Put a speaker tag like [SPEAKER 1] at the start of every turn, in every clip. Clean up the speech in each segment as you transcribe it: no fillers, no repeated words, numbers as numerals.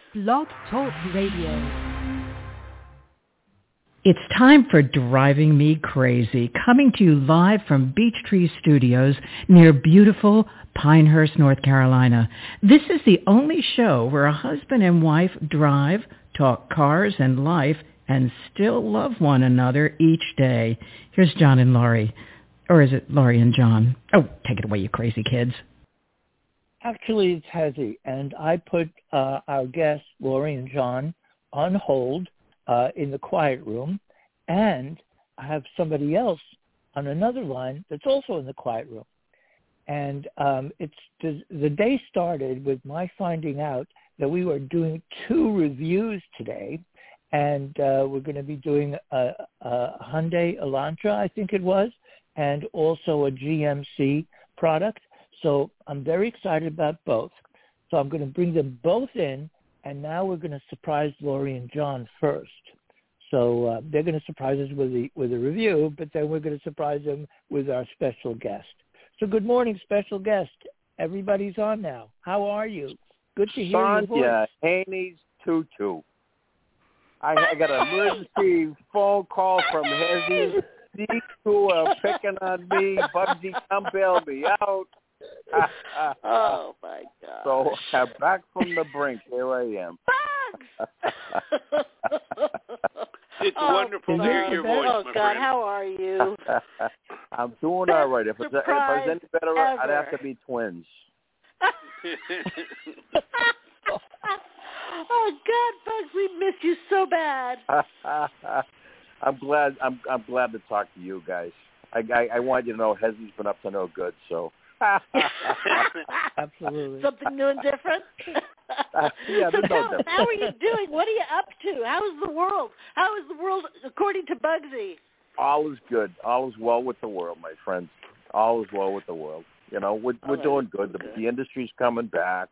[SPEAKER 1] Blog Talk Radio.
[SPEAKER 2] It's time for Driving Me Crazy, coming to you live from Beech Tree Studios near beautiful Pinehurst, North Carolina. This is the only show where a husband and wife drive, talk cars and life, and still love one another each day. Here's John and Laurie. Or is it Laurie and John? Oh, take it away, you crazy kids.
[SPEAKER 3] Actually, it's Hezzy, and I put our guests, Laurie and John, on hold in the quiet room, and I have somebody else on another line that's also in the quiet room. And the day started with my finding out that we were doing 2 reviews today, and we're going to be doing a Hyundai Elantra, I think it was, and also a GMC product. So I'm very excited about both. So I'm going to bring them both in, and now we're going to surprise Laurie and John first. So they're going to surprise us with a review, but then we're going to surprise them with our special guest. So good morning, special guest. Everybody's on now. How are you? Good to hear your voice.
[SPEAKER 4] Sonia Haney's Tutu. I got an emergency phone call from Hezzy. These 2 are picking on me. Bugsy, come bail me out.
[SPEAKER 5] Oh, my God.
[SPEAKER 4] So I'm back from the brink. Here I am.
[SPEAKER 5] Bugs!
[SPEAKER 6] It's wonderful to hear your voice,
[SPEAKER 5] oh,
[SPEAKER 6] my
[SPEAKER 5] God,
[SPEAKER 6] friend.
[SPEAKER 5] how are you?
[SPEAKER 4] I'm doing all right. If I was any better,
[SPEAKER 5] ever.
[SPEAKER 4] I'd have to be twins.
[SPEAKER 5] Oh, God, Bugs, we miss you so bad.
[SPEAKER 4] I'm glad to talk to you guys. I want you to know Hezzy's been up to no good, so.
[SPEAKER 3] Absolutely.
[SPEAKER 5] Something new and different?
[SPEAKER 4] Yeah, there's no difference.
[SPEAKER 5] How are you doing? What are you up to? How is the world? How is the world according to Bugsy?
[SPEAKER 4] All is good. All is well with the world, my friends. All is well with the world. You know, we're doing good. The industry's coming back.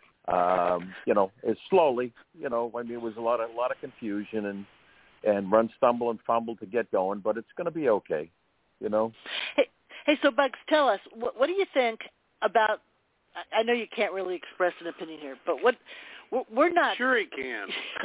[SPEAKER 4] You know, it's slowly. You know, I mean, it was a lot of confusion and run, stumble, and fumble to get going, but it's going to be okay. You know.
[SPEAKER 5] Hey, so Bugs, tell us, what do you think about, I know you can't really express an opinion here, but we're not.
[SPEAKER 6] Sure he can.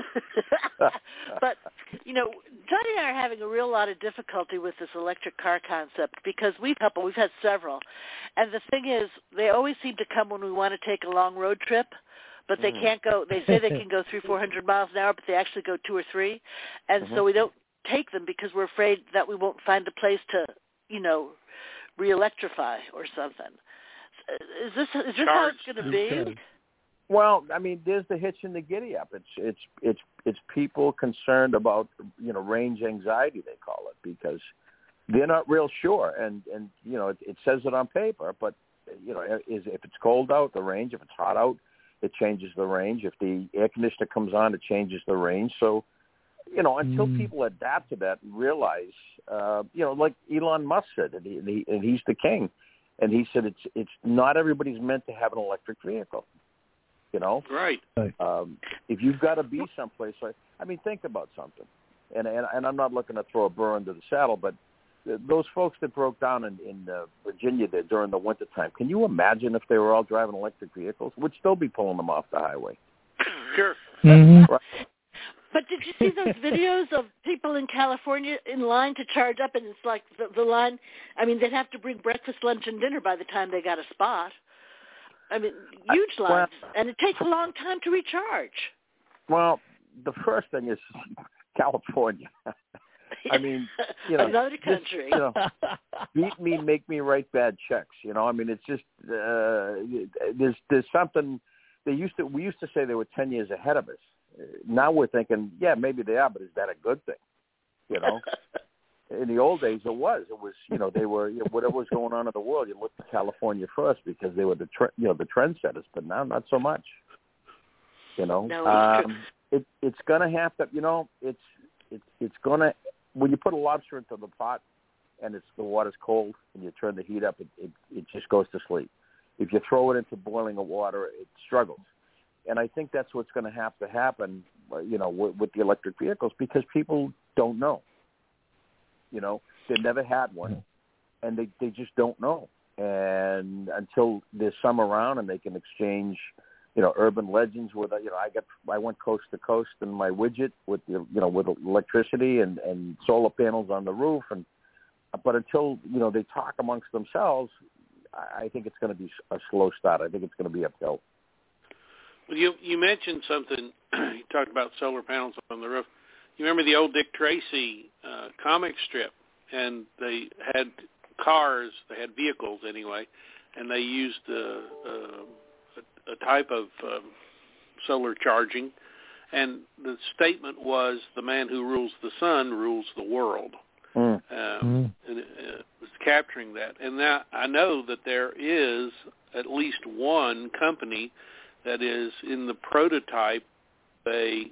[SPEAKER 5] But, you know, Johnny and I are having a real lot of difficulty with this electric car concept because we've had several. And the thing is, they always seem to come when we want to take a long road trip, but they can't go, they say they can go 300-400 miles an hour, but they actually go 2 or 3. And so we don't take them because we're afraid that we won't find a place to, you know, re-electrify or something. Is this how it's going to be?
[SPEAKER 4] Well, I mean, there's the hitch and the giddy up. It's people concerned about, you know, range anxiety, they call it, because they're not real sure. And you know, it says it on paper, but you know, if it's cold out, the range. If it's hot out, it changes the range. If the air conditioner comes on, it changes the range. So, you know, until people adapt to that and realize, you know, like Elon Musk said, and he's the king, and he said it's not everybody's meant to have an electric vehicle, you know.
[SPEAKER 6] Right.
[SPEAKER 4] If you've got to be someplace, I mean, think about something, and I'm not looking to throw a burr under the saddle, but those folks that broke down in Virginia there during the wintertime, can you imagine if they were all driving electric vehicles? We'd still be pulling them off the highway.
[SPEAKER 6] Sure.
[SPEAKER 4] Right.
[SPEAKER 5] But did you see those videos of people in California in line to charge up, and it's like the line, I mean, they'd have to bring breakfast, lunch, and dinner by the time they got a spot. I mean, huge lines, and it takes a long time to recharge.
[SPEAKER 4] Well, the first thing is California. I mean, you know,
[SPEAKER 5] another country.
[SPEAKER 4] You know, beat me, make me write bad checks. You know, I mean, it's just there's something. We used to say they were 10 years ahead of us. Now we're thinking, yeah, maybe they are, but is that a good thing? You know, in the old days, it was, you know, they were, you know, whatever was going on in the world, you looked to California first because they were the trendsetters. But now, not so much. You know, it's going to have to, you know, it's going to, when you put a lobster into the pot and the water's cold and you turn the heat up, it just goes to sleep. If you throw it into boiling water, it struggles. And I think that's what's going to have to happen, you know, with the electric vehicles, because people don't know. You know, they never had one, and they just don't know. And until there's some around and they can exchange urban legends with, I went coast to coast in my widget with, with electricity and solar panels on the roof. But until, they talk amongst themselves, I think it's going to be a slow start. I think it's going to be uphill.
[SPEAKER 6] Well, you mentioned something. You talked about solar panels on the roof. You remember the old Dick Tracy comic strip, and they had cars, they had vehicles anyway, and they used a type of solar charging, and the statement was, the man who rules the sun rules the world. And it was capturing that. And now I know that there is at least one company that is in the prototype a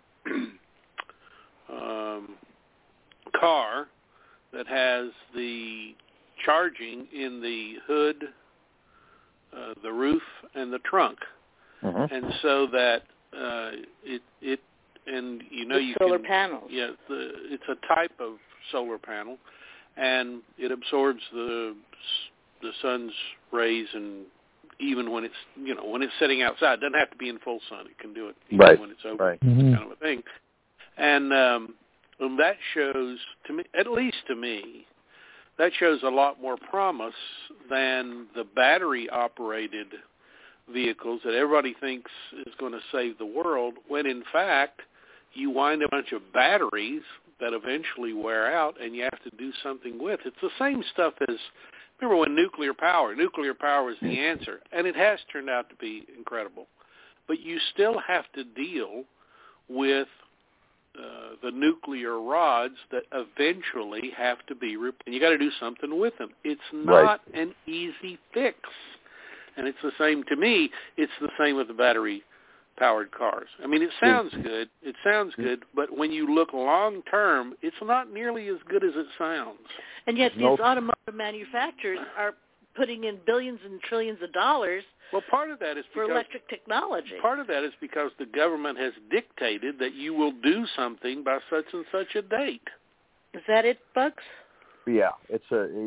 [SPEAKER 6] car that has the charging in the hood, the roof, and the trunk. And so that it and you
[SPEAKER 5] solar
[SPEAKER 6] can,
[SPEAKER 5] panels.
[SPEAKER 6] Yeah, it's a type of solar panel, and it absorbs the sun's rays, and even when it's when it's sitting outside, it doesn't have to be in full sun. It can do it even when it's over.
[SPEAKER 4] Right.
[SPEAKER 6] Kind of a thing. And that shows, to me, at least to me, that shows a lot more promise than the battery-operated vehicles that everybody thinks is going to save the world, when in fact you wind a bunch of batteries that eventually wear out and you have to do something with. It's the same stuff as, remember when nuclear power is the answer, and it has turned out to be incredible. But you still have to deal with the nuclear rods that eventually have to be repaired. And you got to do something with them. It's not an easy fix. And it's the same, to me, it's the same with the battery-powered cars. I mean, it sounds good, but when you look long-term, it's not nearly as good as it sounds.
[SPEAKER 5] And yet these automotive manufacturers are putting in billions and trillions of dollars
[SPEAKER 6] part of that is
[SPEAKER 5] for electric technology.
[SPEAKER 6] Part of that is because the government has dictated that you will do something by such and such a date.
[SPEAKER 5] Is that it, Bugs?
[SPEAKER 4] Yeah, it's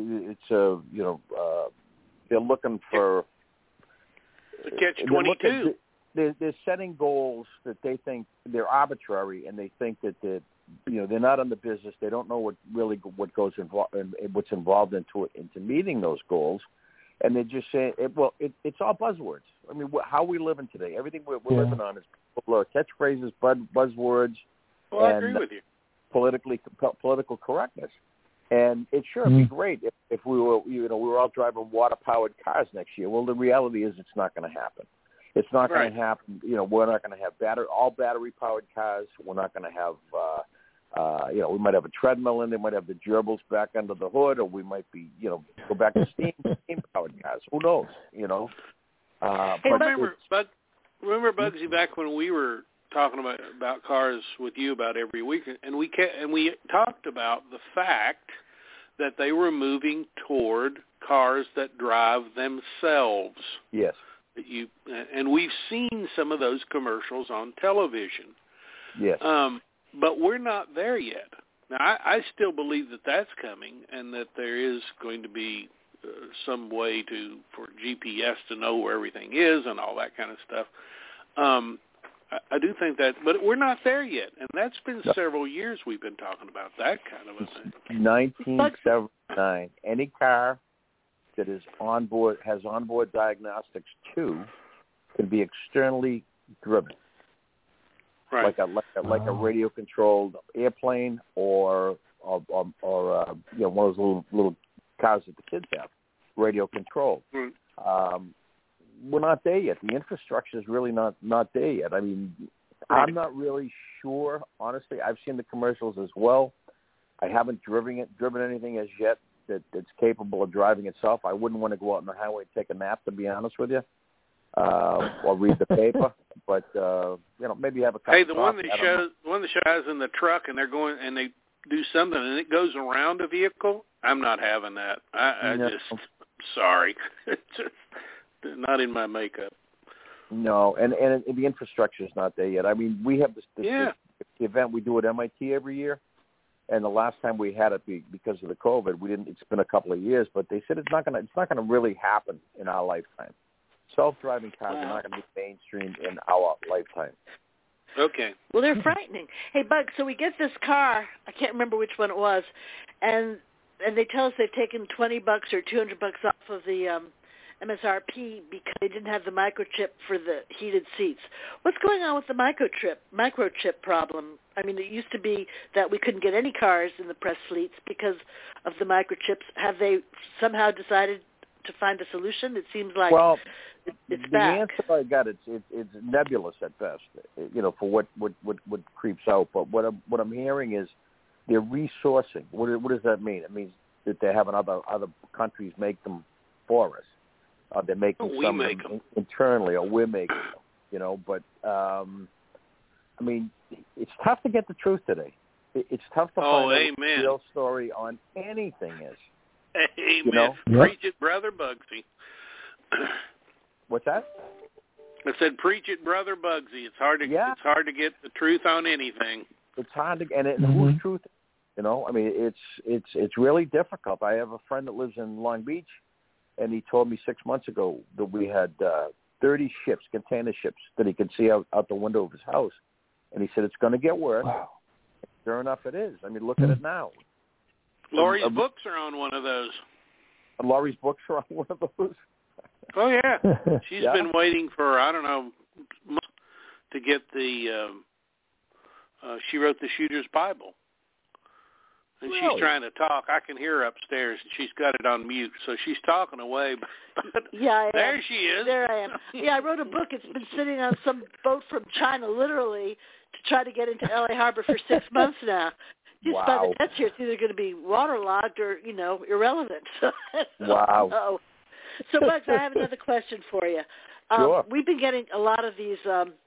[SPEAKER 4] they're looking for
[SPEAKER 6] the catch-22.
[SPEAKER 4] They're setting goals that they think they're arbitrary, and they think that they're not in the business. They don't know what goes involved and what's involved into meeting those goals. And they just say, it's all buzzwords. I mean, how are we living today? Everything we're living on is catchphrases, buzzwords,
[SPEAKER 6] and I agree with you.
[SPEAKER 4] Political correctness. And it sure would be great if we were, we were all driving water-powered cars next year. Well, the reality is it's not going to happen. It's not going to happen. We're not going to have all battery-powered cars. We're not going to have. We might have a treadmill in there, might have the gerbils back under the hood, or we might be, go back to steam-powered cars. Who knows,
[SPEAKER 6] Hey, remember, Bugsy, back when we were talking about cars with you about every week, and we talked about the fact that they were moving toward cars that drive themselves.
[SPEAKER 4] Yes.
[SPEAKER 6] And we've seen some of those commercials on television.
[SPEAKER 4] Yes.
[SPEAKER 6] But we're not there yet. Now, I still believe that that's coming, and that there is going to be some way for GPS to know where everything is and all that kind of stuff. I do think that, but we're not there yet, and that's been several years we've been talking about that kind of a thing.
[SPEAKER 4] 1979, any car that is has onboard diagnostics too can be externally driven.
[SPEAKER 6] Right.
[SPEAKER 4] Like a radio controlled airplane or one of those little cars that the kids have, radio controlled. We're not there yet. The infrastructure is really not there yet. I mean, I'm not really sure, honestly. I've seen the commercials as well. I haven't driven anything as yet that's capable of driving itself. I wouldn't want to go out on the highway and take a nap, to be honest with you. Or read the paper, but maybe have a cup of coffee.
[SPEAKER 6] The one that shows in the truck, and they're going and they do something, and it goes around a vehicle. I'm not having that. Sorry, it's just not in my makeup.
[SPEAKER 4] No, and the infrastructure is not there yet. I mean, we have this event we do at MIT every year, and the last time we had it because of the COVID, we didn't. It's been a couple of years, but they said it's not gonna really happen in our lifetime. Self-driving cars are not going to be mainstream in our lifetime.
[SPEAKER 6] Okay.
[SPEAKER 5] Well, they're frightening. Hey, Bug, so we get this car, I can't remember which one it was, and they tell us they've taken $20 or $200 off of the MSRP because they didn't have the microchip for the heated seats. What's going on with the microchip problem? I mean, it used to be that we couldn't get any cars in the press fleets because of the microchips. Have they somehow decided to find a solution? It seems like it's
[SPEAKER 4] the
[SPEAKER 5] back.
[SPEAKER 4] answer I got, it's nebulous at best, for what creeps out. But what I'm hearing is they're resourcing. What does that mean? It means that they're having other countries make them for us. They're making some internally, or we're making them. But I mean, it's tough to get the truth today. It's tough to find out what the real story on anything is.
[SPEAKER 6] Amen. Preach it, Brother Bugsy.
[SPEAKER 4] What's that?
[SPEAKER 6] I said, preach it, Brother Bugsy. It's hard to get the truth on anything.
[SPEAKER 4] It's hard to, and whose truth? I mean, it's really difficult. I have a friend that lives in Long Beach, and he told me 6 months ago that we had 30 ships, container ships, that he could see out the window of his house, and he said it's going to get worse. Wow. Sure enough, it is. I mean, look at it now.
[SPEAKER 6] Laurie's books are on one of those.
[SPEAKER 4] Laurie's books are on one of those?
[SPEAKER 6] Oh, yeah. She's been waiting for, I don't know, to get the, she wrote the Shooter's Bible. And
[SPEAKER 4] really?
[SPEAKER 6] She's trying to talk. I can hear her upstairs, and she's got it on mute, so she's talking away. But there she is.
[SPEAKER 5] There I am. Yeah, I wrote a book. It's been sitting on some boat from China, literally, to try to get into L.A. Harbor for 6 months now. Just by the death here, it's either going to be waterlogged or, irrelevant.
[SPEAKER 4] Wow.
[SPEAKER 5] So, Bugs, I have another question for you.
[SPEAKER 4] Sure.
[SPEAKER 5] We've been getting a lot of these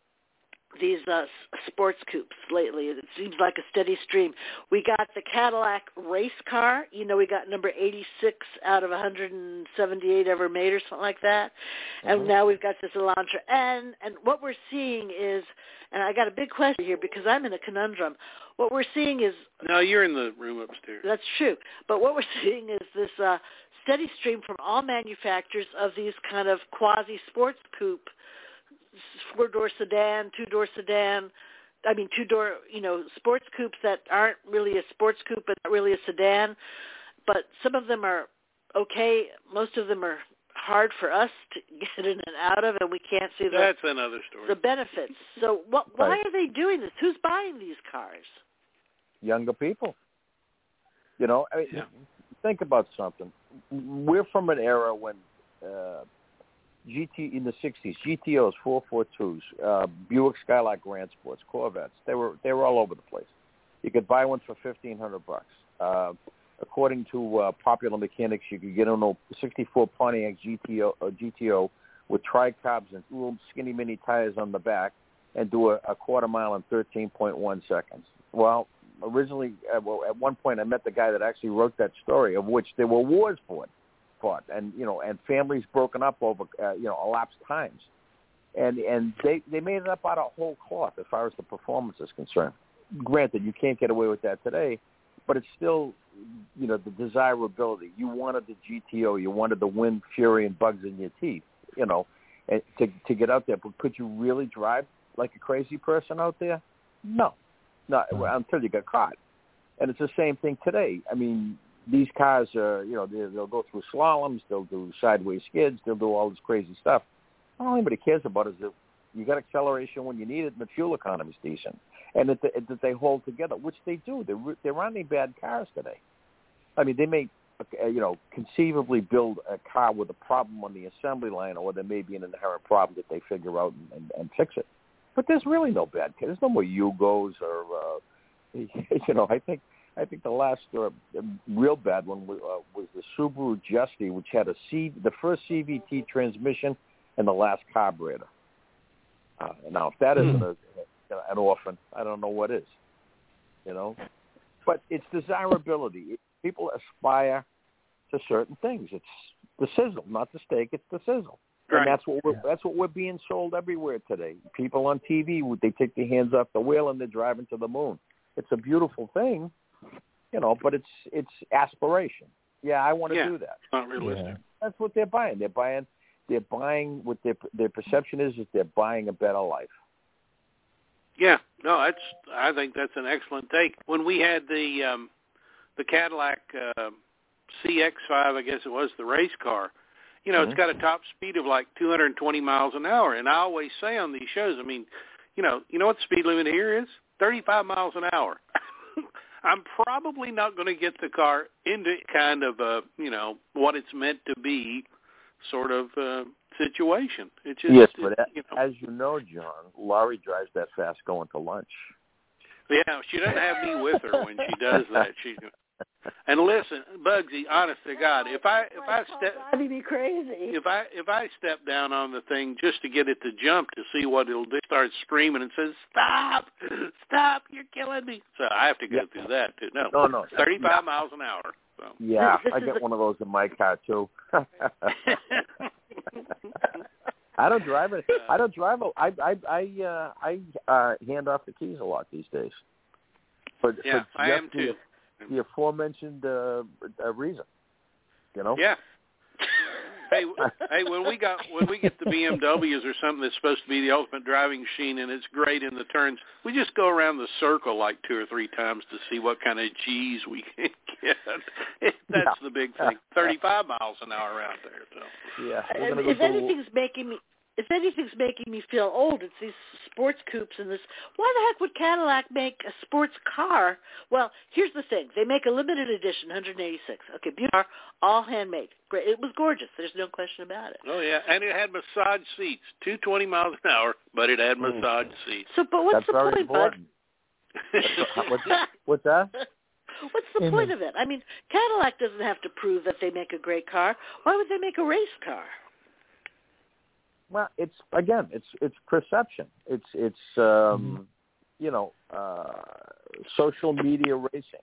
[SPEAKER 5] sports coupes lately. It seems like a steady stream. We got the Cadillac race car. We got number 86 out of 178 ever made or something like that. And now we've got this Elantra. And what we're seeing is, and I got a big question here because I'm in a conundrum. What we're seeing is...
[SPEAKER 6] No, you're in the room upstairs.
[SPEAKER 5] That's true. But what we're seeing is this steady stream from all manufacturers of these kind of quasi-sports coupe, 4-door sedan, 2-door sedan, two-door, sports coupes that aren't really a sports coupe but not really a sedan. But some of them are okay. Most of them are hard for us to get in and out of, and we can't see
[SPEAKER 6] That's another story.
[SPEAKER 5] The benefits. So why are they doing this? Who's buying these cars?
[SPEAKER 4] Younger people. Think about something. We're from an era when in the 60s, GTOs, 442s, Buick Skylark Grand Sports, Corvettes, they were all over the place. You could buy one for $1,500. According to Popular Mechanics, you could get a 64 Pontiac GTO with tri-carbs and little skinny mini tires on the back and do a quarter mile in 13.1 seconds. Well, originally, at one point, I met the guy that actually wrote that story, of which there were wars fought, and and families broken up over elapsed times, and they made it up out of whole cloth as far as the performance is concerned. Granted, you can't get away with that today, but it's still the desirability. You wanted the GTO, you wanted the wind, fury, and bugs in your teeth, and to get out there. But could you really drive like a crazy person out there? No. No, until you get caught. And it's the same thing today. I mean, these cars are, they'll go through slaloms, they'll do sideways skids, they'll do all this crazy stuff. All anybody cares about is that you got acceleration when you need it and the fuel economy's decent. And that they hold together, which they do. There aren't any bad cars today. I mean, they may, conceivably build a car with a problem on the assembly line, or there may be an inherent problem that they figure out and fix it. But there's really no bad cars. There's no more Yugos or, I think the last real bad one was the Subaru Justy, which had the first CVT transmission and the last carburetor. Now, if that isn't an orphan, I don't know what is. But it's desirability. People aspire to certain things. It's the sizzle, not the steak. It's the sizzle.
[SPEAKER 6] Right.
[SPEAKER 4] And that's what we're being sold everywhere today. People on TV, they take their hands off the wheel and they're driving to the moon. It's a beautiful thing, but it's aspiration. Yeah, I want to do that.
[SPEAKER 6] Not realistic.
[SPEAKER 4] Yeah. That's what they're buying. They're buying they're buying what their perception is they're buying a better life.
[SPEAKER 6] Yeah, no, I think that's an excellent take. When we had the Cadillac CX-5, I guess it was, the race car, it's got a top speed of like 220 miles an hour, and I always say on these shows, I mean, you know what the speed limit here is? 35 miles an hour. I'm probably not going to get the car into kind of a, what it's meant to be sort of situation. It's just,
[SPEAKER 4] yes, but as you know, John, Laurie drives that fast going to lunch.
[SPEAKER 6] Yeah, she doesn't have me with her when she does that. And listen, Bugsy, honest to God, if I
[SPEAKER 5] driving me crazy.
[SPEAKER 6] If I step down on the thing just to get it to jump to see what it'll do, start screaming and says, "Stop! You're killing me!" So I have to go through that too. No, 35 miles an hour. So.
[SPEAKER 4] Yeah, I get one of those in my car too. I don't drive it. I hand off the keys a lot these days. But
[SPEAKER 6] I am too.
[SPEAKER 4] The aforementioned reason,
[SPEAKER 6] Yeah. Hey, when we get the BMWs or something that's supposed to be the ultimate driving machine and it's great in the turns, we just go around the circle like 2 or 3 times to see what kind of G's we can get. That's the big thing. 35 miles an hour out there. So.
[SPEAKER 4] Yeah.
[SPEAKER 5] If anything's making me feel old, it's these sports coupes and this. Why the heck would Cadillac make a sports car? Well, here's the thing. They make a limited edition, 186. Okay, beautiful, all handmade. Great. It was gorgeous. There's no question about it.
[SPEAKER 6] Oh, yeah, and it had massage seats, 220 miles an hour, but it had massage seats.
[SPEAKER 5] So, but what's the point, Bud?
[SPEAKER 4] What's that?
[SPEAKER 5] What's the point of it? I mean, Cadillac doesn't have to prove that they make a great car. Why would they make a race car?
[SPEAKER 4] Well, it's perception. It's social media racing.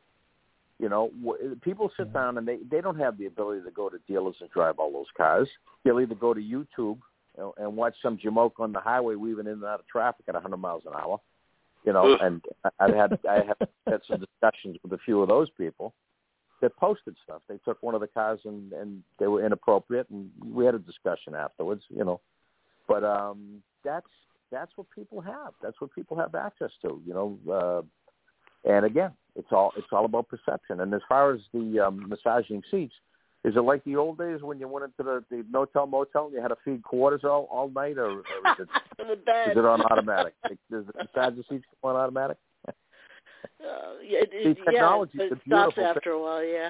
[SPEAKER 4] People sit down and they don't have the ability to go to dealers and drive all those cars. They'll either go to YouTube and watch some jamoke on the highway weaving in and out of traffic at 100 miles an hour. And I had some discussions with a few of those people that posted stuff. They took one of the cars and they were inappropriate, and we had a discussion afterwards, But that's what people have. That's what people have access to, And again, it's all about perception. And as far as the massaging seats, is it like the old days when you went into the motel and you had to feed quarters all night, or is it on automatic? Does the massaging seats go on automatic? Technology is beautiful.
[SPEAKER 5] Stops after a while, yeah.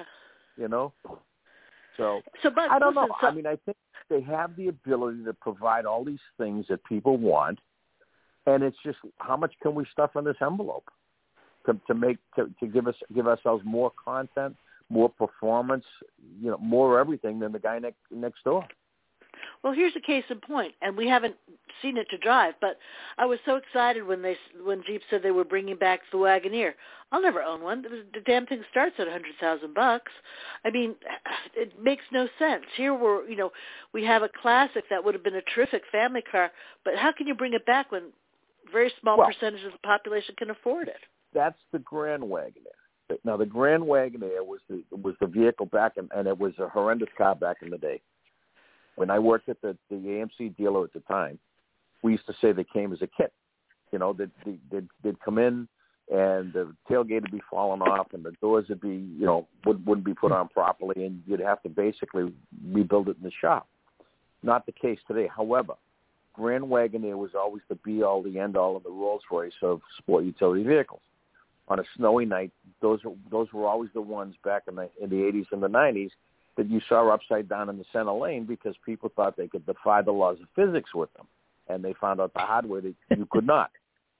[SPEAKER 4] So
[SPEAKER 5] but
[SPEAKER 4] I don't know. I mean, I think they have the ability to provide all these things that people want, and it's just how much can we stuff in this envelope to give ourselves more content, more performance, more everything than the guy next door.
[SPEAKER 5] Well, here's a case in point, and we haven't seen it to drive, but I was so excited when Jeep said they were bringing back the Wagoneer. I'll never own one. The damn thing starts at $100,000. I mean, it makes no sense. Here we have a classic that would have been a terrific family car, but how can you bring it back when a very small percentage of the population can afford it? That's
[SPEAKER 4] the Grand Wagoneer. Now, the Grand Wagoneer was the vehicle back, and it was a horrendous car back in the day. When I worked at the AMC dealer at the time, we used to say they came as a kit. They'd come in and the tailgate would be falling off and the doors would be, wouldn't be put on properly, and you'd have to basically rebuild it in the shop. Not the case today. However, Grand Wagoneer was always the be-all, the end-all of the Rolls-Royce of sport utility vehicles. On a snowy night, those were always the ones back in the 80s and the 90s that you saw upside down in the center lane because people thought they could defy the laws of physics with them, and they found out the hard way that you could not.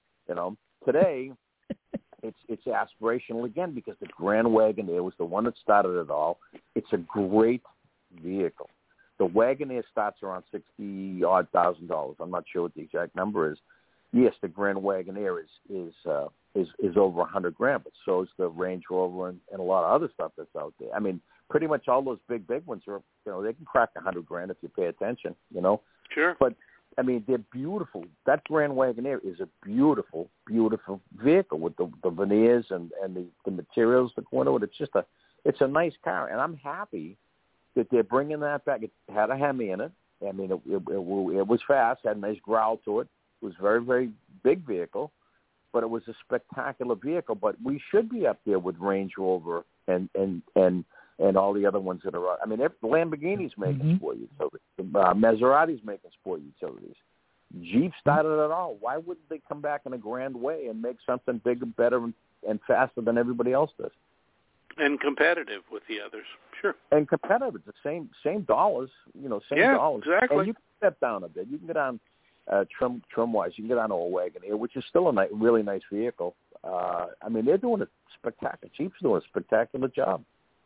[SPEAKER 4] Today, it's aspirational again because the Grand Wagoneer was the one that started it all. It's a great vehicle. The Wagoneer starts around $60,000. I'm not sure what the exact number is. Yes, the Grand Wagoneer is over $100,000, but so is the Range Rover and a lot of other stuff that's out there. I mean, pretty much all those big ones are, they can crack $100,000 if you pay attention,
[SPEAKER 6] Sure.
[SPEAKER 4] But I mean, they're beautiful. That Grand Wagoneer is a beautiful, beautiful vehicle with the veneers and the materials that go into it. It's a nice car, and I'm happy that they're bringing that back. It had a Hemi in it. I mean, it was fast, had a nice growl to it. It was a very, very big vehicle, but it was a spectacular vehicle. But we should be up there with Range Rover and all the other ones that are out. I mean, Lamborghini's making sport utilities. Maserati's making sport utilities. Jeep started it all. Why wouldn't they come back in a grand way and make something bigger, better, and faster than everybody else does?
[SPEAKER 6] And competitive with the others, sure.
[SPEAKER 4] And competitive. It's the same dollars, same dollars.
[SPEAKER 6] Exactly.
[SPEAKER 4] And you can step down a bit. You can get on trim-wise. You can get on a Wagoneer, which is still a really nice vehicle. I mean, they're doing a spectacular. Jeep's doing a spectacular job.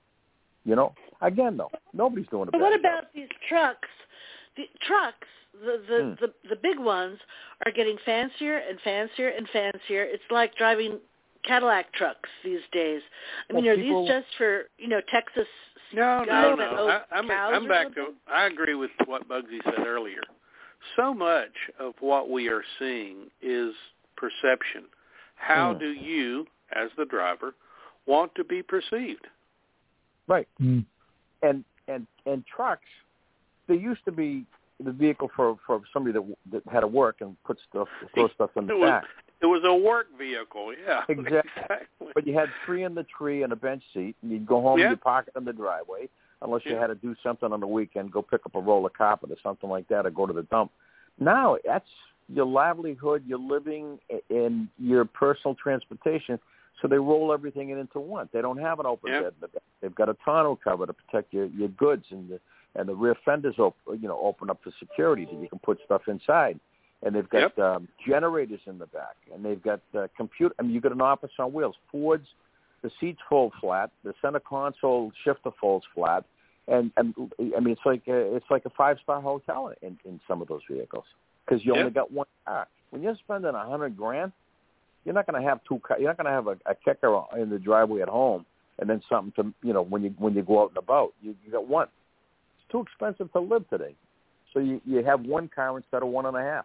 [SPEAKER 4] Again, though, nobody's doing a bad job.
[SPEAKER 5] What about these trucks? The trucks, the big ones, are getting fancier and fancier and fancier. It's like driving Cadillac trucks these days. I mean, are these just for Texas guys that own cows?
[SPEAKER 6] I agree with what Bugsy said earlier. So much of what we are seeing is perception. How do you, as the driver, want to be perceived?
[SPEAKER 4] Right. And trucks, they used to be the vehicle for somebody that had to work and throw stuff in the back.
[SPEAKER 6] It was a work vehicle, yeah.
[SPEAKER 4] Exactly. But you had 3 in the tree and a bench seat, and you'd go home and you'd park it in the driveway, unless you had to do something on the weekend, go pick up a roll of carpet or something like that, or go to the dump. Now, that's your livelihood, your living, and your personal transportation, so they roll everything into one. They don't have an open bed in the back. They've got a tonneau cover to protect your goods, and the rear fenders open up for security so you can put stuff inside. And they've got generators in the back, and they've got computer. I mean, you've got an office on wheels. Ford's, the seats fold flat, the center console shifter folds flat, and I mean, it's like a 5-star hotel in some of those vehicles because you only got one car. When you're spending $100,000, you're not going to have 2 cars. You're not going to have a kicker in the driveway at home, and then something to when you go out and about. You got one. It's too expensive to live today, so you have one car instead of 1.5.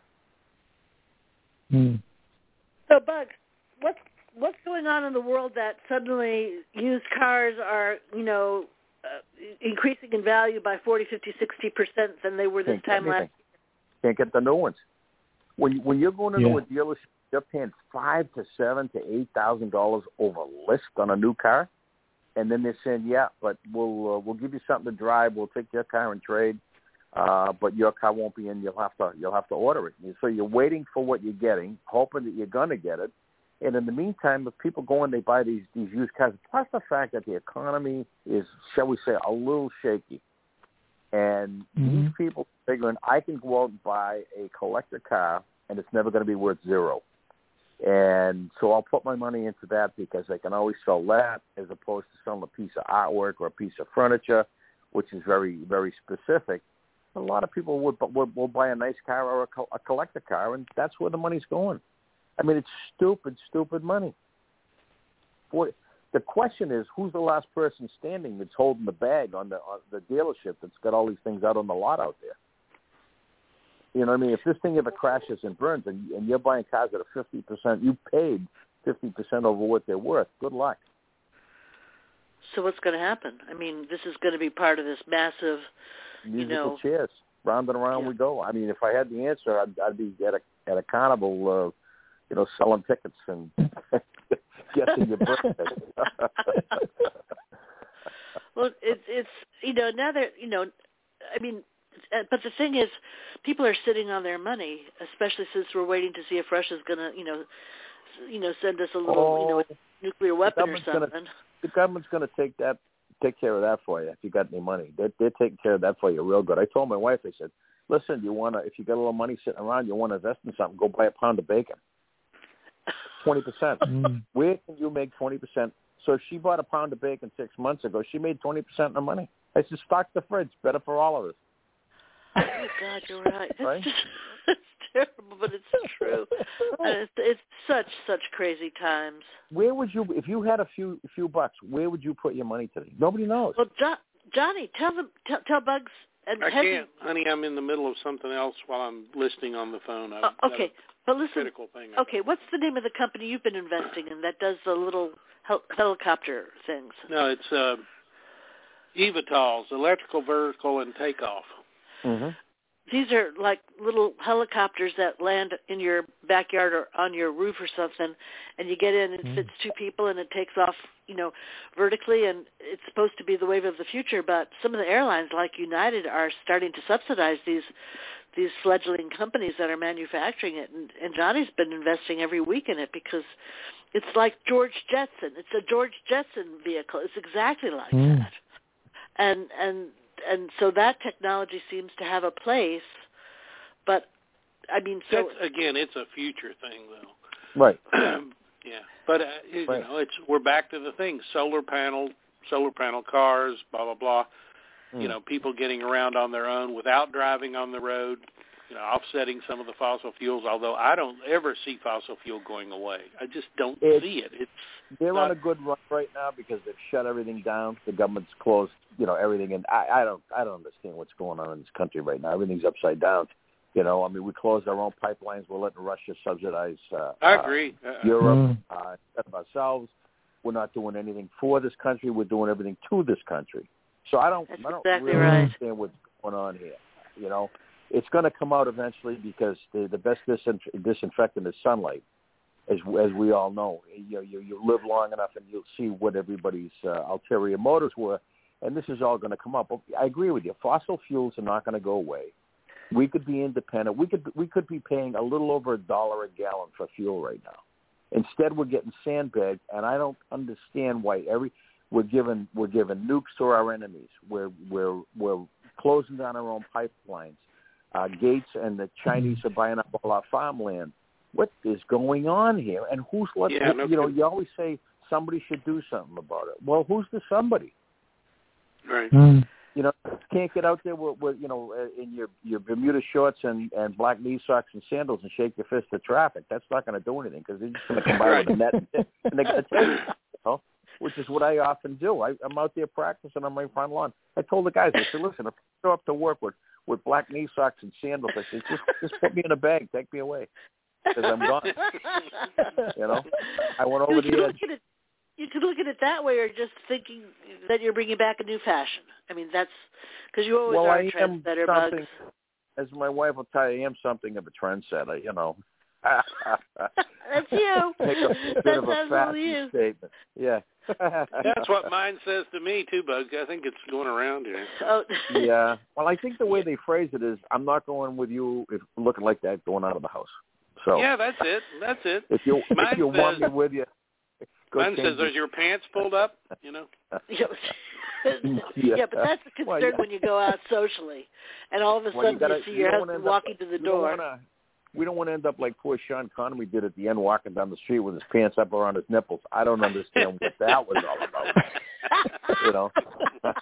[SPEAKER 5] So, Bugs, what's going on in the world that suddenly used cars are, increasing in value by 40, 50, 60% than they were this time last year?
[SPEAKER 4] Can't get the new ones. When you're going into a dealership, you're paying $5,000 to $7,000 to $8,000 over list on a new car, and then they're saying, but we'll give you something to drive. We'll take your car and trade. But your car won't be in. You'll have to order it. So you're waiting for what you're getting, hoping that you're going to get it. And in the meantime, if people go and they buy these used cars, plus the fact that the economy is, shall we say, a little shaky, and these people are figuring I can go out and buy a collector car, and it's never going to be worth zero. And so I'll put my money into that because I can always sell that as opposed to selling a piece of artwork or a piece of furniture, which is very, very specific. A lot of people will buy a nice car or a collector car, and that's where the money's going. I mean, it's stupid money. The question is, who's the last person standing that's holding the bag on the dealership that's got all these things out on the lot out there? You know what I mean? If this thing ever crashes and burns and you're buying cars that are 50%, you paid 50% over what they're worth, good luck.
[SPEAKER 5] So what's going to happen? I mean, this is going to be part of this massive...
[SPEAKER 4] musical chairs, round and around we go. I mean, if I had the answer, I'd be at a carnival, selling tickets and guessing your birthday.
[SPEAKER 5] Well, it's now that I mean, but the thing is, people are sitting on their money, especially since we're waiting to see if Russia's going to send us a little nuclear weapon or something.
[SPEAKER 4] The government's going to take care of that for you if you got any money. They're taking care of that for you real good. I told my wife, I said, listen, if you got a little money sitting around, you want to invest in something, go buy a pound of bacon. 20%. Where can you make 20%? So if she bought a pound of bacon 6 months ago, she made 20% of the money. I said, stock the fridge. Better for all of us.
[SPEAKER 5] Oh, my God, you're right. It's terrible, but it's true. And it's such crazy times.
[SPEAKER 4] Where would you, if you had a few bucks, where would you put your money today? Nobody knows.
[SPEAKER 5] Well, Johnny, tell Bugs and
[SPEAKER 6] I can't, honey. I'm in the middle of something else while I'm listening on the phone.
[SPEAKER 5] Okay, but listen.
[SPEAKER 6] Critical thing.
[SPEAKER 5] Okay, what's the name of the company you've been investing in that does the little helicopter things?
[SPEAKER 6] No, it's eVTOLs, electrical vertical and takeoff.
[SPEAKER 4] Mm-hmm.
[SPEAKER 5] these are like little helicopters that land in your backyard or on your roof or something, and you get in and it fits two people and it takes off, vertically, and it's supposed to be the wave of the future. But some of the airlines, like United, are starting to subsidize these fledgling companies that are manufacturing it, and Johnny's been investing every week in it because it's like George Jetson. It's a George Jetson vehicle. It's exactly like that, and so that technology seems to have a place, but I mean, so
[SPEAKER 6] it's a future thing, though.
[SPEAKER 4] Right.
[SPEAKER 6] Yeah, but we're back to the thing: solar panel cars, blah blah blah. People getting around on their own without driving on the road. Offsetting some of the fossil fuels. Although I don't ever see fossil fuel going away. I just don't see it.
[SPEAKER 4] They're on a good run right now because they've shut everything down. The government's closed, everything, and I don't understand what's going on in this country right now. Everything's upside down. I mean, we closed our own pipelines. We're letting Russia subsidize.
[SPEAKER 6] I agree.
[SPEAKER 4] Europe instead of ourselves. We're not doing anything for this country. We're doing everything to this country. So I don't
[SPEAKER 5] exactly
[SPEAKER 4] really
[SPEAKER 5] right.
[SPEAKER 4] understand what's going on here. It's going to come out eventually because the best disinfectant is sunlight, as we all know. You live long enough and you'll see what everybody's ulterior motives were, and this is all going to come up. I agree with you. Fossil fuels are not going to go away. We could be independent. We could be paying a little over $1 a gallon for fuel right now. Instead, we're getting sandbagged, and I don't understand why we're giving nukes to our enemies. We're closing down our own pipelines. Gates and the Chinese are buying up all our farmland. What is going on here? And who's letting? You always say somebody should do something about it. Well, who's the somebody?
[SPEAKER 6] Right.
[SPEAKER 4] Can't get out there with in your Bermuda shorts and black knee socks and sandals and shake your fist at traffic. That's not going to do anything because they're just going to come by with a net and they're going to take it. Which is what I often do. I'm out there practicing on my front lawn. I told the guys, I said, listen, if I show up to work with black knee socks and sandals, I said, just put me in a bag, take me away, because I'm gone. I went over the edge.
[SPEAKER 5] You could look at it that way, or just thinking that you're bringing back a new fashion. I mean, that's because you always are a trendsetter, Bugs.
[SPEAKER 4] As my wife will tell you, I am something of a trendsetter,
[SPEAKER 5] That's you.
[SPEAKER 4] Take a bit of a fashion statement. Yeah.
[SPEAKER 6] That's what mine says to me, too, Bugs. I think it's going around here.
[SPEAKER 5] Oh.
[SPEAKER 4] Yeah. Well, I think the way they phrase it is, I'm not going with you if looking like that going out of the house. So
[SPEAKER 6] yeah, that's it. If
[SPEAKER 4] you want me with you,
[SPEAKER 6] mine says, "Are your pants pulled up?"
[SPEAKER 5] Yeah, but that's a concern when you go out socially, and all of a sudden you see your husband walking to the door.
[SPEAKER 4] We don't want to end up like poor Sean Connery did at the end, walking down the street with his pants up around his nipples. I don't understand what that was all about.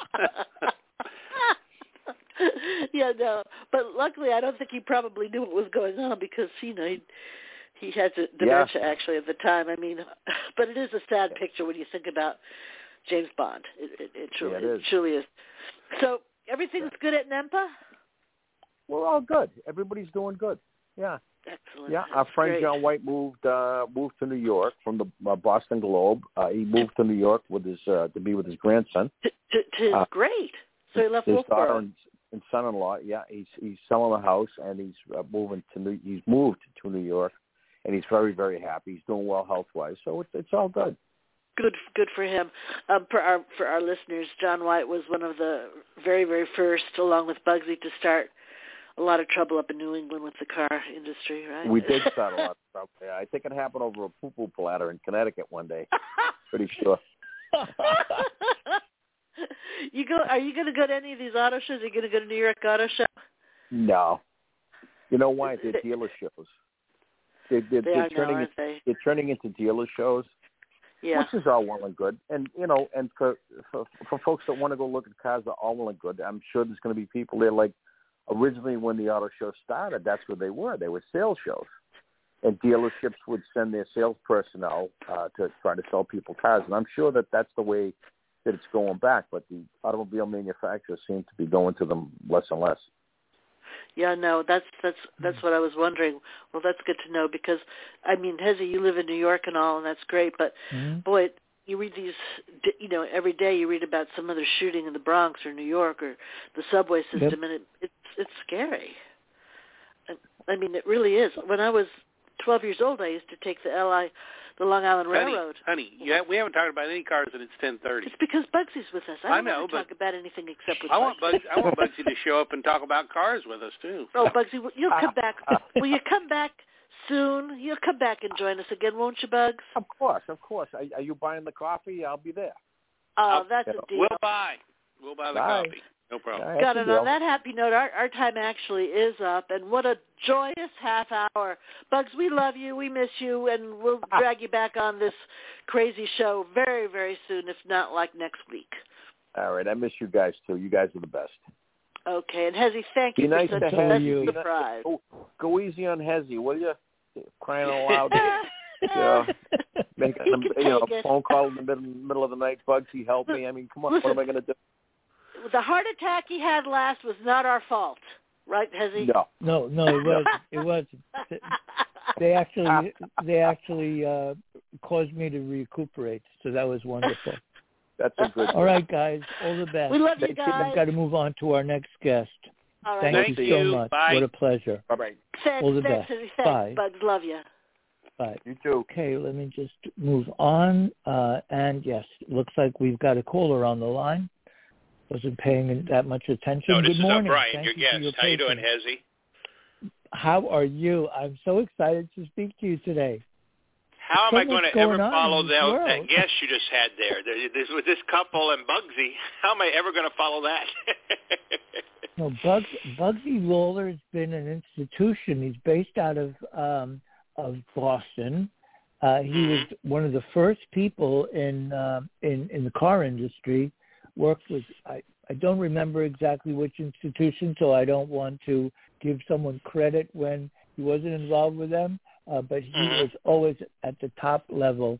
[SPEAKER 5] Yeah, no. But luckily, I don't think he probably knew what was going on because he had dementia actually at the time. I mean, but it is a sad picture when you think about James Bond. It truly is. So everything's good at NEMPA?
[SPEAKER 4] We're all good. Everybody's doing good. Yeah.
[SPEAKER 5] Excellent.
[SPEAKER 4] Yeah, our friend John White moved to New York from the Boston Globe. He moved to New York with his to be with his grandson.
[SPEAKER 5] Great. So he left
[SPEAKER 4] his
[SPEAKER 5] Wolfboro.
[SPEAKER 4] Daughter and son-in-law. Yeah, he's selling a house and he's moved to New York, and he's very, very happy. He's doing well health-wise, so it's all good.
[SPEAKER 5] Good for him. For our listeners, John White was one of the very, very first, along with Bugsy, to start a lot of trouble up in New England with the car industry, right?
[SPEAKER 4] We did start a lot of trouble. Yeah, I think it happened over a poo-poo platter in Connecticut one day. Pretty sure.
[SPEAKER 5] Are you going to go to any of these auto shows? Are you going to go to New York Auto Show?
[SPEAKER 4] No. You know why? They're dealer shows. They're turning into dealer shows.
[SPEAKER 5] Yeah.
[SPEAKER 4] Which is all well and good, and and for folks that want to go look at cars, are all well and good. I'm sure there's going to be people there. Like originally, when the auto show started, that's what they were. They were sales shows, and dealerships would send their sales personnel to try to sell people cars. And I'm sure that that's the way that it's going back. But the automobile manufacturers seem to be going to them less and less.
[SPEAKER 5] Yeah, no, that's what I was wondering. Well, that's good to know because, I mean, Hezi, you live in New York and all, and that's great. But, boy, you read these, every day you read about some other shooting in the Bronx or New York or the subway system, and it's it's scary. I mean, it really is. When I was 12 years old, I used to take the Long Island Railroad.
[SPEAKER 6] Honey, we haven't talked about any cars, and it's 10:30.
[SPEAKER 5] It's because Bugsy's with us. I don't
[SPEAKER 6] know,
[SPEAKER 5] want to talk about anything except with
[SPEAKER 6] I
[SPEAKER 5] Bugsy.
[SPEAKER 6] I want Bugsy to show up and talk about cars with us too.
[SPEAKER 5] Oh, Bugsy, you'll come back. Will you come back soon? You'll come back and join us again, won't you, Bugs?
[SPEAKER 4] Of course. Are you buying the coffee? I'll be there.
[SPEAKER 5] Oh, that's a deal.
[SPEAKER 6] We'll buy the coffee. No problem.
[SPEAKER 5] Got it. On that happy note, our time actually is up, and what a joyous half hour. Bugs, we love you, we miss you, and we'll drag you back on this crazy show very, very soon, if not like next week.
[SPEAKER 4] All right, I miss you guys too. You guys are the best.
[SPEAKER 5] Okay, and Hezzy, thank you
[SPEAKER 4] nice
[SPEAKER 5] for such a pleasant surprise.
[SPEAKER 4] Go easy on Hezzy, will you? Crying out loud. Make a phone call in the middle of the night. Bugsy, help me. I mean, come on, what am I going to do?
[SPEAKER 5] The heart attack he had last was not our fault, right, Hezzy?
[SPEAKER 3] No, it wasn't. They actually caused me to recuperate, so that was wonderful.
[SPEAKER 4] That's a good.
[SPEAKER 3] All right, guys, all the best.
[SPEAKER 5] We love you guys.
[SPEAKER 3] I've got to move on to our next guest.
[SPEAKER 5] All right.
[SPEAKER 3] Thank you so much.
[SPEAKER 6] Bye.
[SPEAKER 3] What a pleasure.
[SPEAKER 4] Bye-bye.
[SPEAKER 3] All the
[SPEAKER 5] thanks,
[SPEAKER 3] best.
[SPEAKER 5] Hezzy.
[SPEAKER 3] Bye.
[SPEAKER 5] Bugs, love you.
[SPEAKER 3] Bye.
[SPEAKER 4] You too.
[SPEAKER 3] Okay, let me just move on. And yes, looks like we've got a caller on the line. Wasn't paying that much attention.
[SPEAKER 7] No, this
[SPEAKER 3] Good morning.
[SPEAKER 7] is Brian,
[SPEAKER 3] Thank
[SPEAKER 7] your
[SPEAKER 3] you
[SPEAKER 7] guest. How you doing, Hezzy?
[SPEAKER 3] How are you? I'm so excited to speak to you today.
[SPEAKER 7] How am I going to ever follow that guest you just had there? With this couple and Bugsy, how am I ever going to follow that?
[SPEAKER 3] No, Bugsy Lawler has been an institution. He's based out of Boston. He was one of the first people in the car industry. Worked with I don't remember exactly which institution, so I don't want to give someone credit when he wasn't involved with them. But he was always at the top level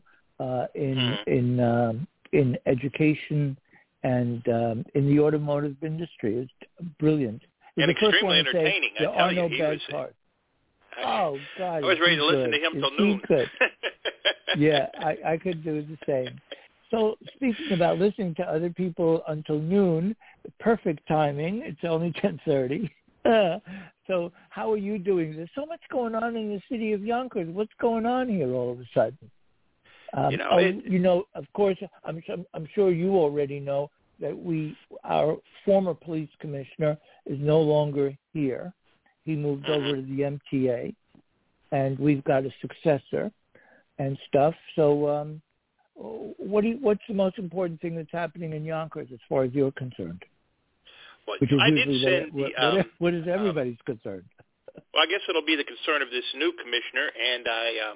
[SPEAKER 3] in education and in the automotive industry. It's brilliant.
[SPEAKER 7] And extremely entertaining.
[SPEAKER 3] There are no bad cars. Oh God!
[SPEAKER 7] I was ready to listen to him till noon.
[SPEAKER 3] Yeah, I could do the same. So speaking about listening to other people until noon, perfect timing. It's only 10:30. So how are you doing? There's so much going on in the city of Yonkers. What's going on here all of a sudden? Of course, I'm sure you already know that our former police commissioner is no longer here. He moved over to the MTA, and we've got a successor and stuff. So what's the most important thing that's happening in Yonkers as far as you're concerned?
[SPEAKER 7] Well,
[SPEAKER 3] Which is
[SPEAKER 7] I
[SPEAKER 3] usually
[SPEAKER 7] did send
[SPEAKER 3] what is everybody's concern?
[SPEAKER 7] Well, I guess it'll be the concern of this new commissioner, and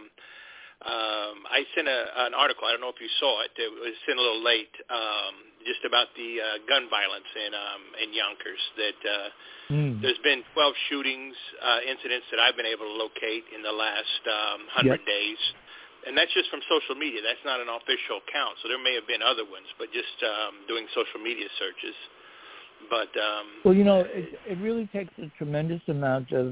[SPEAKER 7] I sent an article. I don't know if you saw it. It was sent a little late, just about the gun violence in Yonkers. That there's been 12 shootings, incidents that I've been able to locate in the last 100 days. And that's just from social media. That's not an official count. So there may have been other ones, but just doing social media searches. But
[SPEAKER 3] well, it really takes a tremendous amount of,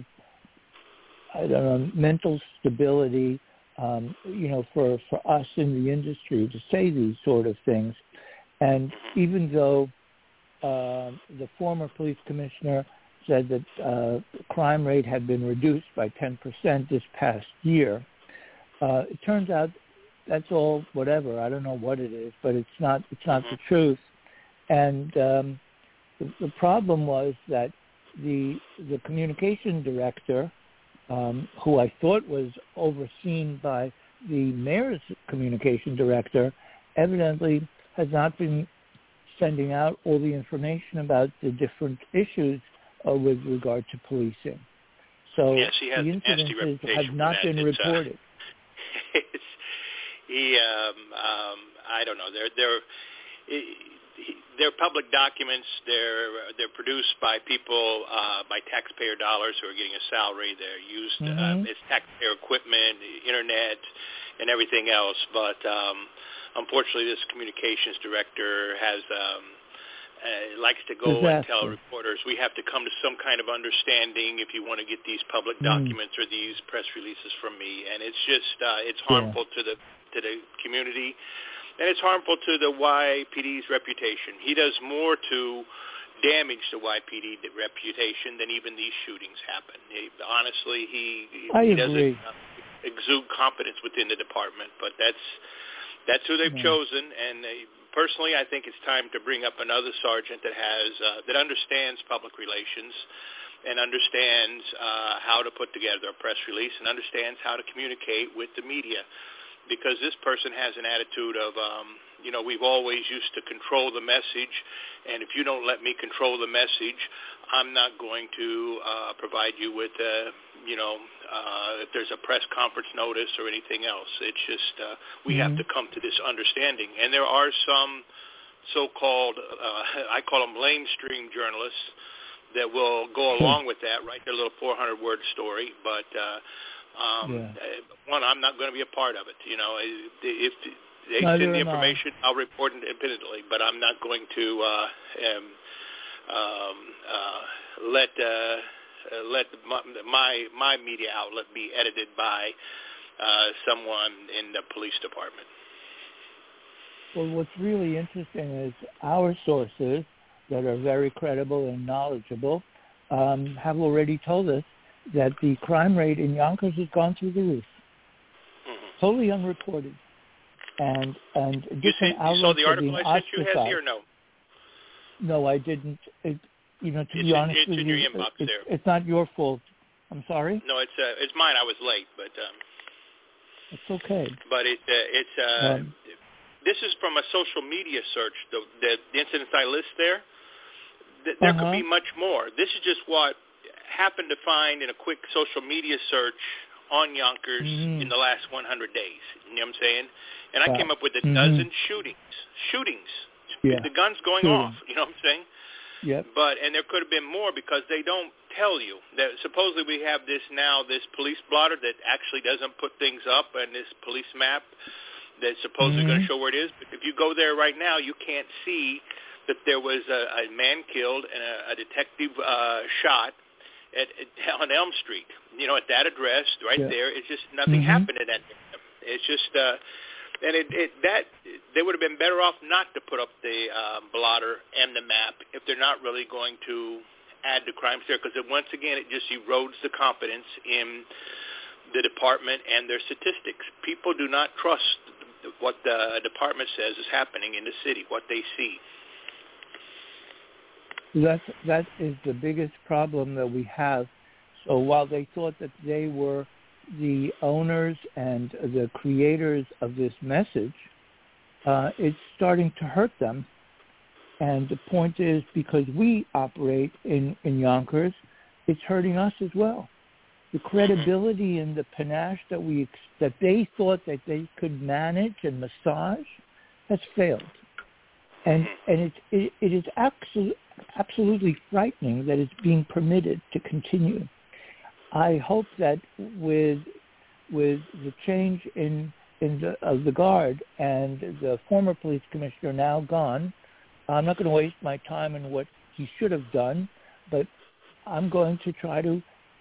[SPEAKER 3] mental stability, for us in the industry to say these sort of things. And even though the former police commissioner said that crime rate had been reduced by 10% this past year, it turns out that's all whatever. I don't know what it is, but it's not the truth. And the problem was that the communication director, who I thought was overseen by the mayor's communication director, evidently has not been sending out all the information about the different issues with regard to policing. So
[SPEAKER 7] yes, he has
[SPEAKER 3] the incidences have not been reported.
[SPEAKER 7] I don't know. They're public documents. They're produced by people, by taxpayer dollars who are getting a salary. They're used as taxpayer equipment, internet, and everything else. But unfortunately, this communications director has likes to go and tell reporters, we have to come to some kind of understanding if you want to get these public documents or these press releases from me. And it's just it's harmful to the community. And it's harmful to the YPD's reputation. He does more to damage to YPD reputation than even these shootings happen. Honestly, he doesn't exude confidence within the department, but that's who they've chosen. And personally, I think it's time to bring up another sergeant that understands public relations and understands how to put together a press release and understands how to communicate with the media, because this person has an attitude of we've always used to control the message, and if you don't let me control the message, I'm not going to provide you with, if there's a press conference notice or anything else. It's just we have to come to this understanding. And there are some so-called, I call them lamestream journalists, that will go along with that, write their little 400-word story, but one, I'm not going to be a part of it. If they send the information, I'll report it independently, but I'm not going to let my media outlet be edited by someone in the police department.
[SPEAKER 3] Well, what's really interesting is our sources that are very credible and knowledgeable have already told us that the crime rate in Yonkers has gone through the roof, totally unreported. And different outlets
[SPEAKER 7] you saw the article
[SPEAKER 3] are
[SPEAKER 7] I sent you, Hezzy, or no?
[SPEAKER 3] No, I didn't. To be honest with you,
[SPEAKER 7] in your inbox there.
[SPEAKER 3] It's not your fault. I'm sorry.
[SPEAKER 7] No, it's mine. I was late, but
[SPEAKER 3] it's okay.
[SPEAKER 7] But this is from a social media search. The incidents I list there. There could be much more. This is just what happened to find in a quick social media search on Yonkers in the last 100 days. You know what I'm saying? And I came up with a dozen shootings. Yeah. The guns going off. You know what I'm saying?
[SPEAKER 3] Yep.
[SPEAKER 7] And there could have been more because they don't tell you. That supposedly we have this police blotter that actually doesn't put things up, and this police map that's supposedly going to show where it is. But if you go there right now, you can't see that there was a man killed and a detective shot on Elm Street. At that address right there, it's just nothing happened in that. It's just they would have been better off not to put up the blotter and the map if they're not really going to add the crimes there, because once again it just erodes the confidence in the department and their statistics. People do not trust what the department says is happening in the city, what they see.
[SPEAKER 3] That is the biggest problem that we have. So while they thought that they were the owners and the creators of this message, it's starting to hurt them. And the point is, because we operate in Yonkers, it's hurting us as well. The credibility and the panache that they thought that they could manage and massage has failed. And it is absolutely frightening that it's being permitted to continue. I hope that with the change of the guard and the former police commissioner now gone, I'm not going to waste my time on what he should have done, but I'm going to try to,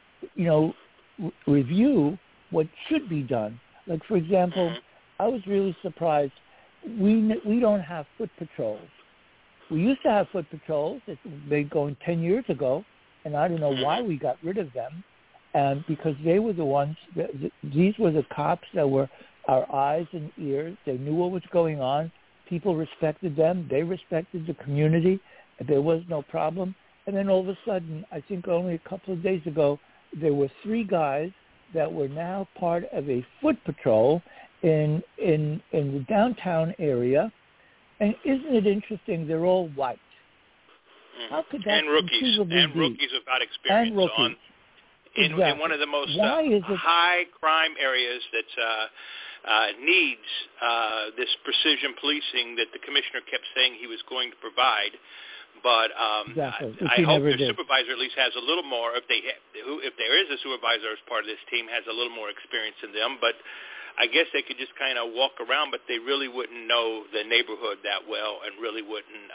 [SPEAKER 3] review what should be done. Like, for example, I was really surprised. We don't have foot patrols. We used to have foot patrols. They've been going 10 years ago, and I don't know why we got rid of them. And because they were the ones, these were the cops that were our eyes and ears. They knew what was going on. People respected them. They respected the community. There was no problem. And then all of a sudden, I think only a couple of days ago, there were 3 guys that were now part of a foot patrol in the downtown area. And isn't it interesting? They're all white. How could that conceivably be?
[SPEAKER 7] Rookies without experience.
[SPEAKER 3] And rookies.
[SPEAKER 7] In one of the most high crime areas that needs this precision policing that the commissioner kept saying he was going to provide. But I hope their supervisor at least has a little more. If there is a supervisor as part of this team, has a little more experience than them. But I guess they could just kind of walk around, but they really wouldn't know the neighborhood that well, and really wouldn't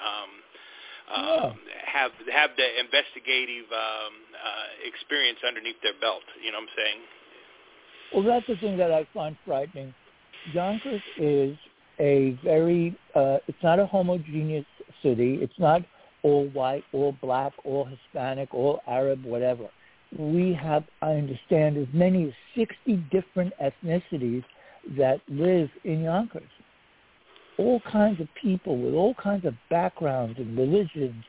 [SPEAKER 7] have the investigative experience underneath their belt. You know what I'm saying?
[SPEAKER 3] Well, that's the thing that I find frightening. Yonkers is a very it's not a homogeneous city. It's not all white, all black, all Hispanic, all Arab, whatever. We have, I understand, as many as 60 different ethnicities that live in Yonkers. All kinds of people with all kinds of backgrounds and religions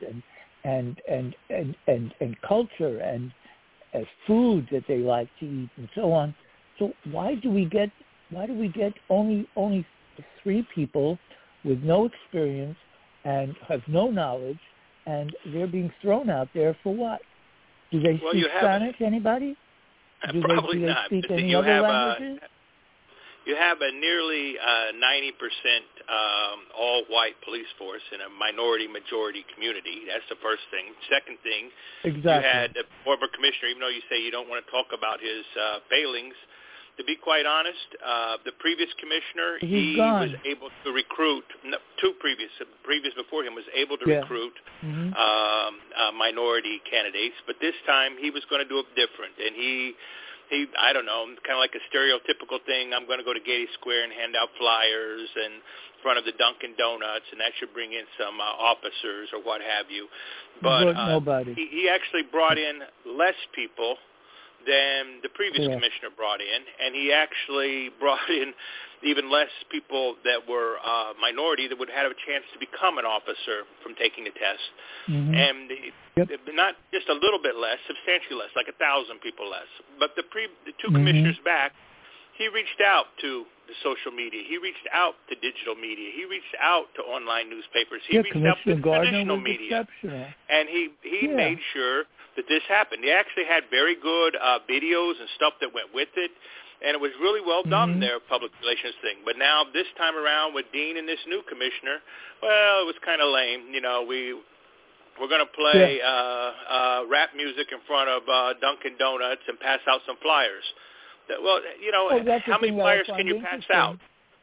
[SPEAKER 3] and culture and food that they like to eat and so on. So why do we get only 3 people with no experience and have no knowledge, and they're being thrown out there for what? Do they speak Spanish? Anybody?
[SPEAKER 7] Probably
[SPEAKER 3] do they
[SPEAKER 7] not.
[SPEAKER 3] speak any other languages?
[SPEAKER 7] You have a nearly 90% all-white police force in a minority-majority community. That's the first thing. Second thing,
[SPEAKER 3] exactly.
[SPEAKER 7] You had the former commissioner, even though you say you don't want to talk about his failings, to be quite honest, the previous commissioner, he was able to recruit, previous before him was able to recruit minority candidates, but this time he was going to do it different, and he I don't know, kind of like a stereotypical thing. I'm going to go to Getty Square and hand out flyers in front of the Dunkin' Donuts, and that should bring in some officers or what have you. But
[SPEAKER 3] nobody.
[SPEAKER 7] He actually brought in less people than the previous commissioner brought in, and he actually brought in even less people that were minority that would have a chance to become an officer from taking the test. And not just a little bit less, substantially less, like 1,000 people less. But the 2 commissioners back, he reached out to the social media. He reached out to digital media. He reached out to online newspapers. He reached out to traditional media. And he made sure that this happened. He actually had very good videos and stuff that went with it. And it was really well done, their public relations thing. But now this time around with Dean and this new commissioner, well, it was kind of lame. You know, we're going to play rap music in front of Dunkin' Donuts and pass out some flyers. Well, you know, how many flyers can you pass out?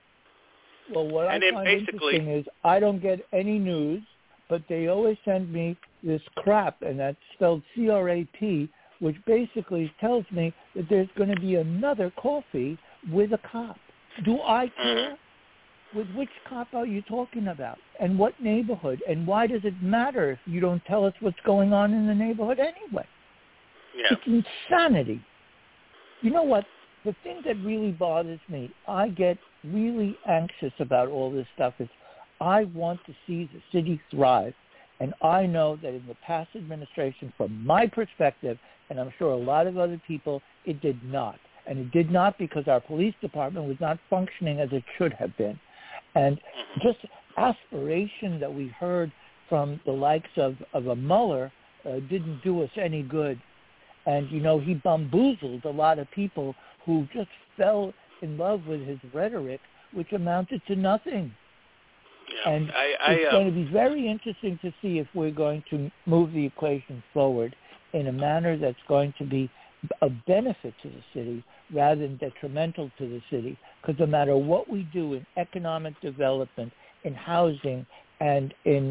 [SPEAKER 3] Well, what I find interesting is I don't get any news, but they always send me this crap, and that's spelled CRAP, which basically tells me that there's going to be another coffee with a cop. Do I care? With which cop are you talking about? And what neighborhood? And why does it matter if you don't tell us what's going on in the neighborhood anyway?
[SPEAKER 7] Yeah.
[SPEAKER 3] It's insanity. You know what? The thing that really bothers me, I get really anxious about all this stuff, is I want to see the city thrive. And I know that in the past administration, from my perspective, and I'm sure a lot of other people, it did not. And it did not because our police department was not functioning as it should have been. And just aspiration that we heard from the likes of a Mueller didn't do us any good. And, you know, he bamboozled a lot of people who just fell in love with his rhetoric, which amounted to nothing.
[SPEAKER 7] Yeah,
[SPEAKER 3] and it's going to be very interesting to see if we're going to move the equation forward in a manner that's going to be a benefit to the city rather than detrimental to the city. Because no matter what we do in economic development, in housing, and in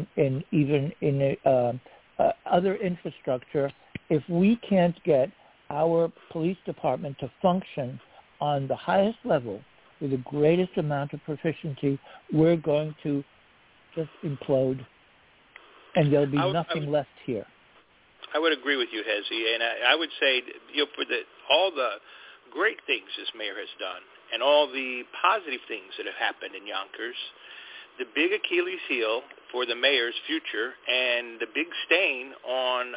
[SPEAKER 3] other infrastructure, if we can't get our police department to function on the highest level with the greatest amount of proficiency, we're going to just implode, and there'll be nothing left here.
[SPEAKER 7] I would agree with you, Hezi, and I would say, you know, for all the great things this mayor has done and all the positive things that have happened in Yonkers, the big Achilles heel for the mayor's future and the big stain on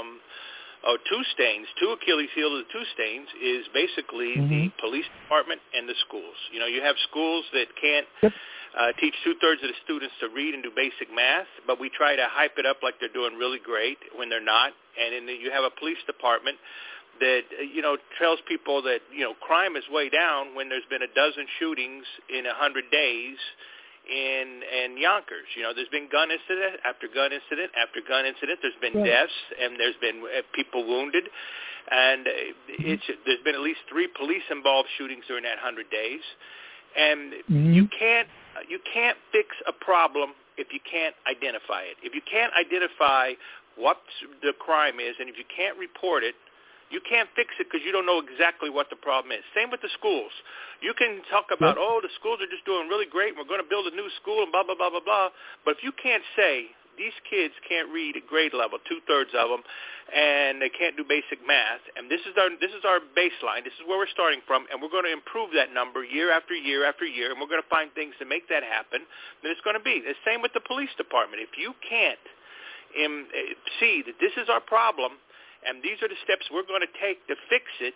[SPEAKER 7] two Achilles heels of the two stains is basically the police department and the schools. You know, you have schools that can't teach 2/3 of the students to read and do basic math, but we try to hype it up like they're doing really great when they're not. And you have a police department that, you know, tells people that, you know, crime is way down when there's been a dozen shootings in 100 days in Yonkers. You know, there's been gun incident after gun incident after gun incident. There's been deaths, and there's been people wounded, and there's been at least 3 police-involved shootings during that 100 days. And you can't fix a problem if you can't identify it. If you can't identify what the crime is, and if you can't report it, you can't fix it because you don't know exactly what the problem is. Same with the schools. You can talk about, the schools are just doing really great, and we're going to build a new school and blah, blah, blah, blah, blah. But if you can't say these kids can't read at grade level, 2/3 of them, and they can't do basic math. And this is our baseline. This is where we're starting from, and we're going to improve that number year after year after year, and we're going to find things to make that happen. Then it's going to be the same with the police department. If you can't see that this is our problem, and these are the steps we're going to take to fix it,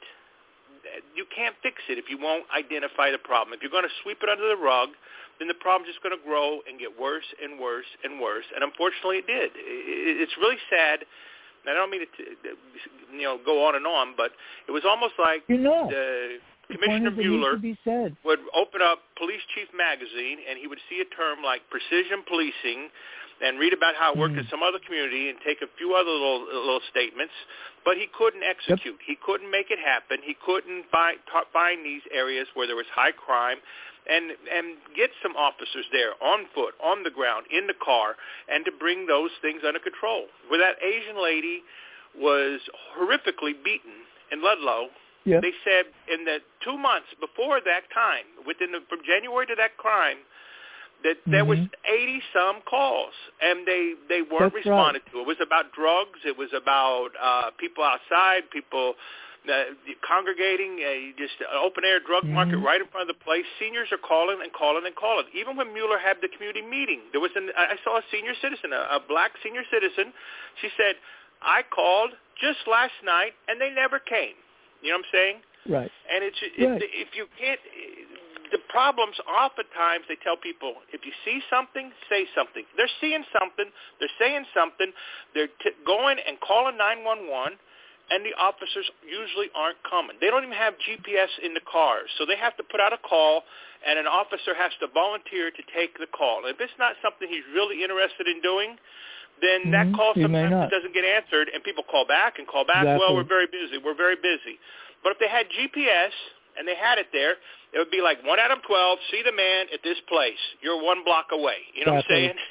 [SPEAKER 7] you can't fix it if you won't identify the problem. If you're going to sweep it under the rug, then the problem's just going to grow and get worse and worse and worse. And unfortunately, it did. It's really sad. I don't mean to, go on and on, but it was almost like the Commissioner Mueller would open up Police Chief magazine, and he would see a term like precision policing, and read about how it worked in some other community and take a few other little statements, but he couldn't execute. He couldn't make it happen. He couldn't find these areas where there was high crime and get some officers there on foot, on the ground, in the car, and to bring those things under control. Where that Asian lady was horrifically beaten in Ludlow, they said in the 2 months before that time, from January to that crime, that there was 80-some calls, and they weren't responded to. It was about drugs. It was about people outside, people congregating, just an open-air drug market right in front of the place. Seniors are calling and calling and calling. Even when Mueller had the community meeting, I saw a senior citizen, a black senior citizen. She said, I called just last night, and they never came. You know what I'm saying?
[SPEAKER 3] Right.
[SPEAKER 7] And if you can't... The problems, oftentimes they tell people, if you see something, say something. They're seeing something, they're saying something, they're going and calling 911, and the officers usually aren't coming. They don't even have GPS in the cars, so they have to put out a call, and an officer has to volunteer to take the call. If it's not something he's really interested in doing, then that call sometimes doesn't get answered, and people call back and call back. Exactly. Well, we're very busy. But if they had GPS and they had it there, it would be like 1 out of 12, see the man at this place. You're 1 block away. You know what I'm saying?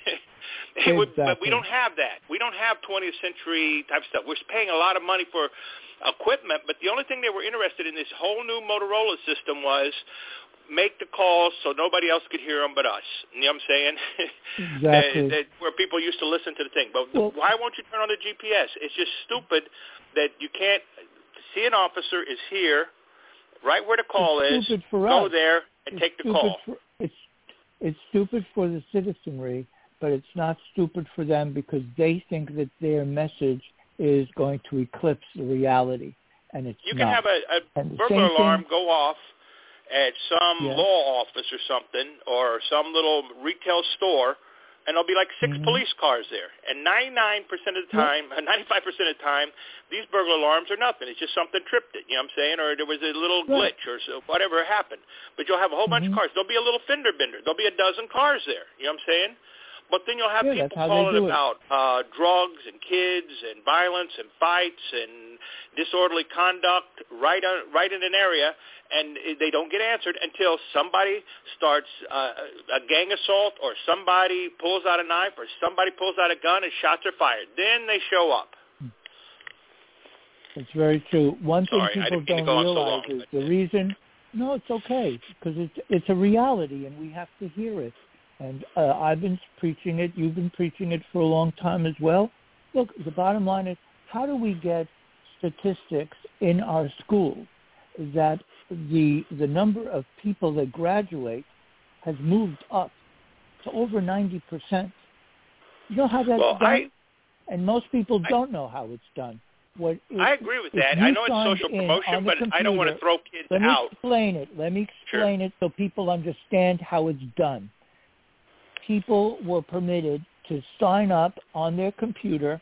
[SPEAKER 7] But we don't have that. We don't have 20th century type stuff. We're paying a lot of money for equipment, but the only thing they were interested in this whole new Motorola system was make the calls so nobody else could hear them but us. You know what I'm saying?
[SPEAKER 3] Exactly.
[SPEAKER 7] Where people used to listen to the thing. But why won't you turn on the GPS? It's just stupid that you can't see an officer is here, right where the call is, go there and take the call.
[SPEAKER 3] It's stupid for the citizenry, but it's not stupid for them because they think that their message is going to eclipse the reality, and it's
[SPEAKER 7] You can have a burglar alarm go off at some law office or something, or some little retail store, and there'll be like 6 police cars there. And 99% of the time, 95% of the time, these burglar alarms are nothing. It's just something tripped it, you know what I'm saying? Or there was a little glitch or whatever happened. But you'll have a whole bunch of cars. There'll be a little fender bender. There'll be a dozen cars there, you know what I'm saying? But then you'll have people calling about drugs and kids and violence and fights and disorderly conduct right in an area, and they don't get answered until somebody starts a gang assault or somebody pulls out a knife or somebody pulls out a gun and shots are fired. Then they show up.
[SPEAKER 3] It's very true. One thing people don't realize is the reason. No, it's okay because it's a reality and we have to hear it. And I've been preaching it. You've been preaching it for a long time as well. Look, the bottom line is, how do we get statistics in our schools that the number of people that graduate has moved up to over 90%? You know how that's done? And most people don't know how it's done.
[SPEAKER 7] I agree with that. I know it's social promotion, but I don't want to throw kids out.
[SPEAKER 3] Let me explain it so people understand how it's done. People were permitted to sign up on their computer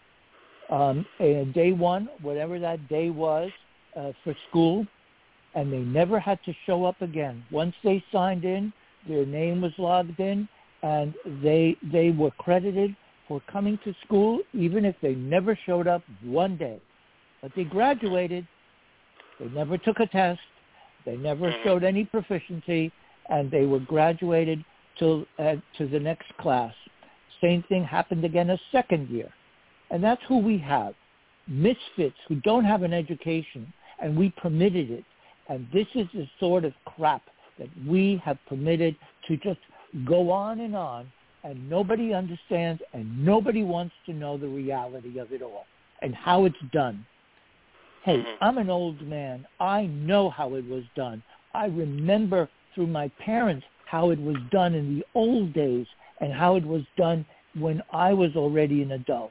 [SPEAKER 3] day one, whatever that day was, for school, and they never had to show up again. Once they signed in, their name was logged in, and they were credited for coming to school even if they never showed up one day. But they graduated. They never took a test. They never showed any proficiency, and they were graduated to the next class. Same thing happened again a second year. And that's who we have. Misfits who don't have an education, and we permitted it. And this is the sort of crap that we have permitted to just go on and on and nobody understands, and nobody wants to know the reality of it all and how it's done. Hey, I'm an old man. I know how it was done. I remember through my parents how it was done in the old days and how it was done when I was already an adult.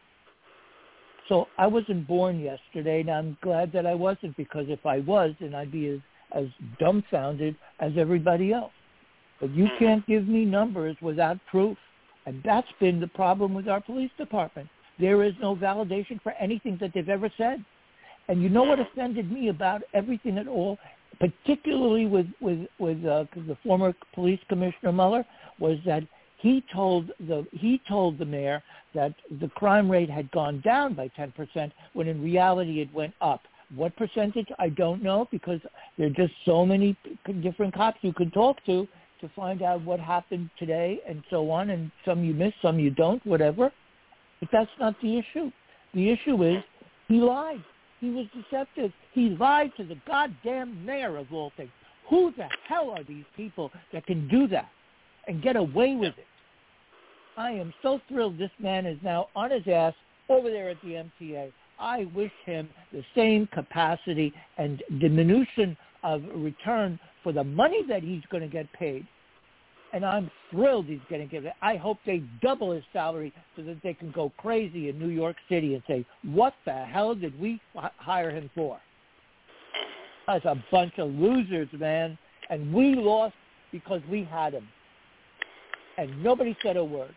[SPEAKER 3] So I wasn't born yesterday, and I'm glad that I wasn't, because if I was, then I'd be as dumbfounded as everybody else. But you can't give me numbers without proof, and that's been the problem with our police department. There is no validation for anything that they've ever said. And you know what offended me about everything at all, particularly with the former police commissioner Mueller, was that he told the mayor that the crime rate had gone down by 10%, when in reality it went up. What percentage? I don't know, because there are just so many different cops you could talk to find out what happened today and so on, and some you miss, some you don't, whatever. But that's not the issue. The issue is he lied. He was deceptive. He lied to the goddamn mayor of all things. Who the hell are these people that can do that and get away with it? I am so thrilled this man is now on his ass over there at the MTA. I wish him the same capacity and diminution of return for the money that he's going to get paid. And I'm thrilled he's going to get it. I hope they double his salary so that they can go crazy in New York City and say, what the hell did we hire him for? That's a bunch of losers, man. And we lost because we had him. And nobody said a word.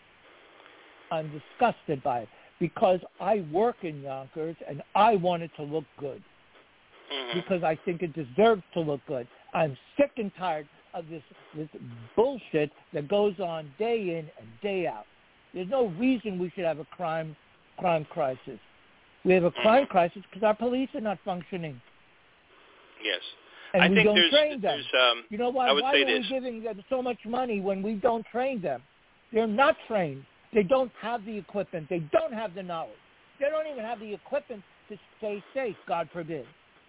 [SPEAKER 3] I'm disgusted by it, because I work in Yonkers and I want it to look good, because I think it deserves to look good. I'm sick and tired of this bullshit that goes on day in and day out. There's no reason we should have a crime crisis. We have a crime crisis because our police are not functioning.
[SPEAKER 7] Yes.
[SPEAKER 3] And
[SPEAKER 7] I
[SPEAKER 3] we
[SPEAKER 7] think
[SPEAKER 3] don't train them.
[SPEAKER 7] You
[SPEAKER 3] know why? Why are we giving them so much money when we don't train them? They're not trained. They don't have the equipment. They don't have the knowledge. They don't even have the equipment to stay safe, God forbid.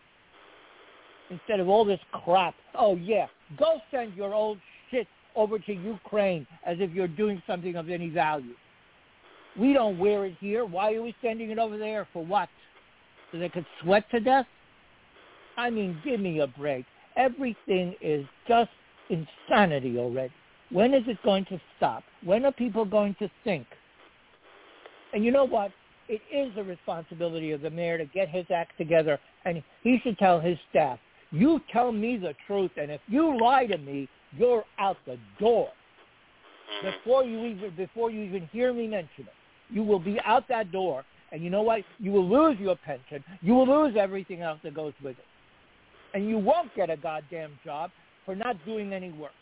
[SPEAKER 3] Instead of all this crap. Oh, yeah, go send your old shit over to Ukraine as if you're doing something of any value. We don't wear it here. Why are we sending it over there? For what? So they could sweat to death? I mean, give me a break. Everything is just insanity already. When is it going to stop? When are people going to think? And you know what? It is the responsibility of the mayor to get his act together, and he should tell his staff, you tell me the truth, and if you lie to me, you're out the door. Before you even hear me mention it, you will be out that door, and you know what? You will lose your pension. You will lose everything else that goes with it. And you won't get a goddamn job for not doing any work.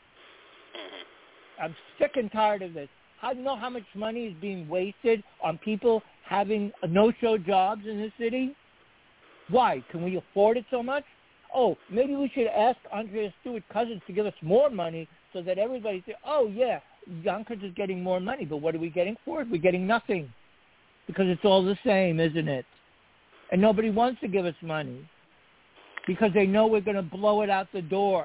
[SPEAKER 3] I'm sick and tired of this. I know how much money is being wasted on people having no-show jobs in this city. Why? Can we afford it so much? Oh, maybe we should ask Andrea Stewart-Cousins to give us more money so that everybody says, oh, yeah, Yonkers is getting more money, but what are we getting for it? We're getting nothing, because it's all the same, isn't it? And nobody wants to give us money because they know we're going to blow it out the door.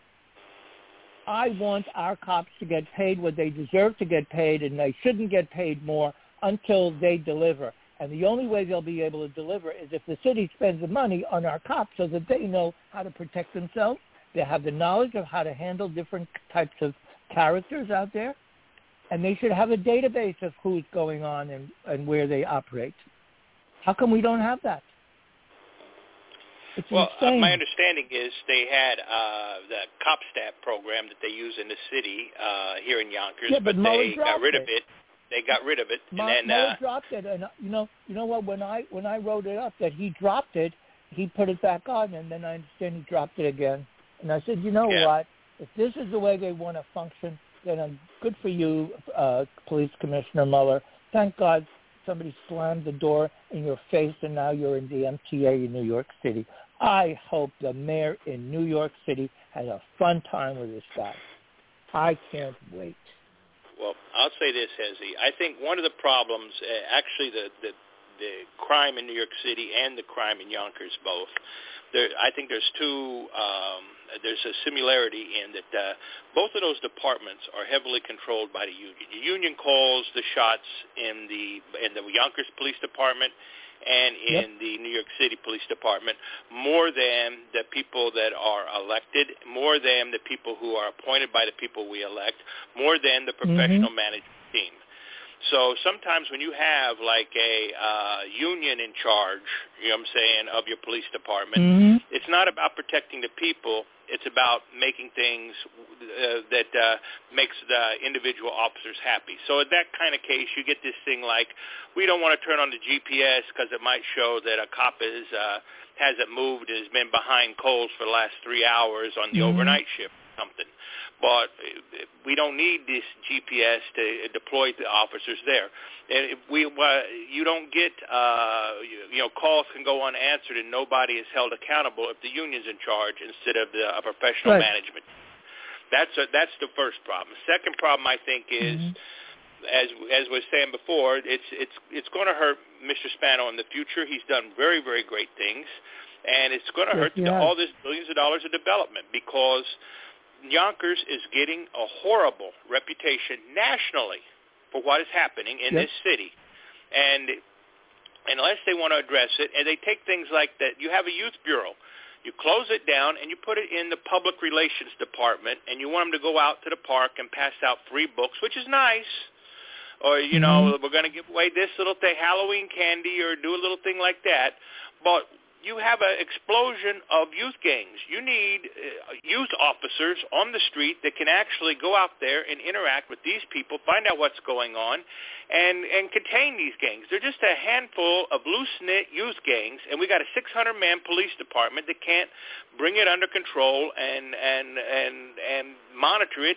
[SPEAKER 3] I want our cops to get paid what they deserve to get paid, and they shouldn't get paid more until they deliver. And the only way they'll be able to deliver is if the city spends the money on our cops so that they know how to protect themselves. They have the knowledge of how to handle different types of characters out there. And they should have a database of who's going on and where they operate. How come we don't have that? It's insane.
[SPEAKER 7] My understanding is they had the CopStat program that they use in the city here in Yonkers, but they got rid of it. They got rid of it, and
[SPEAKER 3] Mueller dropped it. And you know what? When I wrote it up that he dropped it, he put it back on, and then I understand he dropped it again. And I said, you know what? If this is the way they want to function, then good for you, Police Commissioner Mueller. Thank God somebody slammed the door in your face, and now you're in the MTA in New York City. I hope the mayor in New York City has a fun time with this guy. I can't wait.
[SPEAKER 7] Well, I'll say this, Hezi. I think one of the problems, actually the crime in New York City and the crime in Yonkers both. I think there's there's a similarity in that both of those departments are heavily controlled by the union. The union calls the shots in the Yonkers Police Department and in the New York City Police Department more than the people that are elected, more than the people who are appointed by the people we elect, more than the professional management team. So sometimes when you have like a union in charge, you know what I'm saying, of your police department, it's not about protecting the people. It's about making things that makes the individual officers happy. So in that kind of case, you get this thing like, we don't want to turn on the GPS because it might show that a cop hasn't moved and has been behind coals for the last 3 hours on the overnight shift or something. But we don't need this GPS to deploy the officers there. And you don't get, calls can go unanswered and nobody is held accountable if the union's in charge instead of a professional management. That's the first problem. The second problem, I think, is, as was saying before, it's going to hurt Mr. Spano in the future. He's done very, very great things, and it's going to hurt all this billions of dollars of development because Yonkers is getting a horrible reputation nationally for what is happening in this city. And unless they want to address it, and they take things like that, you have a youth bureau. You close it down and you put it in the public relations department and you want them to go out to the park and pass out free books, which is nice. Or, we're going to give away this little thing, Halloween candy, or do a little thing like that. But you have an explosion of youth gangs. You need youth officers on the street that can actually go out there and interact with these people, find out what's going on, and contain these gangs. They're just a handful of loose-knit youth gangs, and we got a 600-man police department that can't bring it under control and monitor it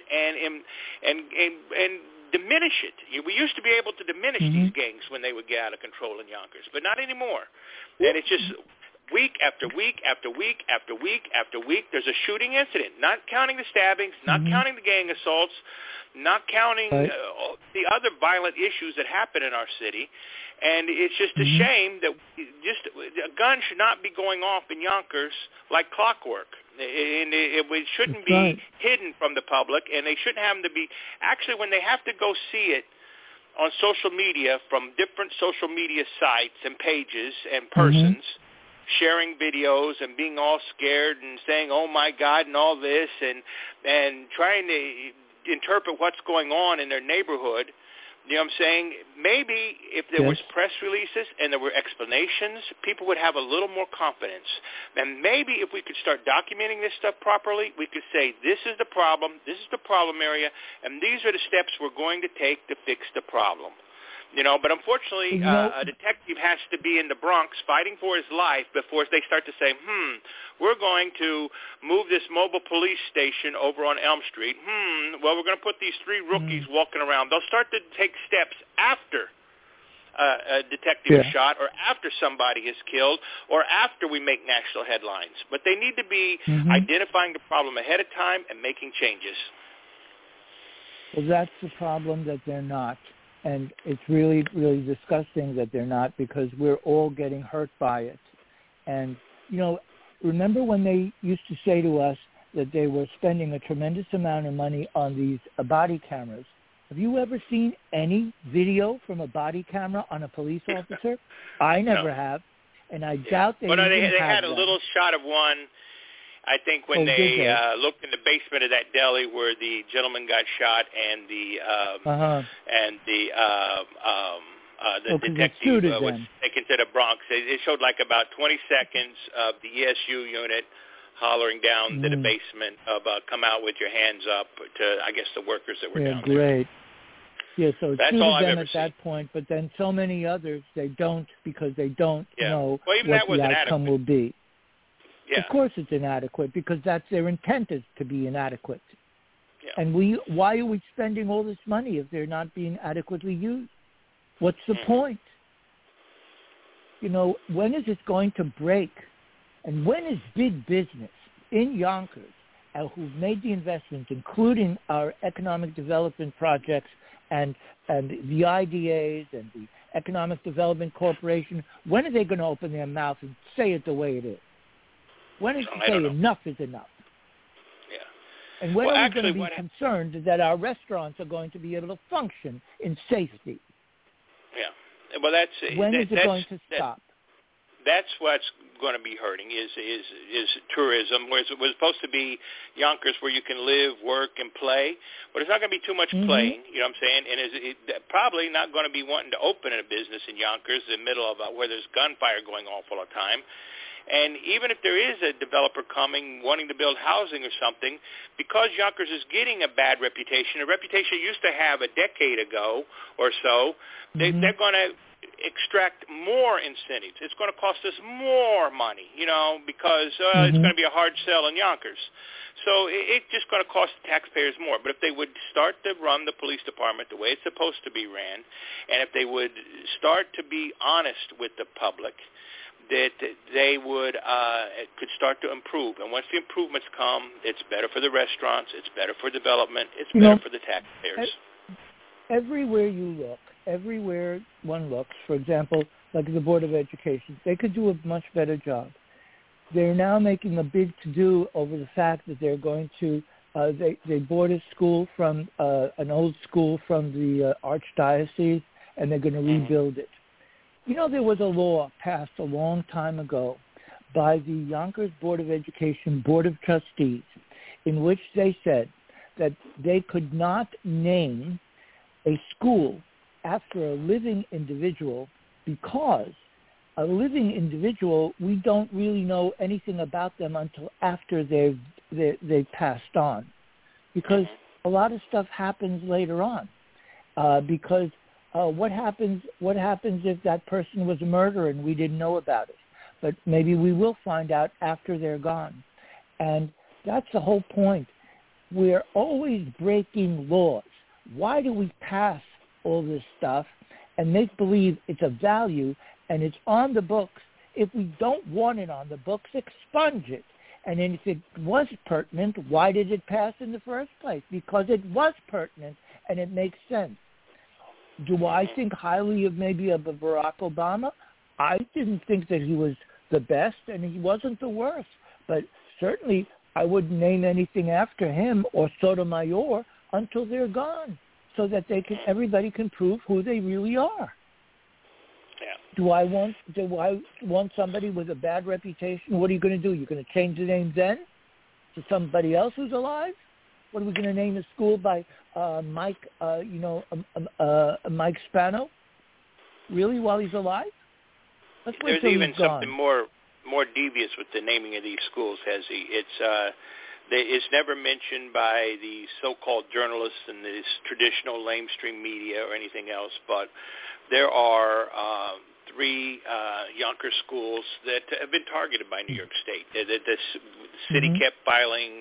[SPEAKER 7] and diminish it. We used to be able to diminish these gangs when they would get out of control in Yonkers, but not anymore. And it's just week after week after week after week after week, there's a shooting incident, not counting the stabbings, not counting the gang assaults, not counting the other violent issues that happen in our city. And it's just a shame that a gun should not be going off in Yonkers like clockwork. And it shouldn't be hidden from the public, and they shouldn't have them to be – actually, when they have to go see it on social media from different social media sites and pages and persons – sharing videos and being all scared and saying, oh, my God, and all this, and trying to interpret what's going on in their neighborhood, you know what I'm saying? Maybe if there was press releases and there were explanations, people would have a little more confidence. And maybe if we could start documenting this stuff properly, we could say, this is the problem area, and these are the steps we're going to take to fix the problem. But unfortunately, a detective has to be in the Bronx fighting for his life before they start to say, we're going to move this mobile police station over on Elm Street. Well, we're going to put these 3 rookies walking around. They'll start to take steps after a detective is shot or after somebody is killed or after we make national headlines. But they need to be identifying the problem ahead of time and making changes.
[SPEAKER 3] Well, that's the problem, that they're not. And it's really, really disgusting that they're not, because we're all getting hurt by it. And, remember when they used to say to us that they were spending a tremendous amount of money on these body cameras? Have you ever seen any video from a body camera on a police officer? I never have. And I doubt they even
[SPEAKER 7] they had a
[SPEAKER 3] them.
[SPEAKER 7] little shot of one, I think, when they looked in the basement of that deli where the gentleman got shot and the detective was taken to the Bronx. It showed like about 20 seconds of the ESU unit hollering down to the basement of come out with your hands up to, I guess, the workers that were down there.
[SPEAKER 3] Great. Yeah, so it's
[SPEAKER 7] That's
[SPEAKER 3] two
[SPEAKER 7] all
[SPEAKER 3] of
[SPEAKER 7] I've
[SPEAKER 3] them
[SPEAKER 7] ever
[SPEAKER 3] at that
[SPEAKER 7] seen.
[SPEAKER 3] point, but then so many others, they don't, because they don't know
[SPEAKER 7] well, even
[SPEAKER 3] what
[SPEAKER 7] that was
[SPEAKER 3] the outcome
[SPEAKER 7] inadequate.
[SPEAKER 3] will be.
[SPEAKER 7] Yeah.
[SPEAKER 3] Of course it's inadequate, because that's their intent, is to be inadequate.
[SPEAKER 7] Yeah.
[SPEAKER 3] And why are we spending all this money if they're not being adequately used? What's the point? When is it going to break? And when is big business in Yonkers, who've made the investments, including our economic development projects and the IDAs and the Economic Development Corporation, when are they going to open their mouth and say it the way it is? When is to say enough is enough?
[SPEAKER 7] Yeah.
[SPEAKER 3] And when are we going to be concerned that our restaurants are going to be able to function in safety?
[SPEAKER 7] Yeah. Well,
[SPEAKER 3] when is it going to stop?
[SPEAKER 7] That's what's going to be hurting is tourism, where it was supposed to be Yonkers where you can live, work, and play, but it's not going to be too much playing, you know what I'm saying? And it's probably not going to be wanting to open a business in Yonkers in the middle of where there's gunfire going off all the time. And even if there is a developer coming wanting to build housing or something, because Yonkers is getting a bad reputation, a reputation it used to have a decade ago or so, they're going to extract more incentives. It's going to cost us more money, because it's going to be a hard sell in Yonkers. So it's just going to cost the taxpayers more. But if they would start to run the police department the way it's supposed to be ran, and if they would start to be honest with the public, that they would could start to improve. And once the improvements come, it's better for the restaurants, it's better for development, it's better for the taxpayers.
[SPEAKER 3] Everywhere you look, everywhere one looks, for example, like the Board of Education, they could do a much better job. They're now making a big to-do over the fact that they're going to, they bought a school from, an old school from the Archdiocese, and they're going to rebuild it. There was a law passed a long time ago by the Yonkers Board of Education Board of Trustees in which they said that they could not name a school after a living individual because a living individual, we don't really know anything about them until after they've passed on, because a lot of stuff happens later on. Because what happens if that person was a murderer and we didn't know about it? But maybe we will find out after they're gone. And that's the whole point. We're always breaking laws. Why do we pass all this stuff and make believe it's a value and it's on the books? If we don't want it on the books, expunge it. And then if it was pertinent, why did it pass in the first place? Because it was pertinent and it makes sense. Do I think highly of maybe of Barack Obama? I didn't think that he was the best and he wasn't the worst. But certainly I wouldn't name anything after him or Sotomayor until they're gone, so that everybody can prove who they really are.
[SPEAKER 7] Yeah.
[SPEAKER 3] Do I want somebody with a bad reputation? What are you going to do? You're going to change the name then to somebody else who's alive? What are we going to name the school by Mike Spano? Really, while he's alive?
[SPEAKER 7] There's even something more devious with the naming of these schools, Hezi. It's never mentioned by the so-called journalists and the traditional mainstream media or anything else, but there are 3 Yonkers schools that have been targeted by New York State. The city kept filing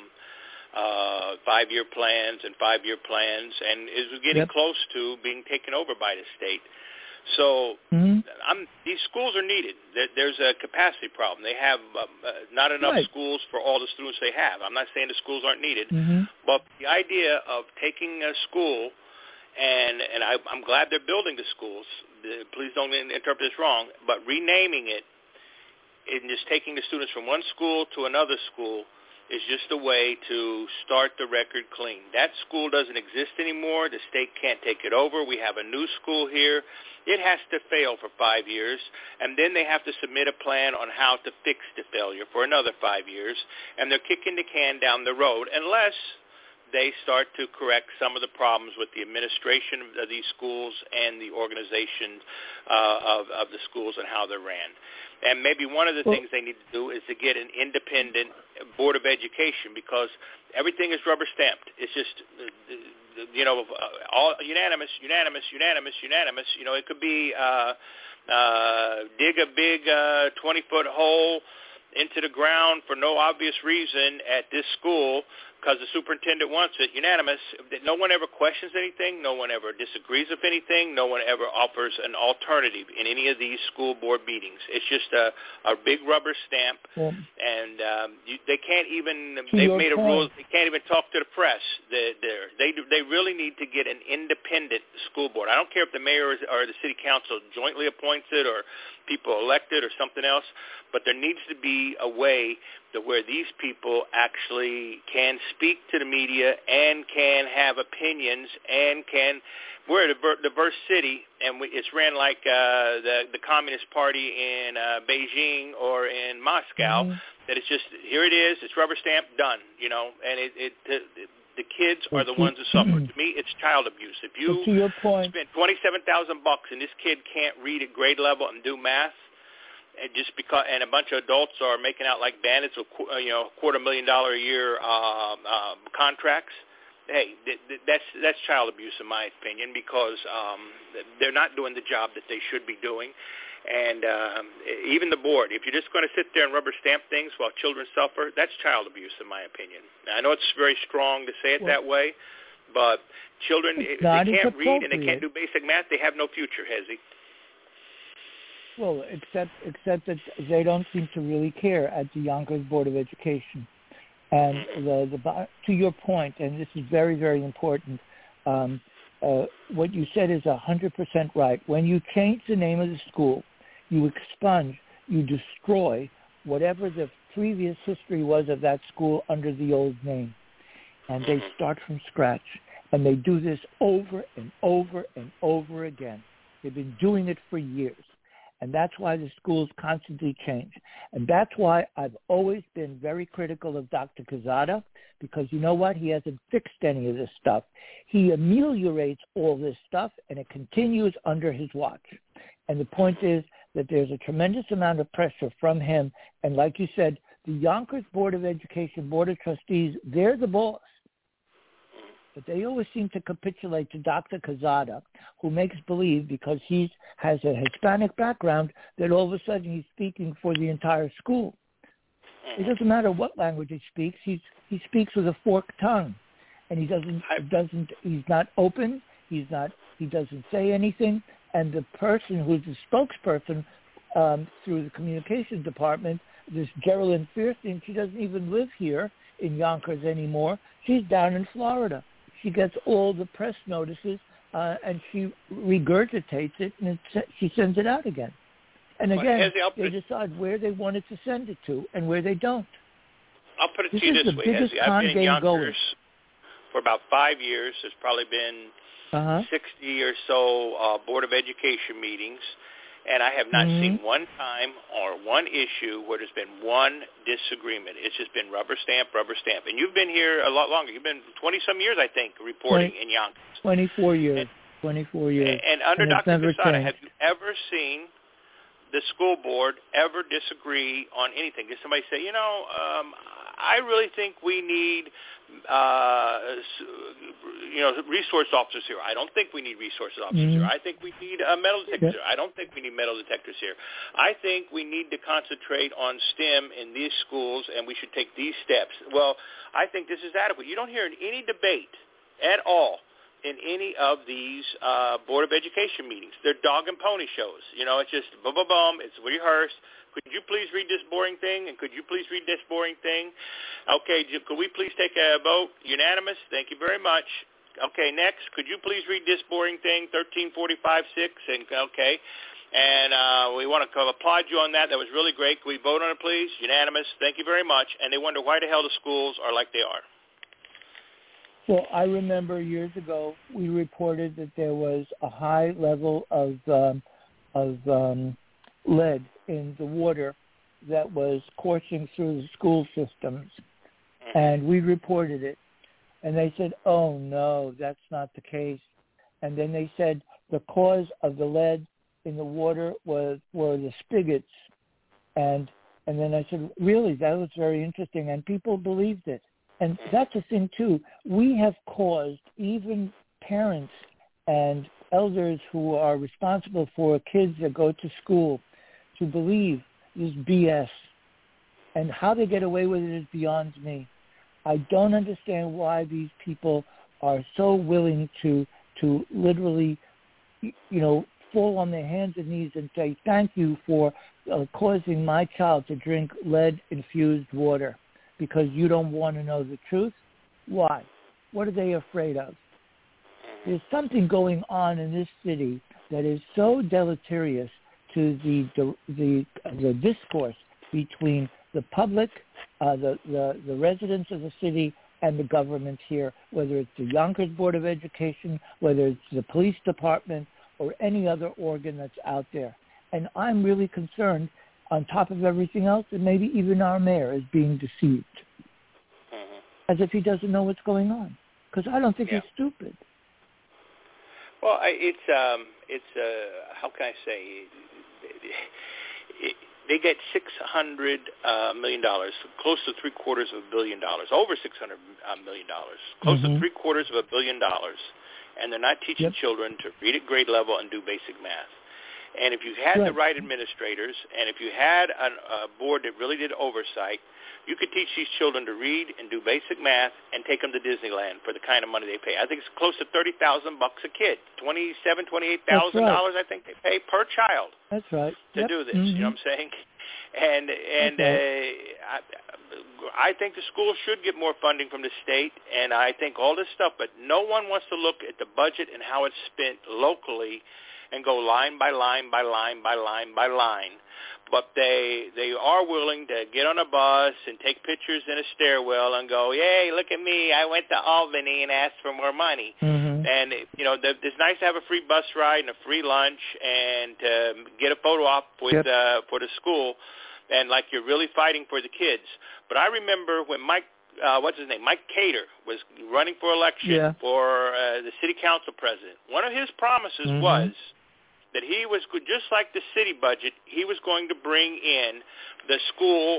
[SPEAKER 7] 5-year plans and 5-year plans, and it was getting close to being taken over by the state. So these schools are needed. There's a capacity problem. They have not enough schools for all the students they have. I'm not saying the schools aren't needed, but the idea of taking a school, and I'm glad they're building the schools. Please don't interpret this wrong, but renaming it and just taking the students from one school to another school is just a way to start the record clean. That school doesn't exist anymore. The state can't take it over. We have a new school here. It has to fail for 5 years, and then they have to submit a plan on how to fix the failure for another 5 years, and they're kicking the can down the road unless they start to correct some of the problems with the administration of these schools and the organization of the schools and how they're ran. And maybe one of the things they need to do is to get an independent Board of Education, because everything is rubber stamped. It's just, all unanimous. It could be dig a big 20-foot hole into the ground for no obvious reason at this school, because the superintendent wants it, unanimous. No one ever questions anything. No one ever disagrees with anything. No one ever offers an alternative in any of these school board meetings. It's just a big rubber stamp, and they can't even. They've made a rule. They can't even talk to the press. They really need to get an independent school board. I don't care if the mayor or the city council jointly appoints it or people elected or something else, but there needs to be a way to where these people actually can speak to the media and can have opinions and can. We're a diverse city, and it's ran like the Communist Party in Beijing or in Moscow. That it's just, here it is, it's rubber stamp, done, and the kids are the ones who suffer. To me, it's child abuse. If you spend $27,000 and this kid can't read at grade level and do math, and a bunch of adults are making out like bandits with $250,000 a year contracts, hey, that's child abuse in my opinion, because they're not doing the job that they should be doing. And even the board, if you're just going to sit there and rubber stamp things while children suffer, that's child abuse in my opinion. Now, I know it's very strong to say it that way, but children, if they can't read and they can't do basic math, they have no future, Hezi.
[SPEAKER 3] Well, except that they don't seem to really care at the Yonkers Board of Education. And to your point, and this is very, very important, what you said is 100% right. When you change the name of the school, you expunge, you destroy whatever the previous history was of that school under the old name. And they start from scratch. And they do this over and over and over again. They've been doing it for years. And that's why the schools constantly change. And that's why I've always been very critical of Dr. Quezada, because you know what? He hasn't fixed any of this stuff. He ameliorates all this stuff, and it continues under his watch. And the point is that there's a tremendous amount of pressure from him. And like you said, the Yonkers Board of Education, Board of Trustees, they're the boss. But they always seem to capitulate to Dr. Quezada, who makes believe, because he has a Hispanic background, that all of a sudden he's speaking for the entire school. It doesn't matter what language he speaks. He speaks with a forked tongue, and he's not open. He doesn't say anything. And the person who's the spokesperson through the communications department, this Geraldine Fierstein, she doesn't even live here in Yonkers anymore. She's down in Florida. She gets all the press notices, and she regurgitates it, and she sends it out again. And again, they decide where they want it to send it to and where they don't.
[SPEAKER 7] I'll put it to you this way, Hezi. I've been in Yonkers for about 5 years. There's probably been 60 or so Board of Education meetings. And I have not seen one time or one issue where there's been one disagreement. It's just been rubber stamp. And you've been here a lot longer. You've been 20-some years, I think, reporting in Yonkers.
[SPEAKER 3] 24 years.
[SPEAKER 7] And under Dr. Quezada, have you ever seen the school board ever disagree on anything? Did somebody say, I really think we need resource officers here. I don't think we need resource officers here. I think we need metal detectors here. I don't think we need metal detectors here. I think we need to concentrate on STEM in these schools, and we should take these steps. Well, I think this is adequate. You don't hear any debate at all in any of these Board of Education meetings. They're dog and pony shows. It's just boom, it's rehearsed. Could you please read this boring thing? And could you please read this boring thing? Okay, could we please take a vote? Unanimous? Thank you very much. Okay, next, could you please read this boring thing, 1345-6? And okay. And we want to applaud you on that. That was really great. Can we vote on it, please? Unanimous. Thank you very much. And they wonder why the hell the schools are like they are.
[SPEAKER 3] Well, I remember years ago we reported that there was a high level of lead in the water that was coursing through the school systems, and we reported it. And they said, oh, no, that's not the case. And then they said the cause of the lead in the water were the spigots. And then I said, really, that was very interesting. And people believed it. And that's the thing, too. We have caused even parents and elders who are responsible for kids that go to school to believe this BS. And how they get away with it is beyond me. I don't understand why these people are so willing to literally, fall on their hands and knees and say, thank you for causing my child to drink lead-infused water because you don't want to know the truth. Why? What are they afraid of? There's something going on in this city that is so deleterious to the discourse between the public, the residents of the city, and the government here, whether it's the Yonkers Board of Education, whether it's the police department, or any other organ that's out there. And I'm really concerned, on top of everything else, that maybe even our mayor is being deceived, as if he doesn't know what's going on. Because I don't think he's stupid.
[SPEAKER 7] Well, it's how can I say? They get $600 million, close to $750 million, over $600 million, close to $750 million, and they're not teaching children to read at grade level and do basic math. And if you had the right administrators, and if you had a board that really did oversight, you could teach these children to read and do basic math and take them to Disneyland for the kind of money they pay. I think it's close to $30,000 a kid, $28,000 I think they pay per child.
[SPEAKER 3] That's right.
[SPEAKER 7] To do this, you know what I'm saying? And I think the schools should get more funding from the state, and I think all this stuff, but no one wants to look at the budget and how it's spent locally and go line by line by line by line by line. But they are willing to get on a bus and take pictures in a stairwell and go, yay, look at me, I went to Albany and asked for more money. And, it's nice to have a free bus ride and a free lunch and to get a photo op with for the school, and like you're really fighting for the kids. But I remember when Mike Cater was running for election for the city council president. One of his promises was that he was, just like the city budget, he was going to bring in the school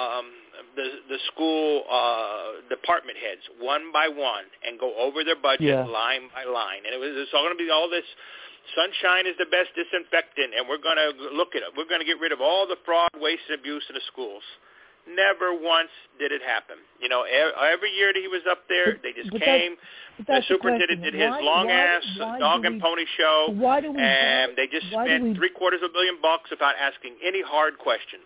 [SPEAKER 7] department heads one by one and go over their budget line by line. And it's all going to be all this sunshine is the best disinfectant, and we're going to we're going to get rid of all the fraud, waste, and abuse in the schools. Never once did it happen. Every year that he was up there, they just came. The superintendent did his long-ass dog and pony show, and they just spent $750 million without asking any hard questions.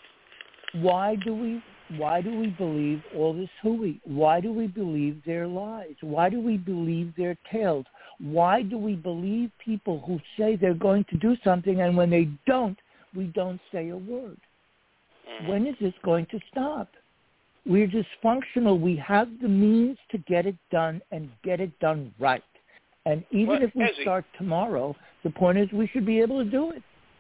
[SPEAKER 3] Why do we believe all this hooey? Why do we believe their lies? Why do we believe their tales? Why do we believe people who say they're going to do something, and when they don't, we don't say a word? When is this going to stop? We're dysfunctional. We have the means to get it done and get it done right. And even if we start tomorrow, the point is we should be able to do it.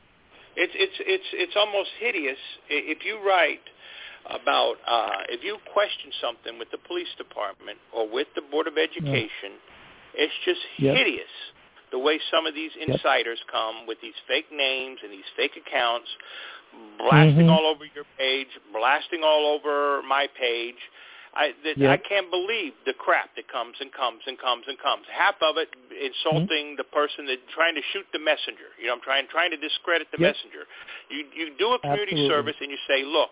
[SPEAKER 7] It's almost hideous if you write about if you question something with the police department or with the Board of Education. It's just hideous the way some of these insiders come with these fake names and these fake accounts, blasting all over your page, blasting all over my page. I can't believe the crap that comes and comes and comes and comes. Half of it insulting the person that trying to shoot the messenger. I'm trying to discredit the messenger. You do a community service and you say, look,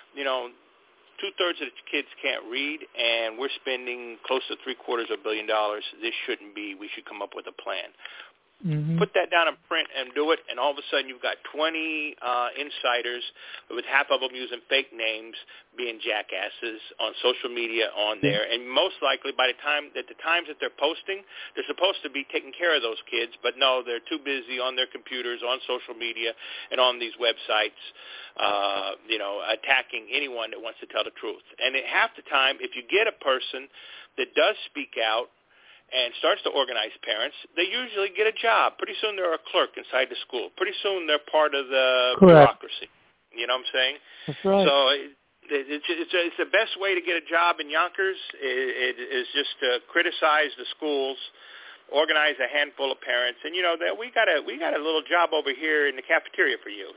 [SPEAKER 7] 2/3 of the kids can't read, and we're spending close to $750 million. This shouldn't be. We should come up with a plan. Put that down in print and do it, and all of a sudden you've got 20 insiders with half of them using fake names, being jackasses on social media on there. And most likely by the times that they're posting, they're supposed to be taking care of those kids, but no, they're too busy on their computers, on social media, and on these websites, attacking anyone that wants to tell the truth. And half the time, if you get a person that does speak out and starts to organize parents, they usually get a job. Pretty soon they're a clerk inside the school. Pretty soon they're part of the bureaucracy. You know what I'm saying?
[SPEAKER 3] That's right.
[SPEAKER 7] So it's the best way to get a job in Yonkers is just to criticize the schools, organize a handful of parents, and that we got a little job over here in the cafeteria for you.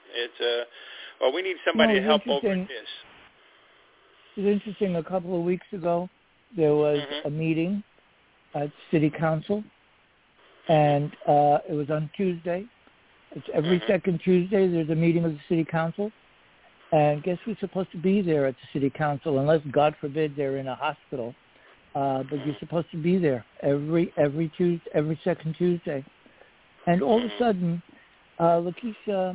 [SPEAKER 7] Or we need somebody to help over this.
[SPEAKER 3] It's interesting. A couple of weeks ago, there was a meeting at City Council, and it was on Tuesday. It's every second Tuesday there's a meeting of the City Council, And guess who's supposed to be there at the city council, unless, God forbid, they're in a hospital. But you're supposed to be there every Tuesday, every second Tuesday. And all of a sudden, Lakeisha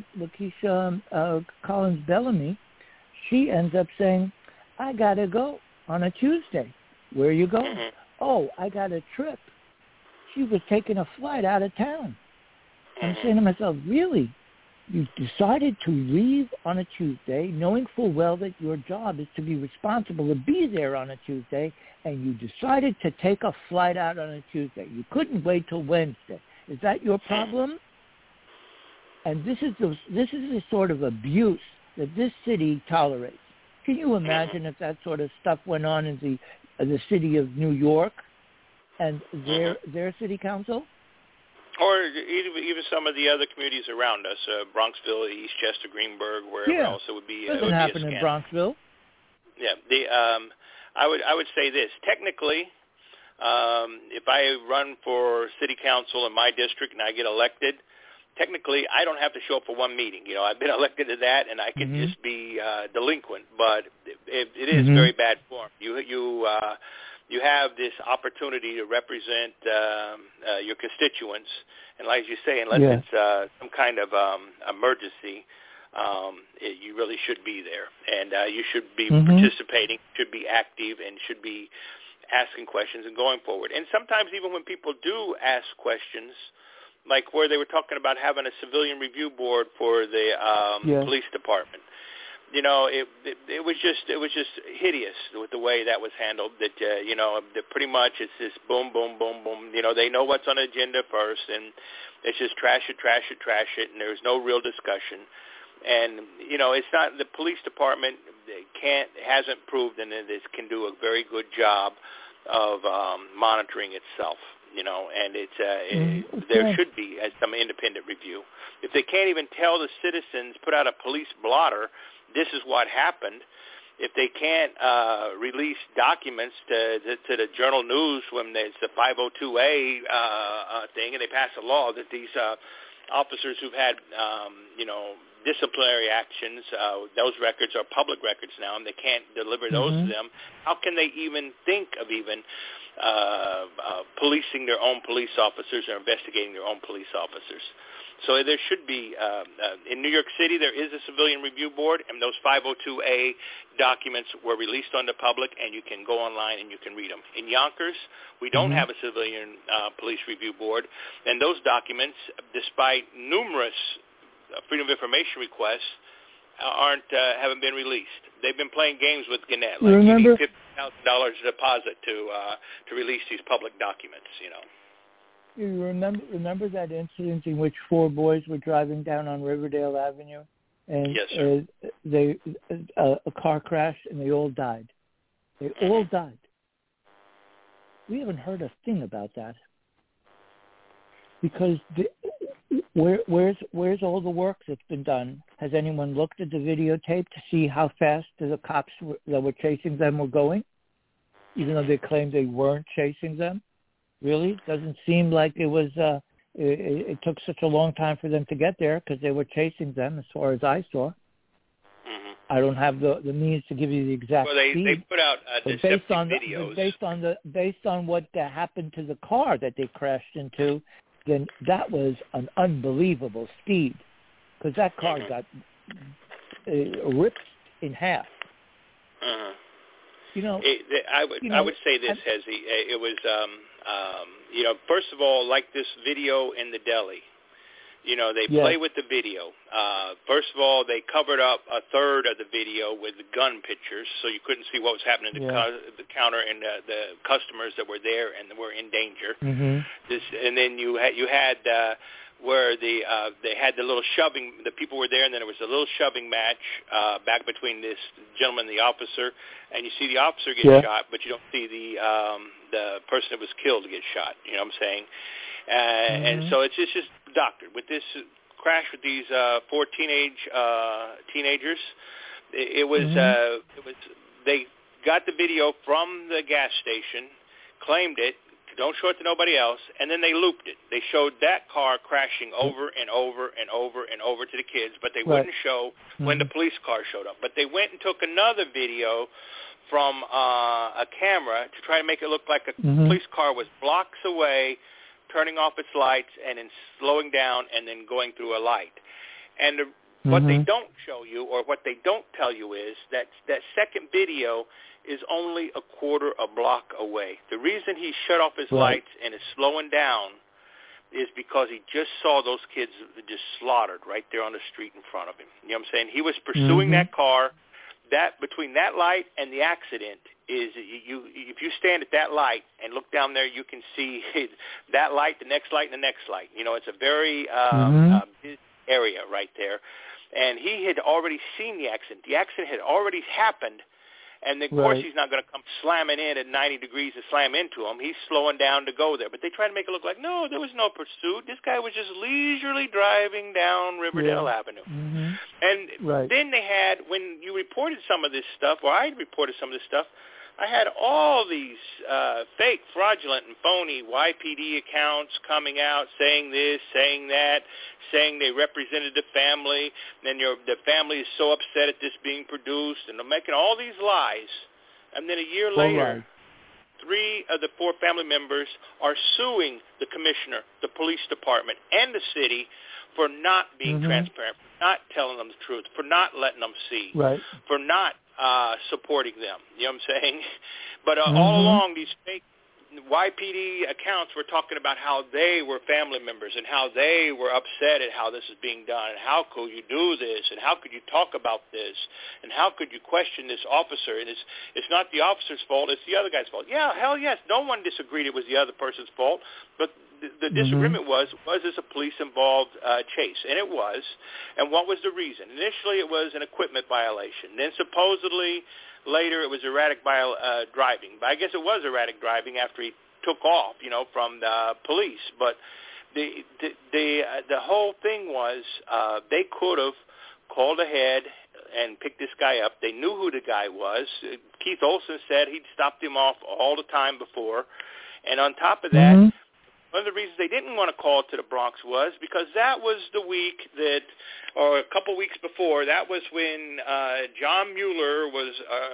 [SPEAKER 3] Collins Bellamy, she ends up saying, I got to go on a Tuesday. Where are you going? Oh, I got a trip. She was taking a flight out of town. I'm saying to myself, really? You decided to leave on a Tuesday, knowing full well that your job is to be responsible to be there on a Tuesday, and you decided to take a flight out on a Tuesday. You couldn't wait till Wednesday. Is that your problem? And this is the sort of abuse that this city tolerates. Can you imagine if that sort of stuff went on in the city of New York and their city council?
[SPEAKER 7] Or even some of the other communities around us, Bronxville, Eastchester, Greenburgh, wherever else it would be.
[SPEAKER 3] Doesn't happen in Bronxville.
[SPEAKER 7] Yeah, I would say this. Technically, if I run for city council in my district and I get elected, technically I don't have to show up for one meeting. You know, I've been elected to that, and I could just be delinquent. But it is very bad form. You have this opportunity to represent your constituents, and like you say, unless it's some kind of emergency, you really should be there, and you should be participating, should be active, and should be asking questions and going forward. And sometimes even when people do ask questions, like where they were talking about having a civilian review board for the police department. You know, it was just hideous with the way that was handled. That that pretty much it's just boom, boom, boom, boom. You know, they know what's on the agenda first, and it's just trash it, and there's no real discussion. And you know, it's not the police department hasn't proved that it can do a very good job of monitoring itself. You know, and there should be some independent review. If they can't even tell the citizens, put out a police blotter, this is what happened. If they can't release documents to the Journal News when it's the 502A thing, and they pass a law that these officers who've had disciplinary actions, those records are public records now, and they can't deliver those to them. How can they even think of policing their own police officers or investigating their own police officers? So there should be, in New York City, there is a civilian review board, and those 502A documents were released on the public, and you can go online and you can read them. In Yonkers, we don't have a civilian police review board, and those documents, despite numerous Freedom of Information requests, haven't been released. They've been playing games with Gannett, like you need $50,000 deposit to release these public documents, you know.
[SPEAKER 3] You remember that incident in which 4 boys were driving down on Riverdale Avenue, and
[SPEAKER 7] yes, sir.
[SPEAKER 3] A car crashed and they all died. They all died. We haven't heard a thing about that because where's all the work that's been done? Has anyone looked at the videotape to see how fast the cops that were chasing them were going, even though they claimed they weren't chasing them? Really? Doesn't seem like it was. It took such a long time for them to get there because they were chasing them, as far as I saw. I don't have the means to give you the exact speed.
[SPEAKER 7] They put out deceptive videos.
[SPEAKER 3] Based on what happened to the car that they crashed into, then that was an unbelievable speed because that car got ripped in half. You know,
[SPEAKER 7] I would say this, Hezi. It was, first of all, like this video in the deli. You know, they play with the video. First of all, they covered up a third of the video with gun pictures, so you couldn't see what was happening at the counter and the customers that were there and were in danger. And then you had where they had the little shoving. The people were there, and then there was a little shoving match back between this gentleman and the officer. And you see the officer get shot, but you don't see the person that was killed get shot. You know what I'm saying? And so it's just doctored. With this crash with these 4 teenagers, it was they got the video from the gas station, claimed it, Don't show it to nobody else. And then they looped it. They showed that car crashing over and over and over and over to the kids, but they wouldn't show when the police car showed up. But they went and took another video from a camera to try to make it look like a police car was blocks away, turning off its lights and then slowing down and then going through a light. And what they don't show you, or what they don't tell you, is that that second video is only a quarter a block away. The reason he shut off his lights and is slowing down is because he just saw those kids just slaughtered right there on the street in front of him. You know what I'm saying? He was pursuing that car. That between that light and the accident is if you stand at that light and look down there, you can see that light, the next light, and the next light. You know, it's a very busy area right there. And he had already seen the accident. The accident had already happened. And, of course, he's not going to come slamming in at 90 degrees to slam into him. He's slowing down to go there. But they try to make it look like, no, there was no pursuit. This guy was just leisurely driving down Riverdale Avenue. And then they had, when you reported some of this stuff, or I reported some of this stuff, I had all these fake, fraudulent, and phony YPD accounts coming out saying this, saying that, saying they represented the family, and then the family is so upset at this being produced, and they're making all these lies. And then a year later, 3 of the 4 family members are suing the commissioner, the police department, and the city for not being transparent, for not telling them the truth, for not letting them see, for not supporting them. You know what I'm saying? But all along, these fake YPD accounts were talking about how they were family members and how they were upset at how this is being done, and how could you do this, and how could you talk about this, and how could you question this officer, and it's not the officer's fault, it's the other guy's fault. Yeah, hell yes, no one disagreed it was the other person's fault, but the disagreement was this a police-involved chase? And it was. And what was the reason? Initially, it was an equipment violation. Then supposedly, later, it was erratic driving. But I guess it was erratic driving after he took off, from the police. But the whole thing was they could have called ahead and picked this guy up. They knew who the guy was. Keith Olsen said he'd stopped him off all the time before. And on top of that, one of the reasons they didn't want to call it to the Bronx was because that was the week that, or a couple weeks before, that was when John Mueller was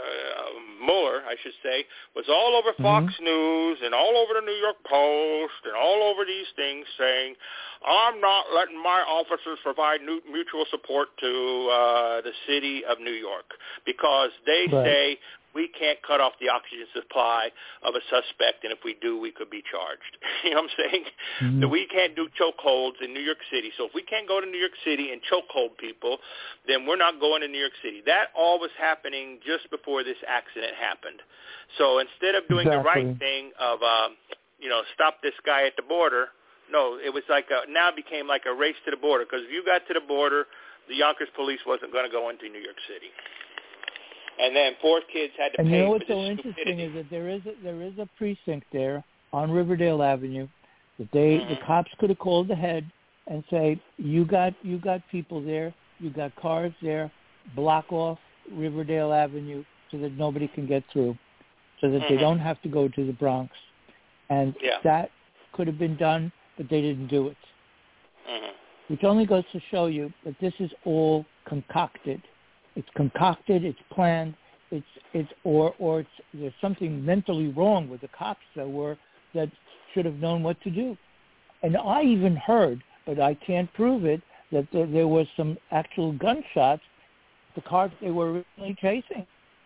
[SPEAKER 7] all over Fox News and all over the New York Post and all over these things saying, I'm not letting my officers provide mutual support to the city of New York because they say we can't cut off the oxygen supply of a suspect, and if we do, we could be charged. You know what I'm saying? That we can't do chokeholds in New York City. So if we can't go to New York City and chokehold people, then we're not going to New York City. That all was happening just before this accident happened. So instead of doing the right thing of, stop this guy at the border, no, it was now it became like a race to the border, because if you got to the border, the Yonkers police wasn't going to go into New York City. And then 4 kids had to pay.
[SPEAKER 3] And you know what's
[SPEAKER 7] for
[SPEAKER 3] so interesting is that there is a precinct there on Riverdale Avenue that the cops could have called ahead and say, you got people there, you got cars there, block off Riverdale Avenue so that nobody can get through, so that they don't have to go to the Bronx. And that could have been done, but they didn't do it. Which only goes to show you that this is all concocted. It's concocted. It's planned. There's something mentally wrong with the cops that should have known what to do. And I even heard, but I can't prove it, that there was some actual gunshots. The cars they were originally chasing.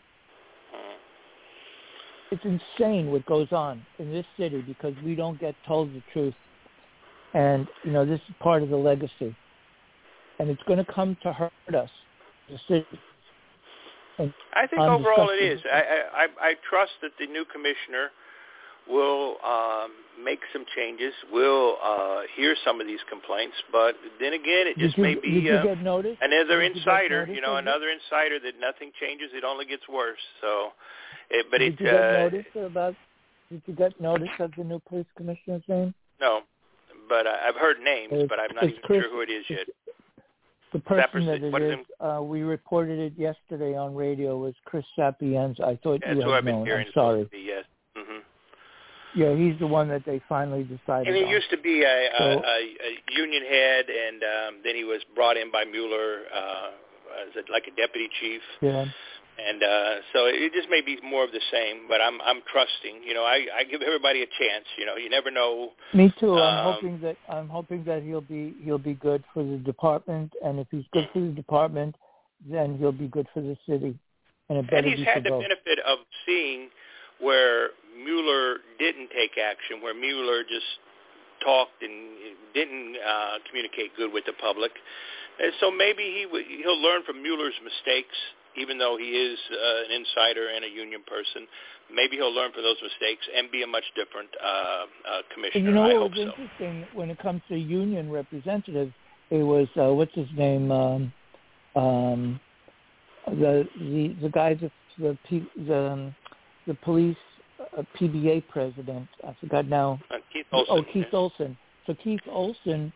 [SPEAKER 3] It's insane what goes on in this city because we don't get told the truth. And this is part of the legacy, and it's going to come to hurt us.
[SPEAKER 7] I think overall it is. I trust that the new commissioner will make some changes, will hear some of these complaints, but then again, it just may be another insider, another insider that nothing changes, it only gets worse. So, did
[SPEAKER 3] you get notice of the new police commissioner's name?
[SPEAKER 7] No, but I've heard names, but I'm not even sure who it is yet.
[SPEAKER 3] The person that it is, we reported it yesterday on radio, was Chris Sapienza. I thought you had known. I'm sorry.
[SPEAKER 7] Yes.
[SPEAKER 3] Yeah, he's the one that they finally decided
[SPEAKER 7] And he
[SPEAKER 3] on.
[SPEAKER 7] used to be a union head, and then he was brought in by Mueller as like a deputy chief.
[SPEAKER 3] Yeah.
[SPEAKER 7] And so it just may be more of the same, but I'm trusting. You know, I give everybody a chance. You know, you never know.
[SPEAKER 3] Me too. I'm hoping that he'll be good for the department, and if he's good for the department, then he'll be good for the city. And
[SPEAKER 7] he's had the benefit of seeing where Mueller didn't take action, where Mueller just talked and didn't communicate good with the public. And so maybe he'll learn from Mueller's mistakes, even though he is an insider and a union person. Maybe he'll learn from those mistakes and be a much different commissioner.
[SPEAKER 3] You know,
[SPEAKER 7] I
[SPEAKER 3] what
[SPEAKER 7] hope
[SPEAKER 3] was interesting when it comes to union representatives, it was what's his name, the guy, the police PBA president. I forgot now.
[SPEAKER 7] Keith Olson.
[SPEAKER 3] Oh, Keith Olson. So Keith Olson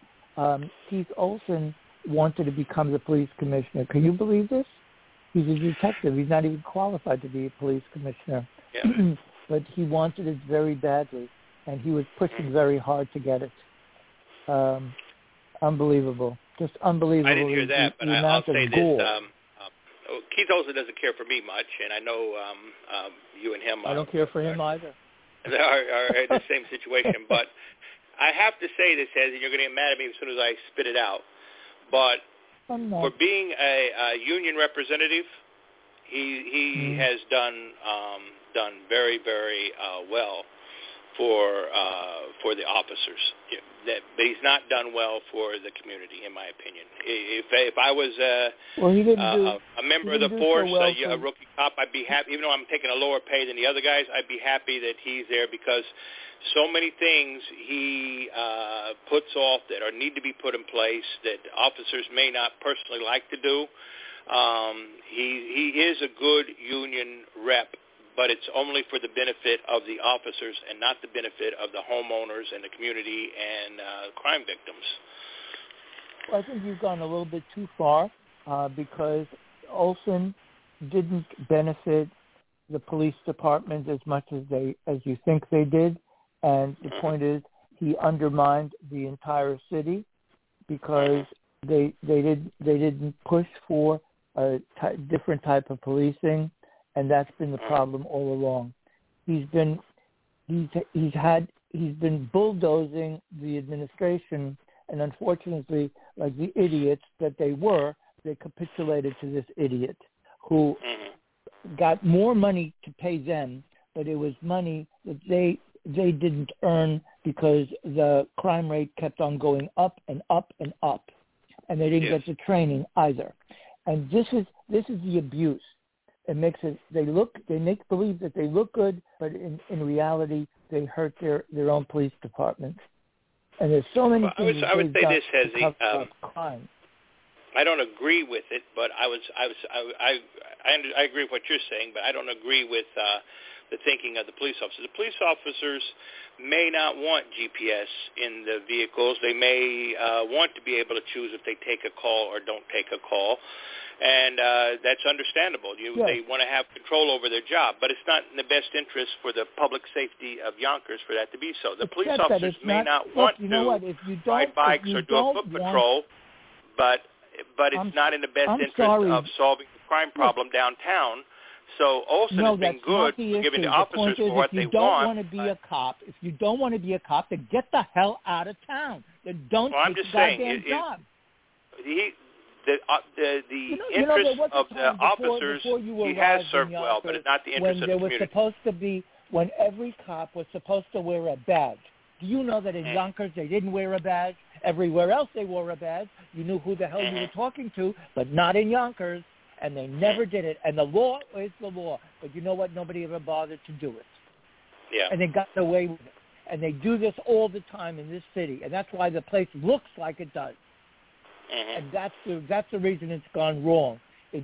[SPEAKER 3] wanted to become the police commissioner. Can you believe this? He's a detective. He's not even qualified to be a police commissioner.
[SPEAKER 7] Yeah.
[SPEAKER 3] But he wanted it very badly, and he was pushing very hard to get it. Unbelievable. Just unbelievable.
[SPEAKER 7] I didn't hear that, but I'll say this. Keith Olson doesn't care for me much, and I know you and him.
[SPEAKER 3] I don't care for him either.
[SPEAKER 7] Are in the same situation. But I have to say this, Hez, and you're going to get mad at me as soon as I spit it out. But for being a union representative, he has done very, very well for the officers. But he's not done well for the community, in my opinion. If I was a member of the force, a rookie cop, I'd be happy. Even though I'm taking a lower pay than the other guys, I'd be happy that he's there because so many things he puts off that need to be put in place that officers may not personally like to do. He is a good union rep, but it's only for the benefit of the officers and not the benefit of the homeowners and the community and crime victims.
[SPEAKER 3] Well, I think you've gone a little bit too far because Olson didn't benefit the police department as much as you think they did, and the point is he undermined the entire city because they didn't push for a different type of policing. And that's been the problem all along. He's been bulldozing the administration, and unfortunately, like the idiots that they capitulated to this idiot who got more money to pay them, but it was money that they didn't earn because the crime rate kept on going up and up and up, and they didn't get the training either. And this is the abuse. It makes it. They make believe that they look good, but in reality, they hurt their own police department. And there's so many things.
[SPEAKER 7] I would say this, Hezzy.
[SPEAKER 3] Crime.
[SPEAKER 7] I don't agree with it, but I agree with what you're saying, but I don't agree with the thinking of the police officers. The police officers may not want GPS in the vehicles. They may want to be able to choose if they take a call or don't take a call. And that's understandable. They want to have control over their job, but it's not in the best interest for the public safety of Yonkers for that to be so. The police officers may not want to ride bikes or do a foot patrol, but it's not in the best interest of solving the crime problem downtown. So Olson has been good for giving the officers for what they want.
[SPEAKER 3] If you don't want to be a cop, then get the hell out of town. Then don't take the goddamn job.
[SPEAKER 7] The interest of the officers, he has served well, but it's not the interest of the community.
[SPEAKER 3] When every cop was supposed to wear a badge. Do you know that in Yonkers they didn't wear a badge? Everywhere else they wore a badge. You knew who the hell you were talking to, but not in Yonkers, and they never did it. And the law is the law, but you know what? Nobody ever bothered to do it.
[SPEAKER 7] Yeah.
[SPEAKER 3] And they got away with it. And they do this all the time in this city, and that's why the place looks like it does. And that's the reason it's gone wrong.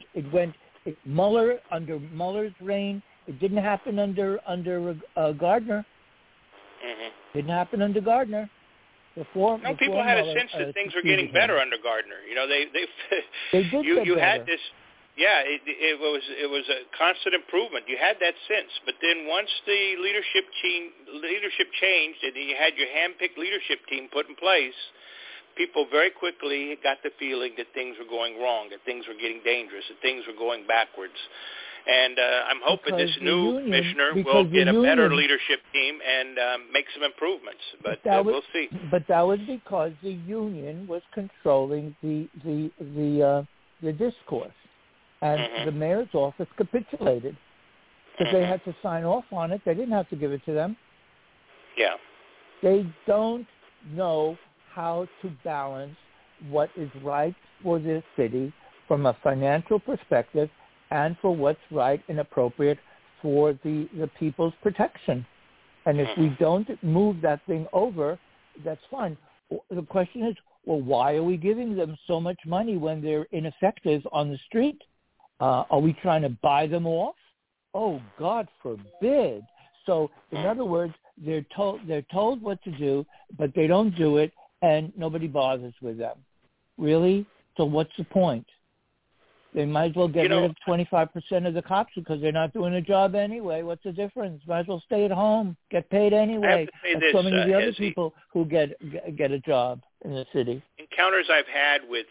[SPEAKER 3] Under Mueller's reign. It didn't happen under Gardner. Didn't happen under Gardner. People had
[SPEAKER 7] a sense that things were getting better under Gardner. You know, they
[SPEAKER 3] did.
[SPEAKER 7] You had this. Yeah, it was a constant improvement. You had that sense, but then once the leadership changed, and you had your hand-picked leadership team put in place, people very quickly got the feeling that things were going wrong, that things were getting dangerous, that things were going backwards. And I'm hoping this new commissioner will get a better leadership team and make some improvements. But we'll see.
[SPEAKER 3] But that was because the union was controlling the discourse, and the mayor's office capitulated because they had to sign off on it. They didn't have to give it to them.
[SPEAKER 7] Yeah.
[SPEAKER 3] They don't know how to balance what is right for this city from a financial perspective and for what's right and appropriate for the people's protection. And if we don't move that thing over, that's fine. The question is, well, why are we giving them so much money when they're ineffective on the street? Are we trying to buy them off? Oh, God forbid. So, in other words, they're told what to do, but they don't do it, and nobody bothers with them. Really? So what's the point? They might as well get rid of 25% of the cops because they're not doing a job anyway. What's the difference? Might as well stay at home, get paid anyway. Like so many of the other people who get a job in the city.
[SPEAKER 7] Encounters I've had with,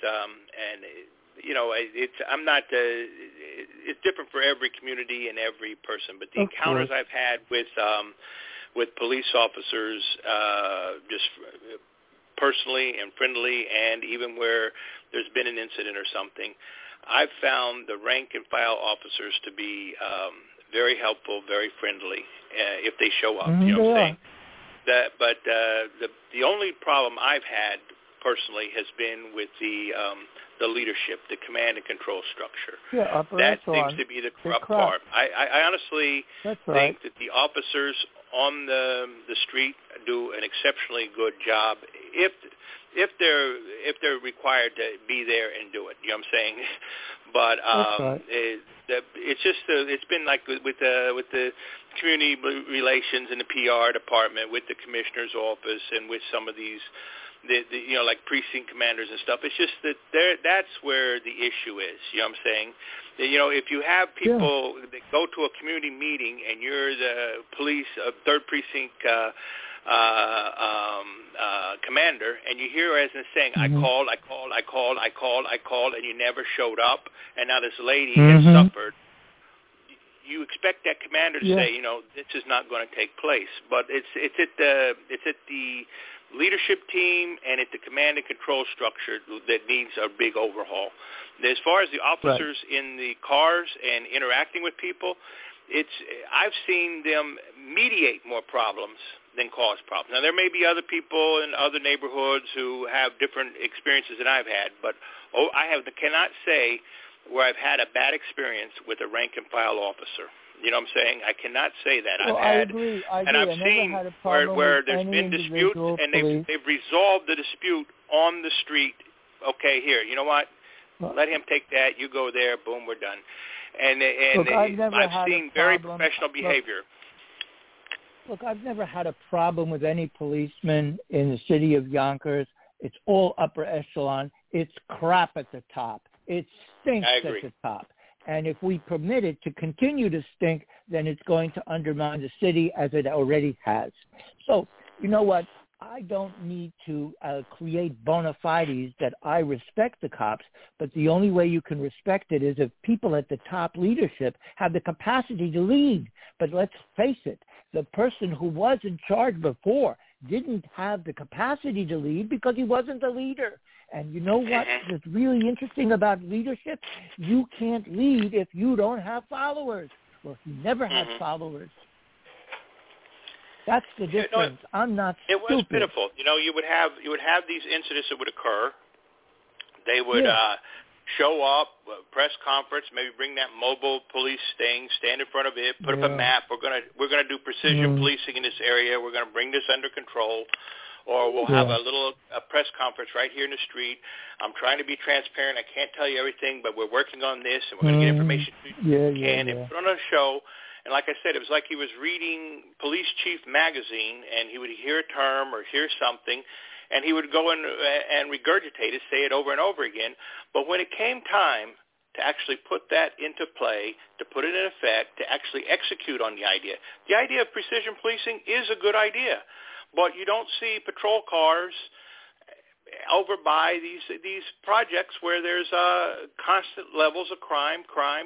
[SPEAKER 7] it's different for every community and every person, but the encounters I've had with police officers, just personally and friendly, and even where there's been an incident or something, I've found the rank and file officers to be very helpful, very friendly if they show up. You know what I'm saying? But the only problem I've had personally has been with the leadership, the command and control structure.
[SPEAKER 3] Yeah,
[SPEAKER 7] that seems to be the corrupt part. I honestly think that the officers on the street do an exceptionally good job if they're required to be there and do it. You know what I'm saying? But it's been like with the community relations and the PR department, with the commissioner's office, and with some of these like precinct commanders and stuff. It's just that that's where the issue is. You know what I'm saying? If you have people that go to a community meeting and you're the police 3rd precinct commander, and you hear residents saying, I called, and you never showed up, and now this lady has suffered, you expect that commander to say, this is not going to take place. But it's at the leadership team and at the command and control structure that needs a big overhaul. As far as the officers in the cars and interacting with people, I've seen them mediate more problems than cause problems. Now, there may be other people in other neighborhoods who have different experiences than I've had, but I cannot say where I've had a bad experience with a rank and file officer. You know what I'm saying? I cannot say that.
[SPEAKER 3] Well, I agree.
[SPEAKER 7] And I've seen where there's been disputes, and they've resolved the dispute on the street. Okay, here, you know what? Let him take that. You go there. Boom, we're done. And I've seen very professional behavior.
[SPEAKER 3] Look, I've never had a problem with any policeman in the city of Yonkers. It's all upper echelon. It's crap at the top. It stinks at the top. And if we permit it to continue to stink, then it's going to undermine the city as it already has. So, you know what? I don't need to create bona fides that I respect the cops, but the only way you can respect it is if people at the top leadership have the capacity to lead. But let's face it, the person who was in charge before didn't have the capacity to lead because he wasn't a leader. And you know what is really interesting about leadership? You can't lead if you don't have followers. Well, he never had followers. That's the difference. I'm not stupid.
[SPEAKER 7] It was pitiful. You would have these incidents that would occur. They would show up, press conference, maybe bring that mobile police thing, stand in front of it, put up a map. We're gonna do precision policing in this area. We're gonna bring this under control. Or we'll have a press conference right here in the street. I'm trying to be transparent. I can't tell you everything, but we're working on this, and we're going to get information and put on a show. And like I said, it was like he was reading Police Chief magazine, and he would hear a term or hear something, and he would go and regurgitate it, say it over and over again. But when it came time to actually put that into play, to put it in effect, to actually execute on the idea. The idea of precision policing is a good idea, but you don't see patrol cars over by these projects where there's constant levels of crime.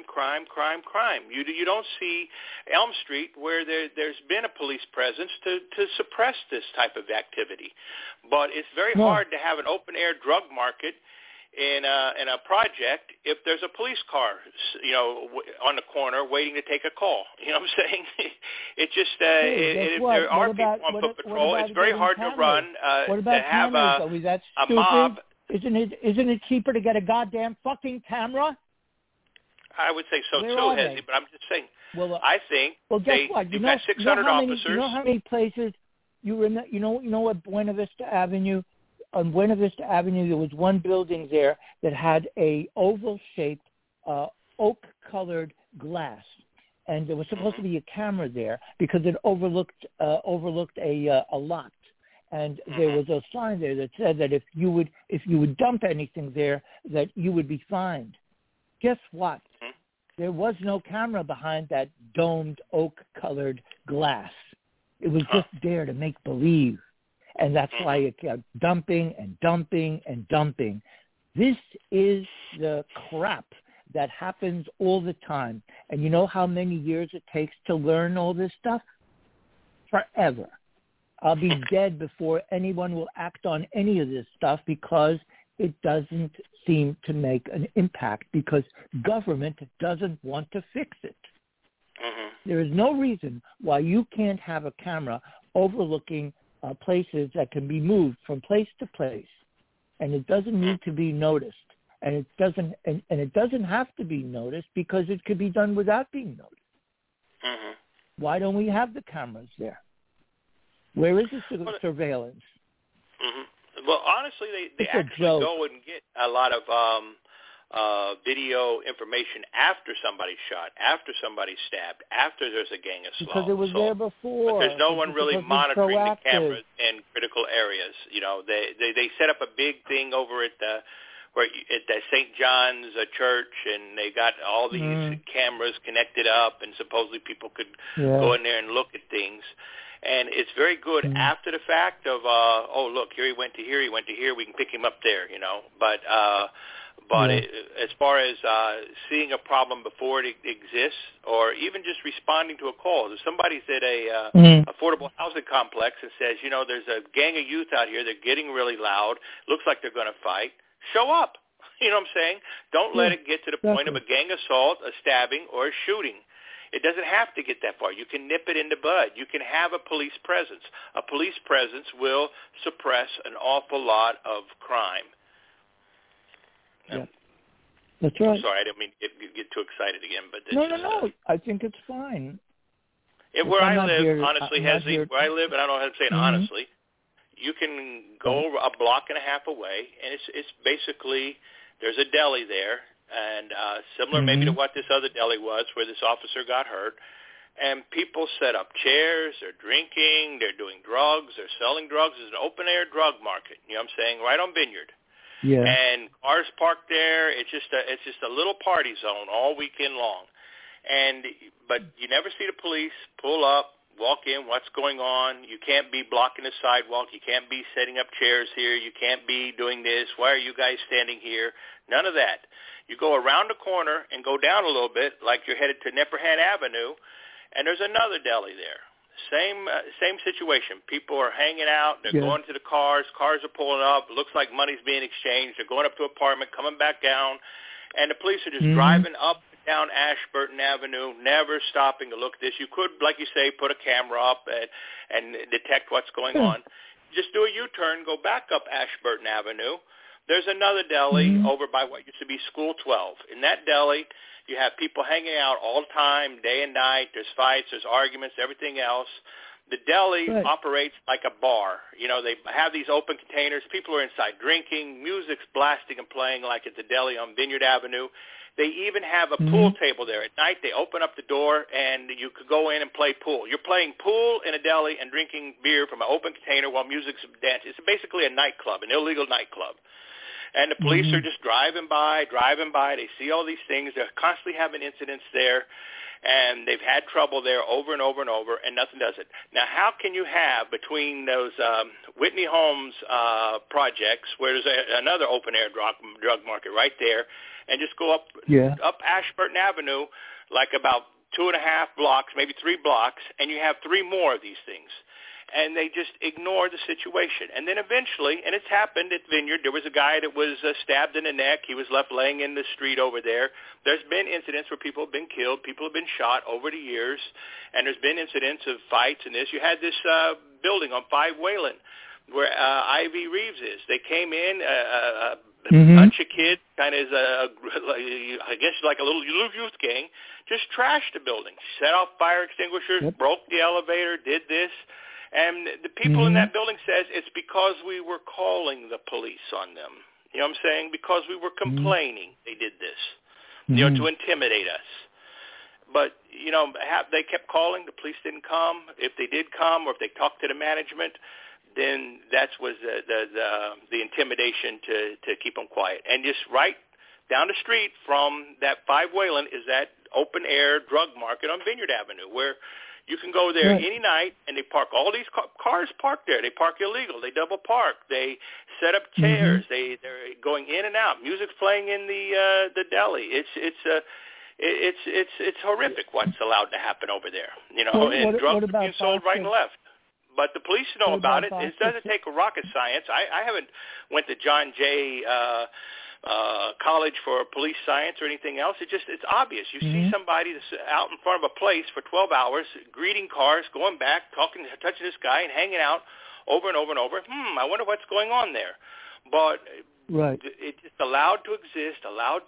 [SPEAKER 7] You don't see Elm Street where there's been a police presence to suppress this type of activity. But it's very hard to have an open-air drug market in a project if there's a police car, on the corner waiting to take a call. You know what I'm saying? It just if there are people on foot patrol, it's very hard to run. To have a mob.
[SPEAKER 3] Isn't it cheaper to get a goddamn fucking camera?
[SPEAKER 7] I would say so
[SPEAKER 3] Where
[SPEAKER 7] too,
[SPEAKER 3] are
[SPEAKER 7] Hezzy,
[SPEAKER 3] they?
[SPEAKER 7] but I'm just saying.
[SPEAKER 3] Well,
[SPEAKER 7] I think
[SPEAKER 3] guess what?
[SPEAKER 7] You've got 600 officers.
[SPEAKER 3] You know how many places you know at Buena Vista Avenue. On Buena Vista Avenue, there was one building there that had a oval-shaped, oak-colored glass, and there was supposed to be a camera there because it overlooked a lot. And there was a sign there that said that if you would dump anything there, that you would be fined. Guess what? There was no camera behind that domed oak-colored glass. It was just there to make believe. And that's why it kept dumping and dumping and dumping. This is the crap that happens all the time. And you know how many years it takes to learn all this stuff? Forever. I'll be dead before anyone will act on any of this stuff because it doesn't seem to make an impact because government doesn't want to fix it. There is no reason why you can't have a camera overlooking places that can be moved from place to place, and it doesn't need to be noticed, and it doesn't have to be noticed because it could be done without being noticed. Why don't we have the cameras there? Where is the surveillance?
[SPEAKER 7] Well, honestly, they actually go and get a lot of video information after somebody's shot, after somebody's stabbed, after there's a gang assault.
[SPEAKER 3] Because it was there before.
[SPEAKER 7] But there's no one really monitoring the cameras in critical areas. They set up a big thing over at the St. John's church, and they got all these cameras connected up, and supposedly people could go in there and look at things. And it's very good after the fact of, look, here he went to here, we can pick him up there, But as far as seeing a problem before it exists, or even just responding to a call, if somebody's at a affordable housing complex and says, there's a gang of youth out here, they're getting really loud, looks like they're going to fight, show up. You know what I'm saying? Don't let it get to the point of a gang assault, a stabbing, or a shooting. It doesn't have to get that far. You can nip it in the bud. You can have a police presence. A police presence will suppress an awful lot of crime.
[SPEAKER 3] Yeah. That's right.
[SPEAKER 7] I'm sorry, I didn't mean to get too excited again. But
[SPEAKER 3] no. I think it's fine.
[SPEAKER 7] Where I live, honestly, Hezzy, where I live, and I don't know how to say it honestly, you can go a block and a half away, and it's basically, there's a deli there, and similar maybe to what this other deli was where this officer got hurt, and people set up chairs, they're drinking, they're doing drugs, they're selling drugs. It's an open-air drug market, you know what I'm saying, right on Vineyard.
[SPEAKER 3] Yeah.
[SPEAKER 7] And cars parked there. It's just a little party zone all weekend long. But you never see the police pull up, walk in, what's going on. You can't be blocking the sidewalk. You can't be setting up chairs here. You can't be doing this. Why are you guys standing here? None of that. You go around the corner and go down a little bit like you're headed to Nepperhan Avenue, and there's another deli there. Same situation. People are hanging out. They're going to the cars. Cars are pulling up. It looks like money's being exchanged. They're going up to an apartment, coming back down, and the police are just driving up and down Ashburton Avenue, never stopping to look at this. You could, like you say, put a camera up and detect what's going on. Just do a U-turn, go back up Ashburton Avenue. There's another deli over by what used to be School 12. In that deli, you have people hanging out all the time, day and night. There's fights, there's arguments, everything else. The deli operates like a bar. They have these open containers. People are inside drinking. Music's blasting and playing like at the deli on Vineyard Avenue. They even have a pool table there. At night, they open up the door, and you could go in and play pool. You're playing pool in a deli and drinking beer from an open container while music's dancing. It's basically a nightclub, an illegal nightclub. And the police are just driving by. They see all these things. They're constantly having incidents there, and they've had trouble there over and over and over, and nothing does it. Now, how can you have between those Whitney Homes projects, where there's another open-air drug market right there, and just go up Ashburton Avenue, like about 2.5 blocks, maybe 3 blocks, and you have 3 more of these things. And they just ignore the situation. And then eventually, and it's happened at Vineyard, there was a guy that was stabbed in the neck. He was left laying in the street over there. There's been incidents where people have been killed. People have been shot over the years. And there's been incidents of fights and this. You had this building on 5 Wayland where Ivy Reeves is. They came in, a bunch of kids, kind of, I guess like a little youth gang, just trashed the building, set off fire extinguishers, broke the elevator, did this. And the people in that building says it's because we were calling the police on them. You know what I'm saying? Because we were complaining they did this, to intimidate us. But, they kept calling. The police didn't come. If they did come or if they talked to the management, then that was the intimidation to keep them quiet. And just right down the street from that 5 Wayland is that open-air drug market on Vineyard Avenue where you can go there any night, and they park all these cars parked there. They park illegal. They double park. They set up chairs. They're going in and out. Music's playing in the deli. It's horrific what's allowed to happen over there. And drugs are being sold right and left. But the police know about it. It doesn't take a rocket science. I haven't went to John Jay College for Police Science or anything else. It's obvious. You see somebody that's out in front of a place for 12 hours, greeting cars, going back, talking, touching this guy, and hanging out over and over and over. I wonder what's going on there. But it's allowed to exist,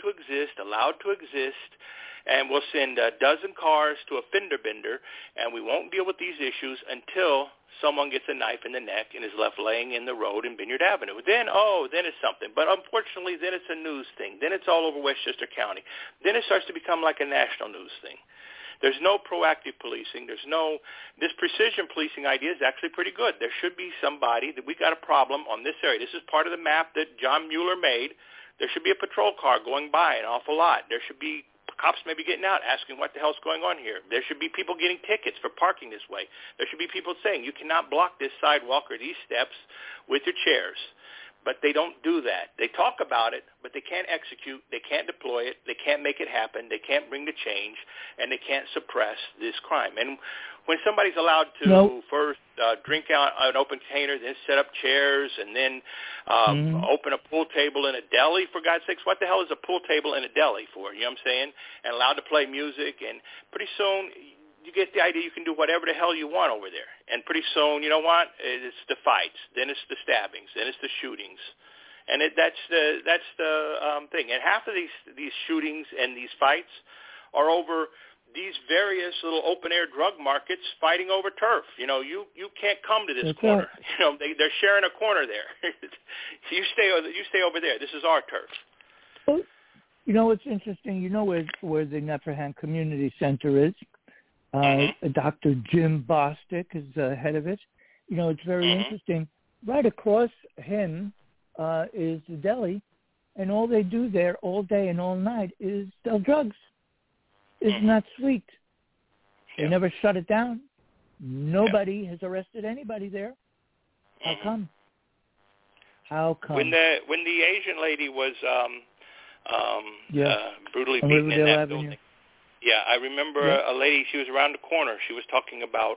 [SPEAKER 7] and we'll send a dozen cars to a fender bender, and we won't deal with these issues until someone gets a knife in the neck and is left laying in the road in Vineyard Avenue. Then it's something. But unfortunately, then it's a news thing. Then it's all over Westchester County. Then it starts to become like a national news thing. There's no proactive policing. This precision policing idea is actually pretty good. There should be somebody that we got a problem on this area. This is part of the map that John Mueller made. There should be a patrol car going by an awful lot. There should be cops maybe getting out asking what the hell's going on here. There should be people getting tickets for parking this way. There should be people saying you cannot block this sidewalk or these steps with your chairs. But they don't do that. They talk about it, but they can't execute. They can't deploy it. They can't make it happen. They can't bring the change, and they can't suppress this crime. And when somebody's allowed to first drink out an open container, then set up chairs, and then open a pool table in a deli, for God's sakes, what the hell is a pool table in a deli for? You know what I'm saying? And allowed to play music, and pretty soon you get the idea you can do whatever the hell you want over there. And pretty soon, you know what? It's the fights. Then it's the stabbings. Then it's the shootings. And that's the thing. And half of these shootings and these fights are over these various little open-air drug markets fighting over turf. You can't come to this corner. They're sharing a corner there. You stay over there. This is our turf.
[SPEAKER 3] Well, it's interesting. Where the Nefferhan Community Center is. Dr. Jim Bostic is the head of it. It's very interesting. Right across him is the deli, and all they do there all day and all night is sell drugs. Isn't that sweet? They never shut it down. Nobody has arrested anybody there. How come?
[SPEAKER 7] When the Asian lady was brutally beaten in that building. Yeah, I remember a lady. She was around the corner. She was talking about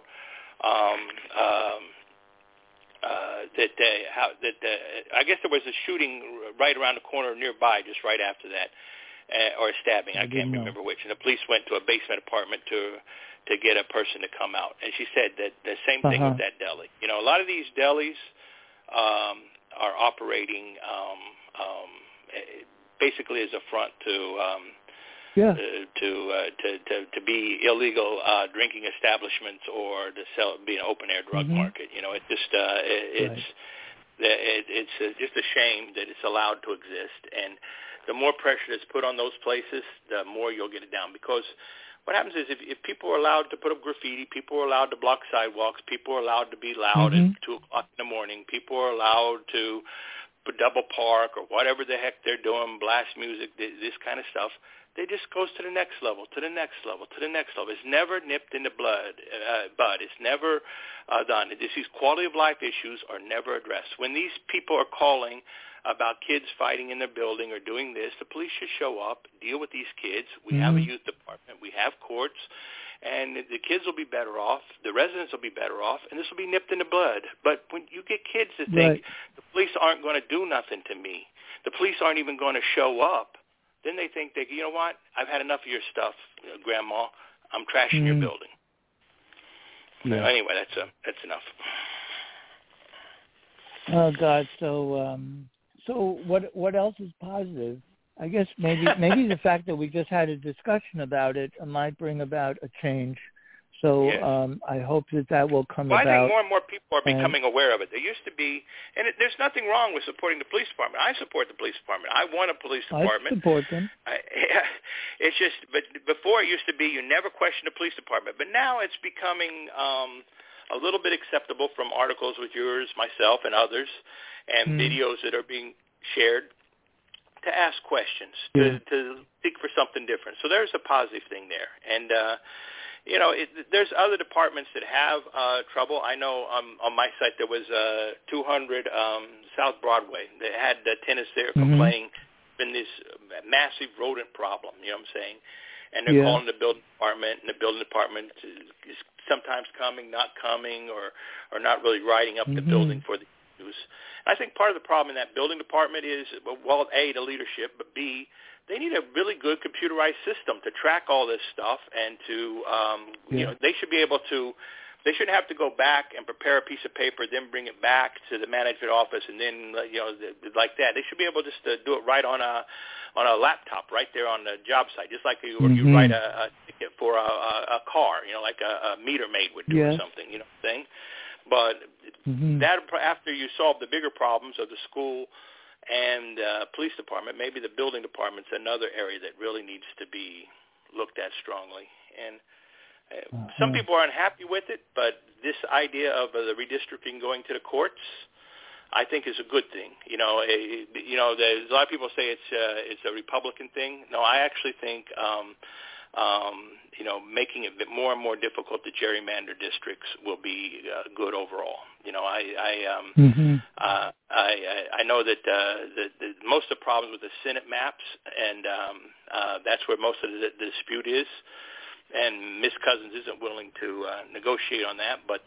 [SPEAKER 7] I guess there was a shooting right around the corner nearby, just right after that, or a stabbing. I can't remember which. And the police went to a basement apartment to get a person to come out. And she said that the same thing with that deli. A lot of these delis are operating basically as a front to be illegal drinking establishments or to be an open air drug market. It's just a shame that it's allowed to exist. And the more pressure that's put on those places, the more you'll get it down. Because what happens is if people are allowed to put up graffiti, people are allowed to block sidewalks, people are allowed to be loud at 2 o'clock in the morning, people are allowed to double park or whatever the heck they're doing, blast music, this kind of stuff. They just goes to the next level, to the next level, to the next level. It's never nipped in the bud. It's never done. These quality of life issues are never addressed. When these people are calling about kids fighting in their building or doing this, the police should show up, deal with these kids. We have a youth department. We have courts. And the kids will be better off, the residents will be better off, and this will be nipped in the bud. But when you get kids to think the police aren't going to do nothing to me, the police aren't even going to show up, then they think that, you know what, I've had enough of your stuff, Grandma. I'm trashing your building. Yeah. So anyway, that's enough.
[SPEAKER 3] Oh God! So what else is positive? I guess maybe the fact that we just had a discussion about it might bring about a change. So
[SPEAKER 7] yes.
[SPEAKER 3] I hope that will come
[SPEAKER 7] about. I think
[SPEAKER 3] about.
[SPEAKER 7] more and more people are becoming aware of it. There used to be, and there's nothing wrong with supporting the police department. I support the police department. I want a police department.
[SPEAKER 3] I support them.
[SPEAKER 7] It's just, but before it used to be you never question the police department. But now it's becoming a little bit acceptable from articles with yours, myself, and others, and videos that are being shared, to ask questions, to seek for something different. So there's a positive thing there. And, there's other departments that have trouble. I know on my site there was 200 South Broadway. They had tenants there complaining been this massive rodent problem, you know what I'm saying? And they're calling the building department, and the building department is sometimes coming, not coming, or not really writing up the building for the use. I think part of the problem in that building department is, well, A, the leadership, but B, they need a really good computerized system to track all this stuff and to, they should be able to, they shouldn't have to go back and prepare a piece of paper, then bring it back to the management office, and then, like that. They should be able just to do it right on a laptop, right there on the job site, just like you write a ticket for a car, like a meter maid would do or something, you know what I'm saying? But that after you solve the bigger problems of the school and police department, maybe the building department's another area that really needs to be looked at strongly. And some people are unhappy with it, but this idea of the redistricting going to the courts, I think is a good thing. There's a lot of people say it's a Republican thing. No, I actually think making it more and more difficult to gerrymander districts will be good overall. I know that most of the problems with the Senate maps, and that's where most of the dispute is. And Ms. Cousins isn't willing to negotiate on that, but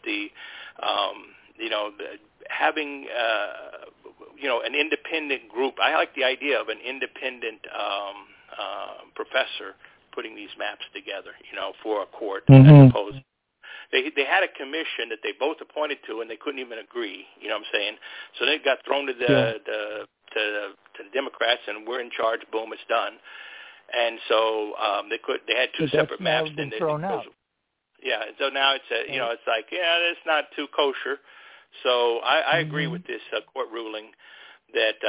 [SPEAKER 7] having an independent group. I like the idea of an independent professor putting these maps together, for a court, as opposed. They had a commission that they both appointed to, and they couldn't even agree. You know what I'm saying? So they got thrown to the Democrats, and we're in charge. Boom, it's done. And so they had two separate maps.
[SPEAKER 3] Been thrown out.
[SPEAKER 7] Yeah. So now it's it's like it's not too kosher. So I agree with this court ruling that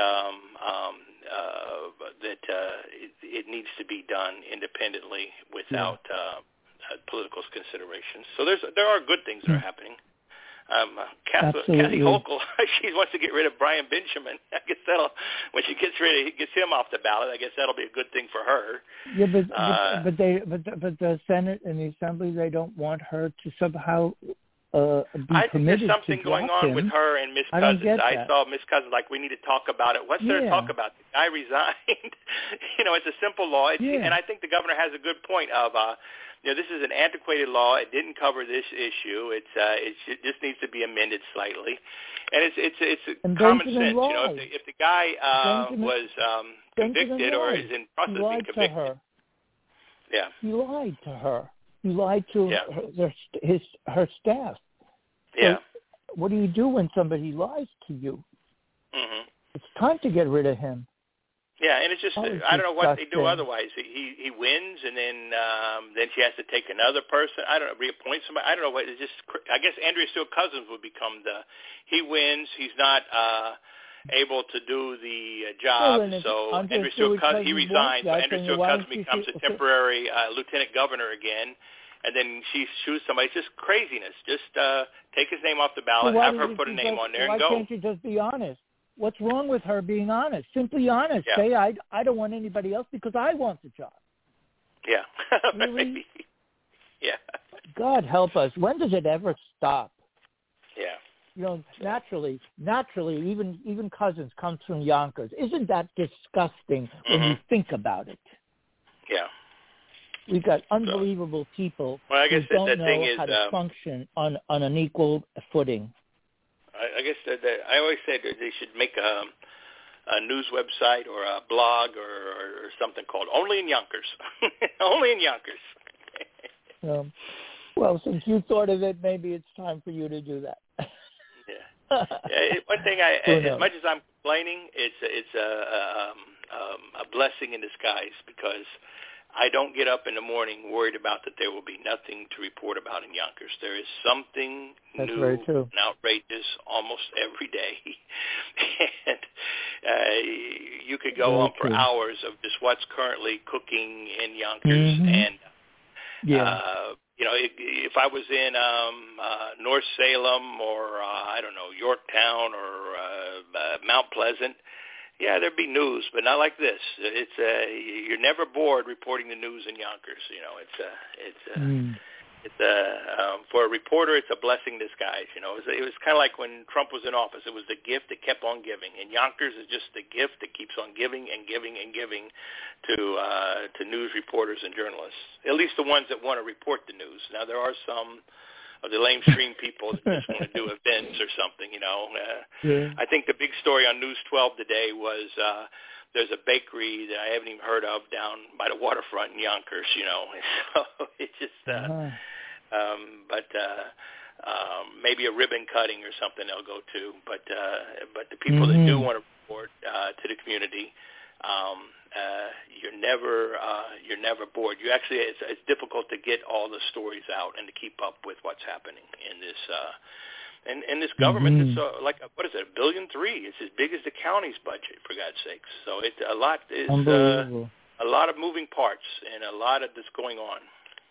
[SPEAKER 7] it needs to be done independently without political considerations. So there are good things that are happening. Kathy Hochul, she wants to get rid of Brian Benjamin. I guess when she gets him off the ballot, I guess that'll be a good thing for her.
[SPEAKER 3] Yeah, but the Senate and the Assembly, they don't want her to somehow be
[SPEAKER 7] I think there's something going on with her and Miss Cousins. I saw Miss Cousins we need to talk about it. What's there to talk about? The guy resigned. It's a simple law, and I think the governor has a good point of. This is an antiquated law. It didn't cover this issue. It just needs to be amended slightly, and it's common sense. If the guy was convicted or is in process of being convicted,
[SPEAKER 3] he lied to her. He lied to her staff. So what do you do when somebody lies to you? It's time to get rid of him.
[SPEAKER 7] Yeah, and it's just I don't know what they do otherwise. He wins, and then she has to take another person. I don't know, reappoint somebody. I don't know what. It's just I guess Andrea Steele Cousins would become he wins. He's not able to do the job, so Andrea Steele Cousins he resigns. So Andrea Steele Cousins becomes a temporary lieutenant governor again, and then she chooses somebody. It's just craziness. Just take his name off the ballot, have her put a name on there, and go.
[SPEAKER 3] Why can't you just be honest? What's wrong with her being honest? Simply honest.
[SPEAKER 7] Yeah.
[SPEAKER 3] Say, I don't want anybody else because I want the job.
[SPEAKER 7] Yeah.
[SPEAKER 3] Really?
[SPEAKER 7] Yeah.
[SPEAKER 3] God help us. When does it ever stop?
[SPEAKER 7] Yeah.
[SPEAKER 3] You know, naturally, even Cousins comes from Yonkers. Isn't that disgusting when you think about it?
[SPEAKER 7] Yeah.
[SPEAKER 3] We've got unbelievable people
[SPEAKER 7] well, I guess
[SPEAKER 3] who don't
[SPEAKER 7] the thing
[SPEAKER 3] know
[SPEAKER 7] is,
[SPEAKER 3] how to function on an equal footing.
[SPEAKER 7] I guess that I always say that they should make a news website or a blog or something called Only in Yonkers. Only in Yonkers.
[SPEAKER 3] Well, since you thought of it, maybe it's time for you to do that.
[SPEAKER 7] Yeah. One thing, as much as I'm complaining, it's a blessing in disguise because I don't get up in the morning worried about that there will be nothing to report about in Yonkers. There is something
[SPEAKER 3] That's
[SPEAKER 7] new
[SPEAKER 3] very true.
[SPEAKER 7] and outrageous almost every day. And you could go
[SPEAKER 3] very
[SPEAKER 7] on for
[SPEAKER 3] true.
[SPEAKER 7] hours of just what's currently cooking in Yonkers. And, you know, if I was in North Salem or, I don't know, Yorktown or Mount Pleasant, yeah, there'd be news, but not like this. It's you're never bored reporting the news in Yonkers. You know, for a reporter, it's a blessing in disguise. You know, it was kind of like when Trump was in office. It was the gift that kept on giving, and Yonkers is just the gift that keeps on giving and giving and giving to news reporters and journalists. At least the ones that want to report the news. Now there are some of the lamestream people that just want to do events or something, you know. I think the big story on News 12 today was there's a bakery that I haven't even heard of down by the waterfront in Yonkers, you know. So it's just, maybe a ribbon cutting or something they'll go to. But the people that do want to report to the community, you're never bored. You actually, it's difficult to get all the stories out and to keep up with what's happening in this in this government. It's like what is it, $1.3 billion? It's as big as the county's budget, for God's sakes. So it's a lot. Is a lot of moving parts and a lot of this going on.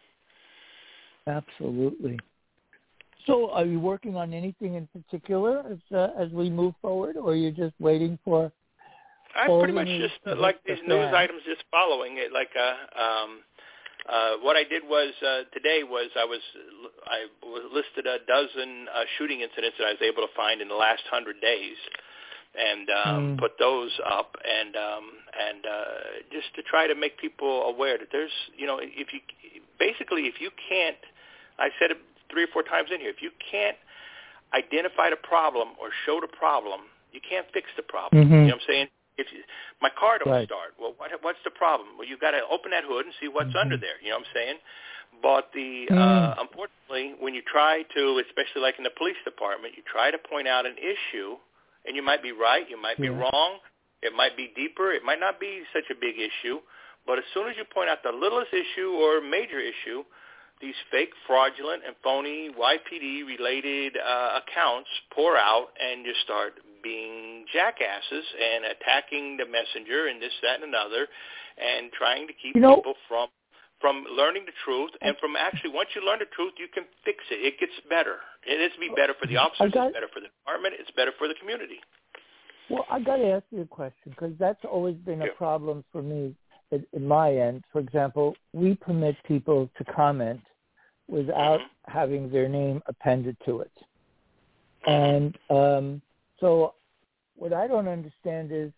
[SPEAKER 3] Absolutely. So, are you working on anything in particular as we move forward, or are you just waiting for?
[SPEAKER 7] I'm pretty much just like these news items, just following it. Like what I did was today was I listed a dozen shooting incidents that I was able to find in the last 100 days, and put those up, and just to try to make people aware that there's, you know, if you can't, I said it 3 or 4 times in here, if you can't identify the problem or show the problem, you can't fix the problem. You know what I'm saying? My car don't start. Well, what's the problem? Well, you've got to open that hood and see what's under there. You know what I'm saying? But unfortunately, when you try to, especially like in the police department, you try to point out an issue, and you might be right, you might be wrong, it might be deeper, it might not be such a big issue, but as soon as you point out the littlest issue or major issue, these fake, fraudulent, and phony YPD-related accounts pour out, and you start being jackasses and attacking the messenger and this, that, and another, and trying to keep people from learning the truth, and from actually, once you learn the truth, you can fix it. It gets better. It has to be better for the officers, it's better for the department, it's better for the community.
[SPEAKER 3] Well, I got to ask you a question, because that's always been a problem for me in my end. For example, we permit people to comment without having their name appended to it. And so what I don't understand is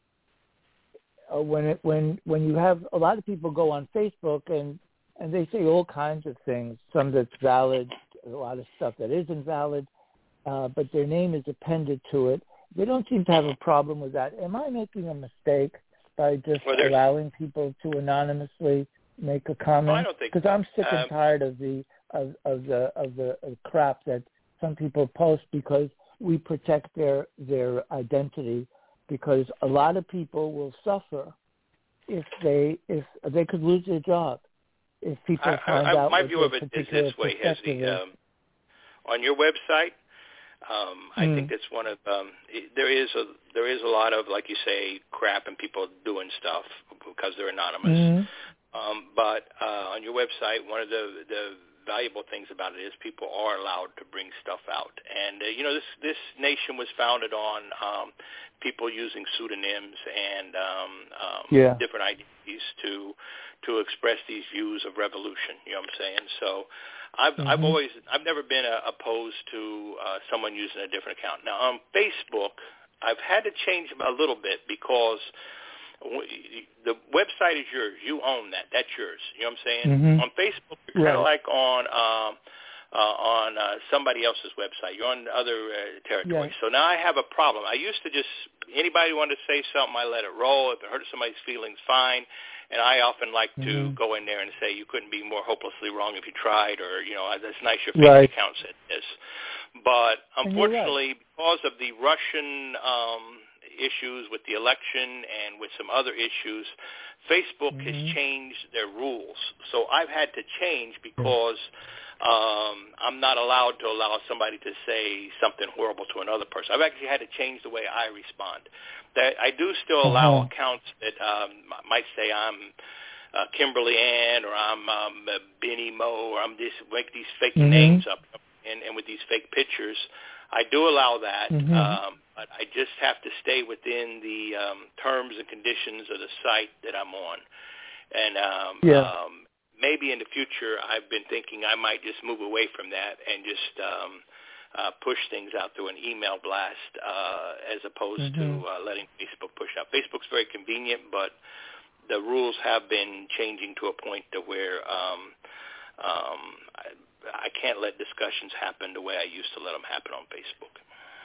[SPEAKER 3] when you have a lot of people go on Facebook and they say all kinds of things, some that's valid, a lot of stuff that isn't valid, but their name is appended to it. They don't seem to have a problem with that. Am I making a mistake by just allowing people to anonymously make a comment?
[SPEAKER 7] Well, I don't think
[SPEAKER 3] because I'm sick and tired of the crap that some people post, because we protect their identity, because a lot of people will suffer if they could lose their job if people find out.
[SPEAKER 7] My view of it is this way, Hezzy. On your website, I think it's one of there is a lot of, like you say, crap and people doing stuff because they're anonymous. But on your website, one of the valuable things about it is people are allowed to bring stuff out. And, this nation was founded on people using pseudonyms and different identities to express these views of revolution. You know what I'm saying? So I've never been opposed to someone using a different account. Now, on Facebook, I've had to change a little bit because the website is yours. You own that. That's yours. You know what I'm saying?
[SPEAKER 3] Mm-hmm.
[SPEAKER 7] On Facebook, you're kind of like on somebody else's website. You're on other territory.
[SPEAKER 3] Yeah.
[SPEAKER 7] So now I have a problem. I used to just, anybody wanted to say something, I let it roll. If it hurt somebody's feelings, fine. And I often like to go in there and say, you couldn't be more hopelessly wrong if you tried, or, that's nice your Facebook account said this. But unfortunately, because of the Russian issues with the election and with some other issues, Facebook has changed their rules. So I've had to change because I'm not allowed to allow somebody to say something horrible to another person. I've actually had to change the way I respond. That I do still allow accounts that might say I'm Kimberly Ann, or I'm Benny Mo, or I'm just make these fake names up and with these fake pictures. I do allow that, but I just have to stay within the terms and conditions of the site that I'm on. And maybe in the future, I've been thinking I might just move away from that and just push things out through an email blast as opposed to letting Facebook push out. Facebook's very convenient, but the rules have been changing to a point to where I can't let discussions happen the way I used to let them happen on Facebook.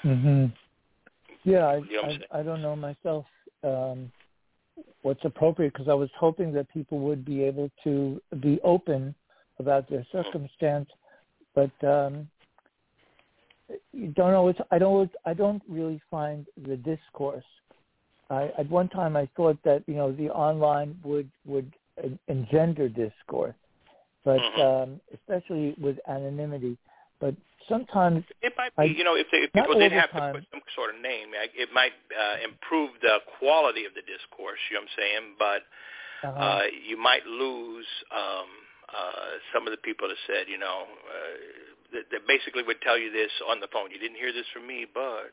[SPEAKER 3] Yeah, I don't know myself what's appropriate, because I was hoping that people would be able to be open about their circumstance, but you don't know. I don't really find the discourse. At one time I thought that the online would engender discourse, but especially with anonymity. But sometimes
[SPEAKER 7] it might be, if people did have to put some sort of name, it might improve the quality of the discourse. You know what I'm saying? But you might lose some of the people that said, that basically would tell you this on the phone. You didn't hear this from me, but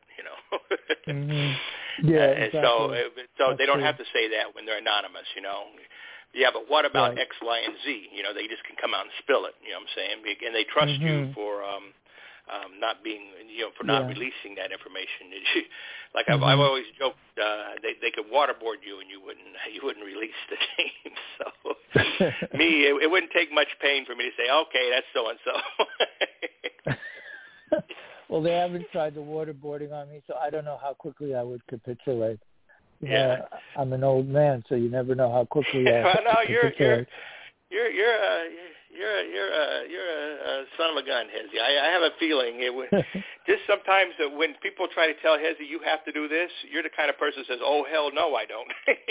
[SPEAKER 3] Yeah,
[SPEAKER 7] exactly. So they don't have to say that when they're anonymous. Yeah, but what about X, Y, and Z? They just can come out and spill it. You know what I'm saying? And they trust you for not being, for not releasing that information. Like I've always joked, they could waterboard you and you wouldn't release the name. So me, it wouldn't take much pain for me to say, okay, that's so and so.
[SPEAKER 3] Well, they haven't tried the waterboarding on me, so I don't know how quickly I would capitulate. I'm an old man, so you never know how quickly I capitulate.
[SPEAKER 7] You're a son of a gun, Hezi. I have a feeling it would just sometimes when people try to tell Hezi you have to do this, you're the kind of person that says, "Oh hell no, I don't."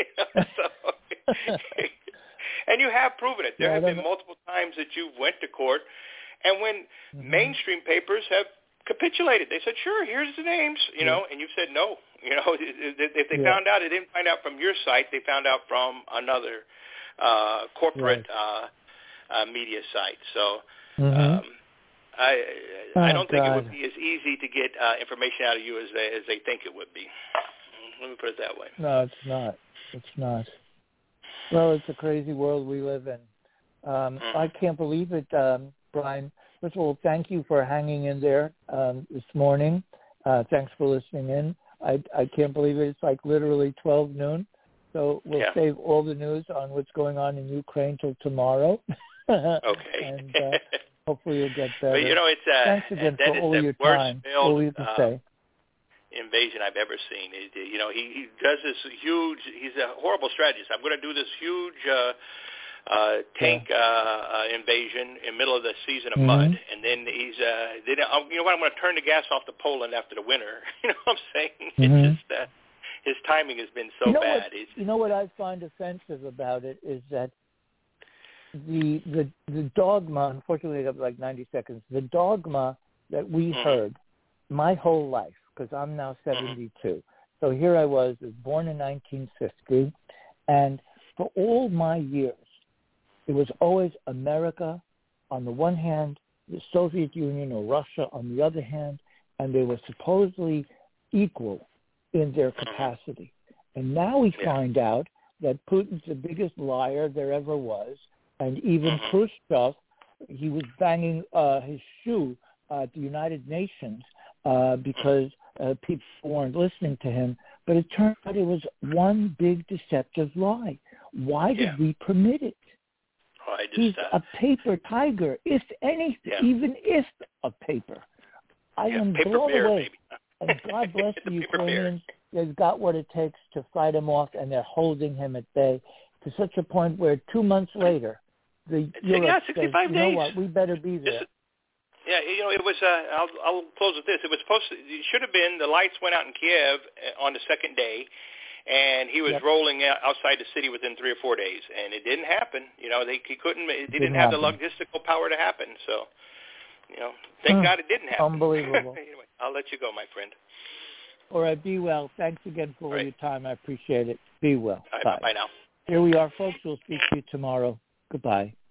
[SPEAKER 7] And you have proven it. There have been multiple times that you went to court, and when mainstream papers have capitulated, they said, "Sure, here's the names," and you said no. If they found out, they didn't find out from your site. They found out from another corporate media site. So I don't think it would be as easy to get information out of you as they think it would be. Let me put it that way.
[SPEAKER 3] No, it's not. It's not. Well, it's a crazy world we live in. I can't believe it, Brian. First of all, thank you for hanging in there this morning. Thanks for listening in. I can't believe it. It's like literally 12 noon. So we'll save all the news on what's going on in Ukraine till tomorrow.
[SPEAKER 7] Okay.
[SPEAKER 3] And hopefully you'll get better.
[SPEAKER 7] But it's
[SPEAKER 3] thanks again for all your time. All you can say.
[SPEAKER 7] Invasion I've ever seen. He does this huge. He's a horrible strategist. I'm going to do this huge tank invasion in the middle of the season of mud, and then he's I'm going to turn the gas off to Poland after the winter. You know what I'm saying? It's just his timing has been so bad.
[SPEAKER 3] You know what I find offensive about it is that the dogma. Unfortunately, I have like 90 seconds. The dogma that we heard my whole life, because I'm now 72. So here I was born in 1950, and for all my years, it was always America, on the one hand, the Soviet Union or Russia on the other hand, and they were supposedly equal in their capacity. And now we find out that Putin's the biggest liar there ever was, and even Khrushchev, he was banging his shoe at the United Nations because people weren't listening to him. But it turned out it was one big deceptive lie. Why did we permit it? He's a paper tiger, if anything, even if a paper. I am blown away. And God bless the Ukrainians. They've got what it takes to fight him off, and they're holding him at bay to such a point where 2 months later, Europe says, you know what, we better be there.
[SPEAKER 7] It was, I'll close with this. It was it should have been, the lights went out in Kiev on the second day, and he was rolling outside the city within 3 or 4 days, and it didn't happen. They didn't have the logistical power to happen, so, thank God it didn't happen.
[SPEAKER 3] Unbelievable.
[SPEAKER 7] Anyway, I'll let you go, my friend.
[SPEAKER 3] All right, be well. Thanks again for all your time. I appreciate it. Be well.
[SPEAKER 7] All right, bye now.
[SPEAKER 3] Here we are, folks. We'll speak to you tomorrow. Goodbye.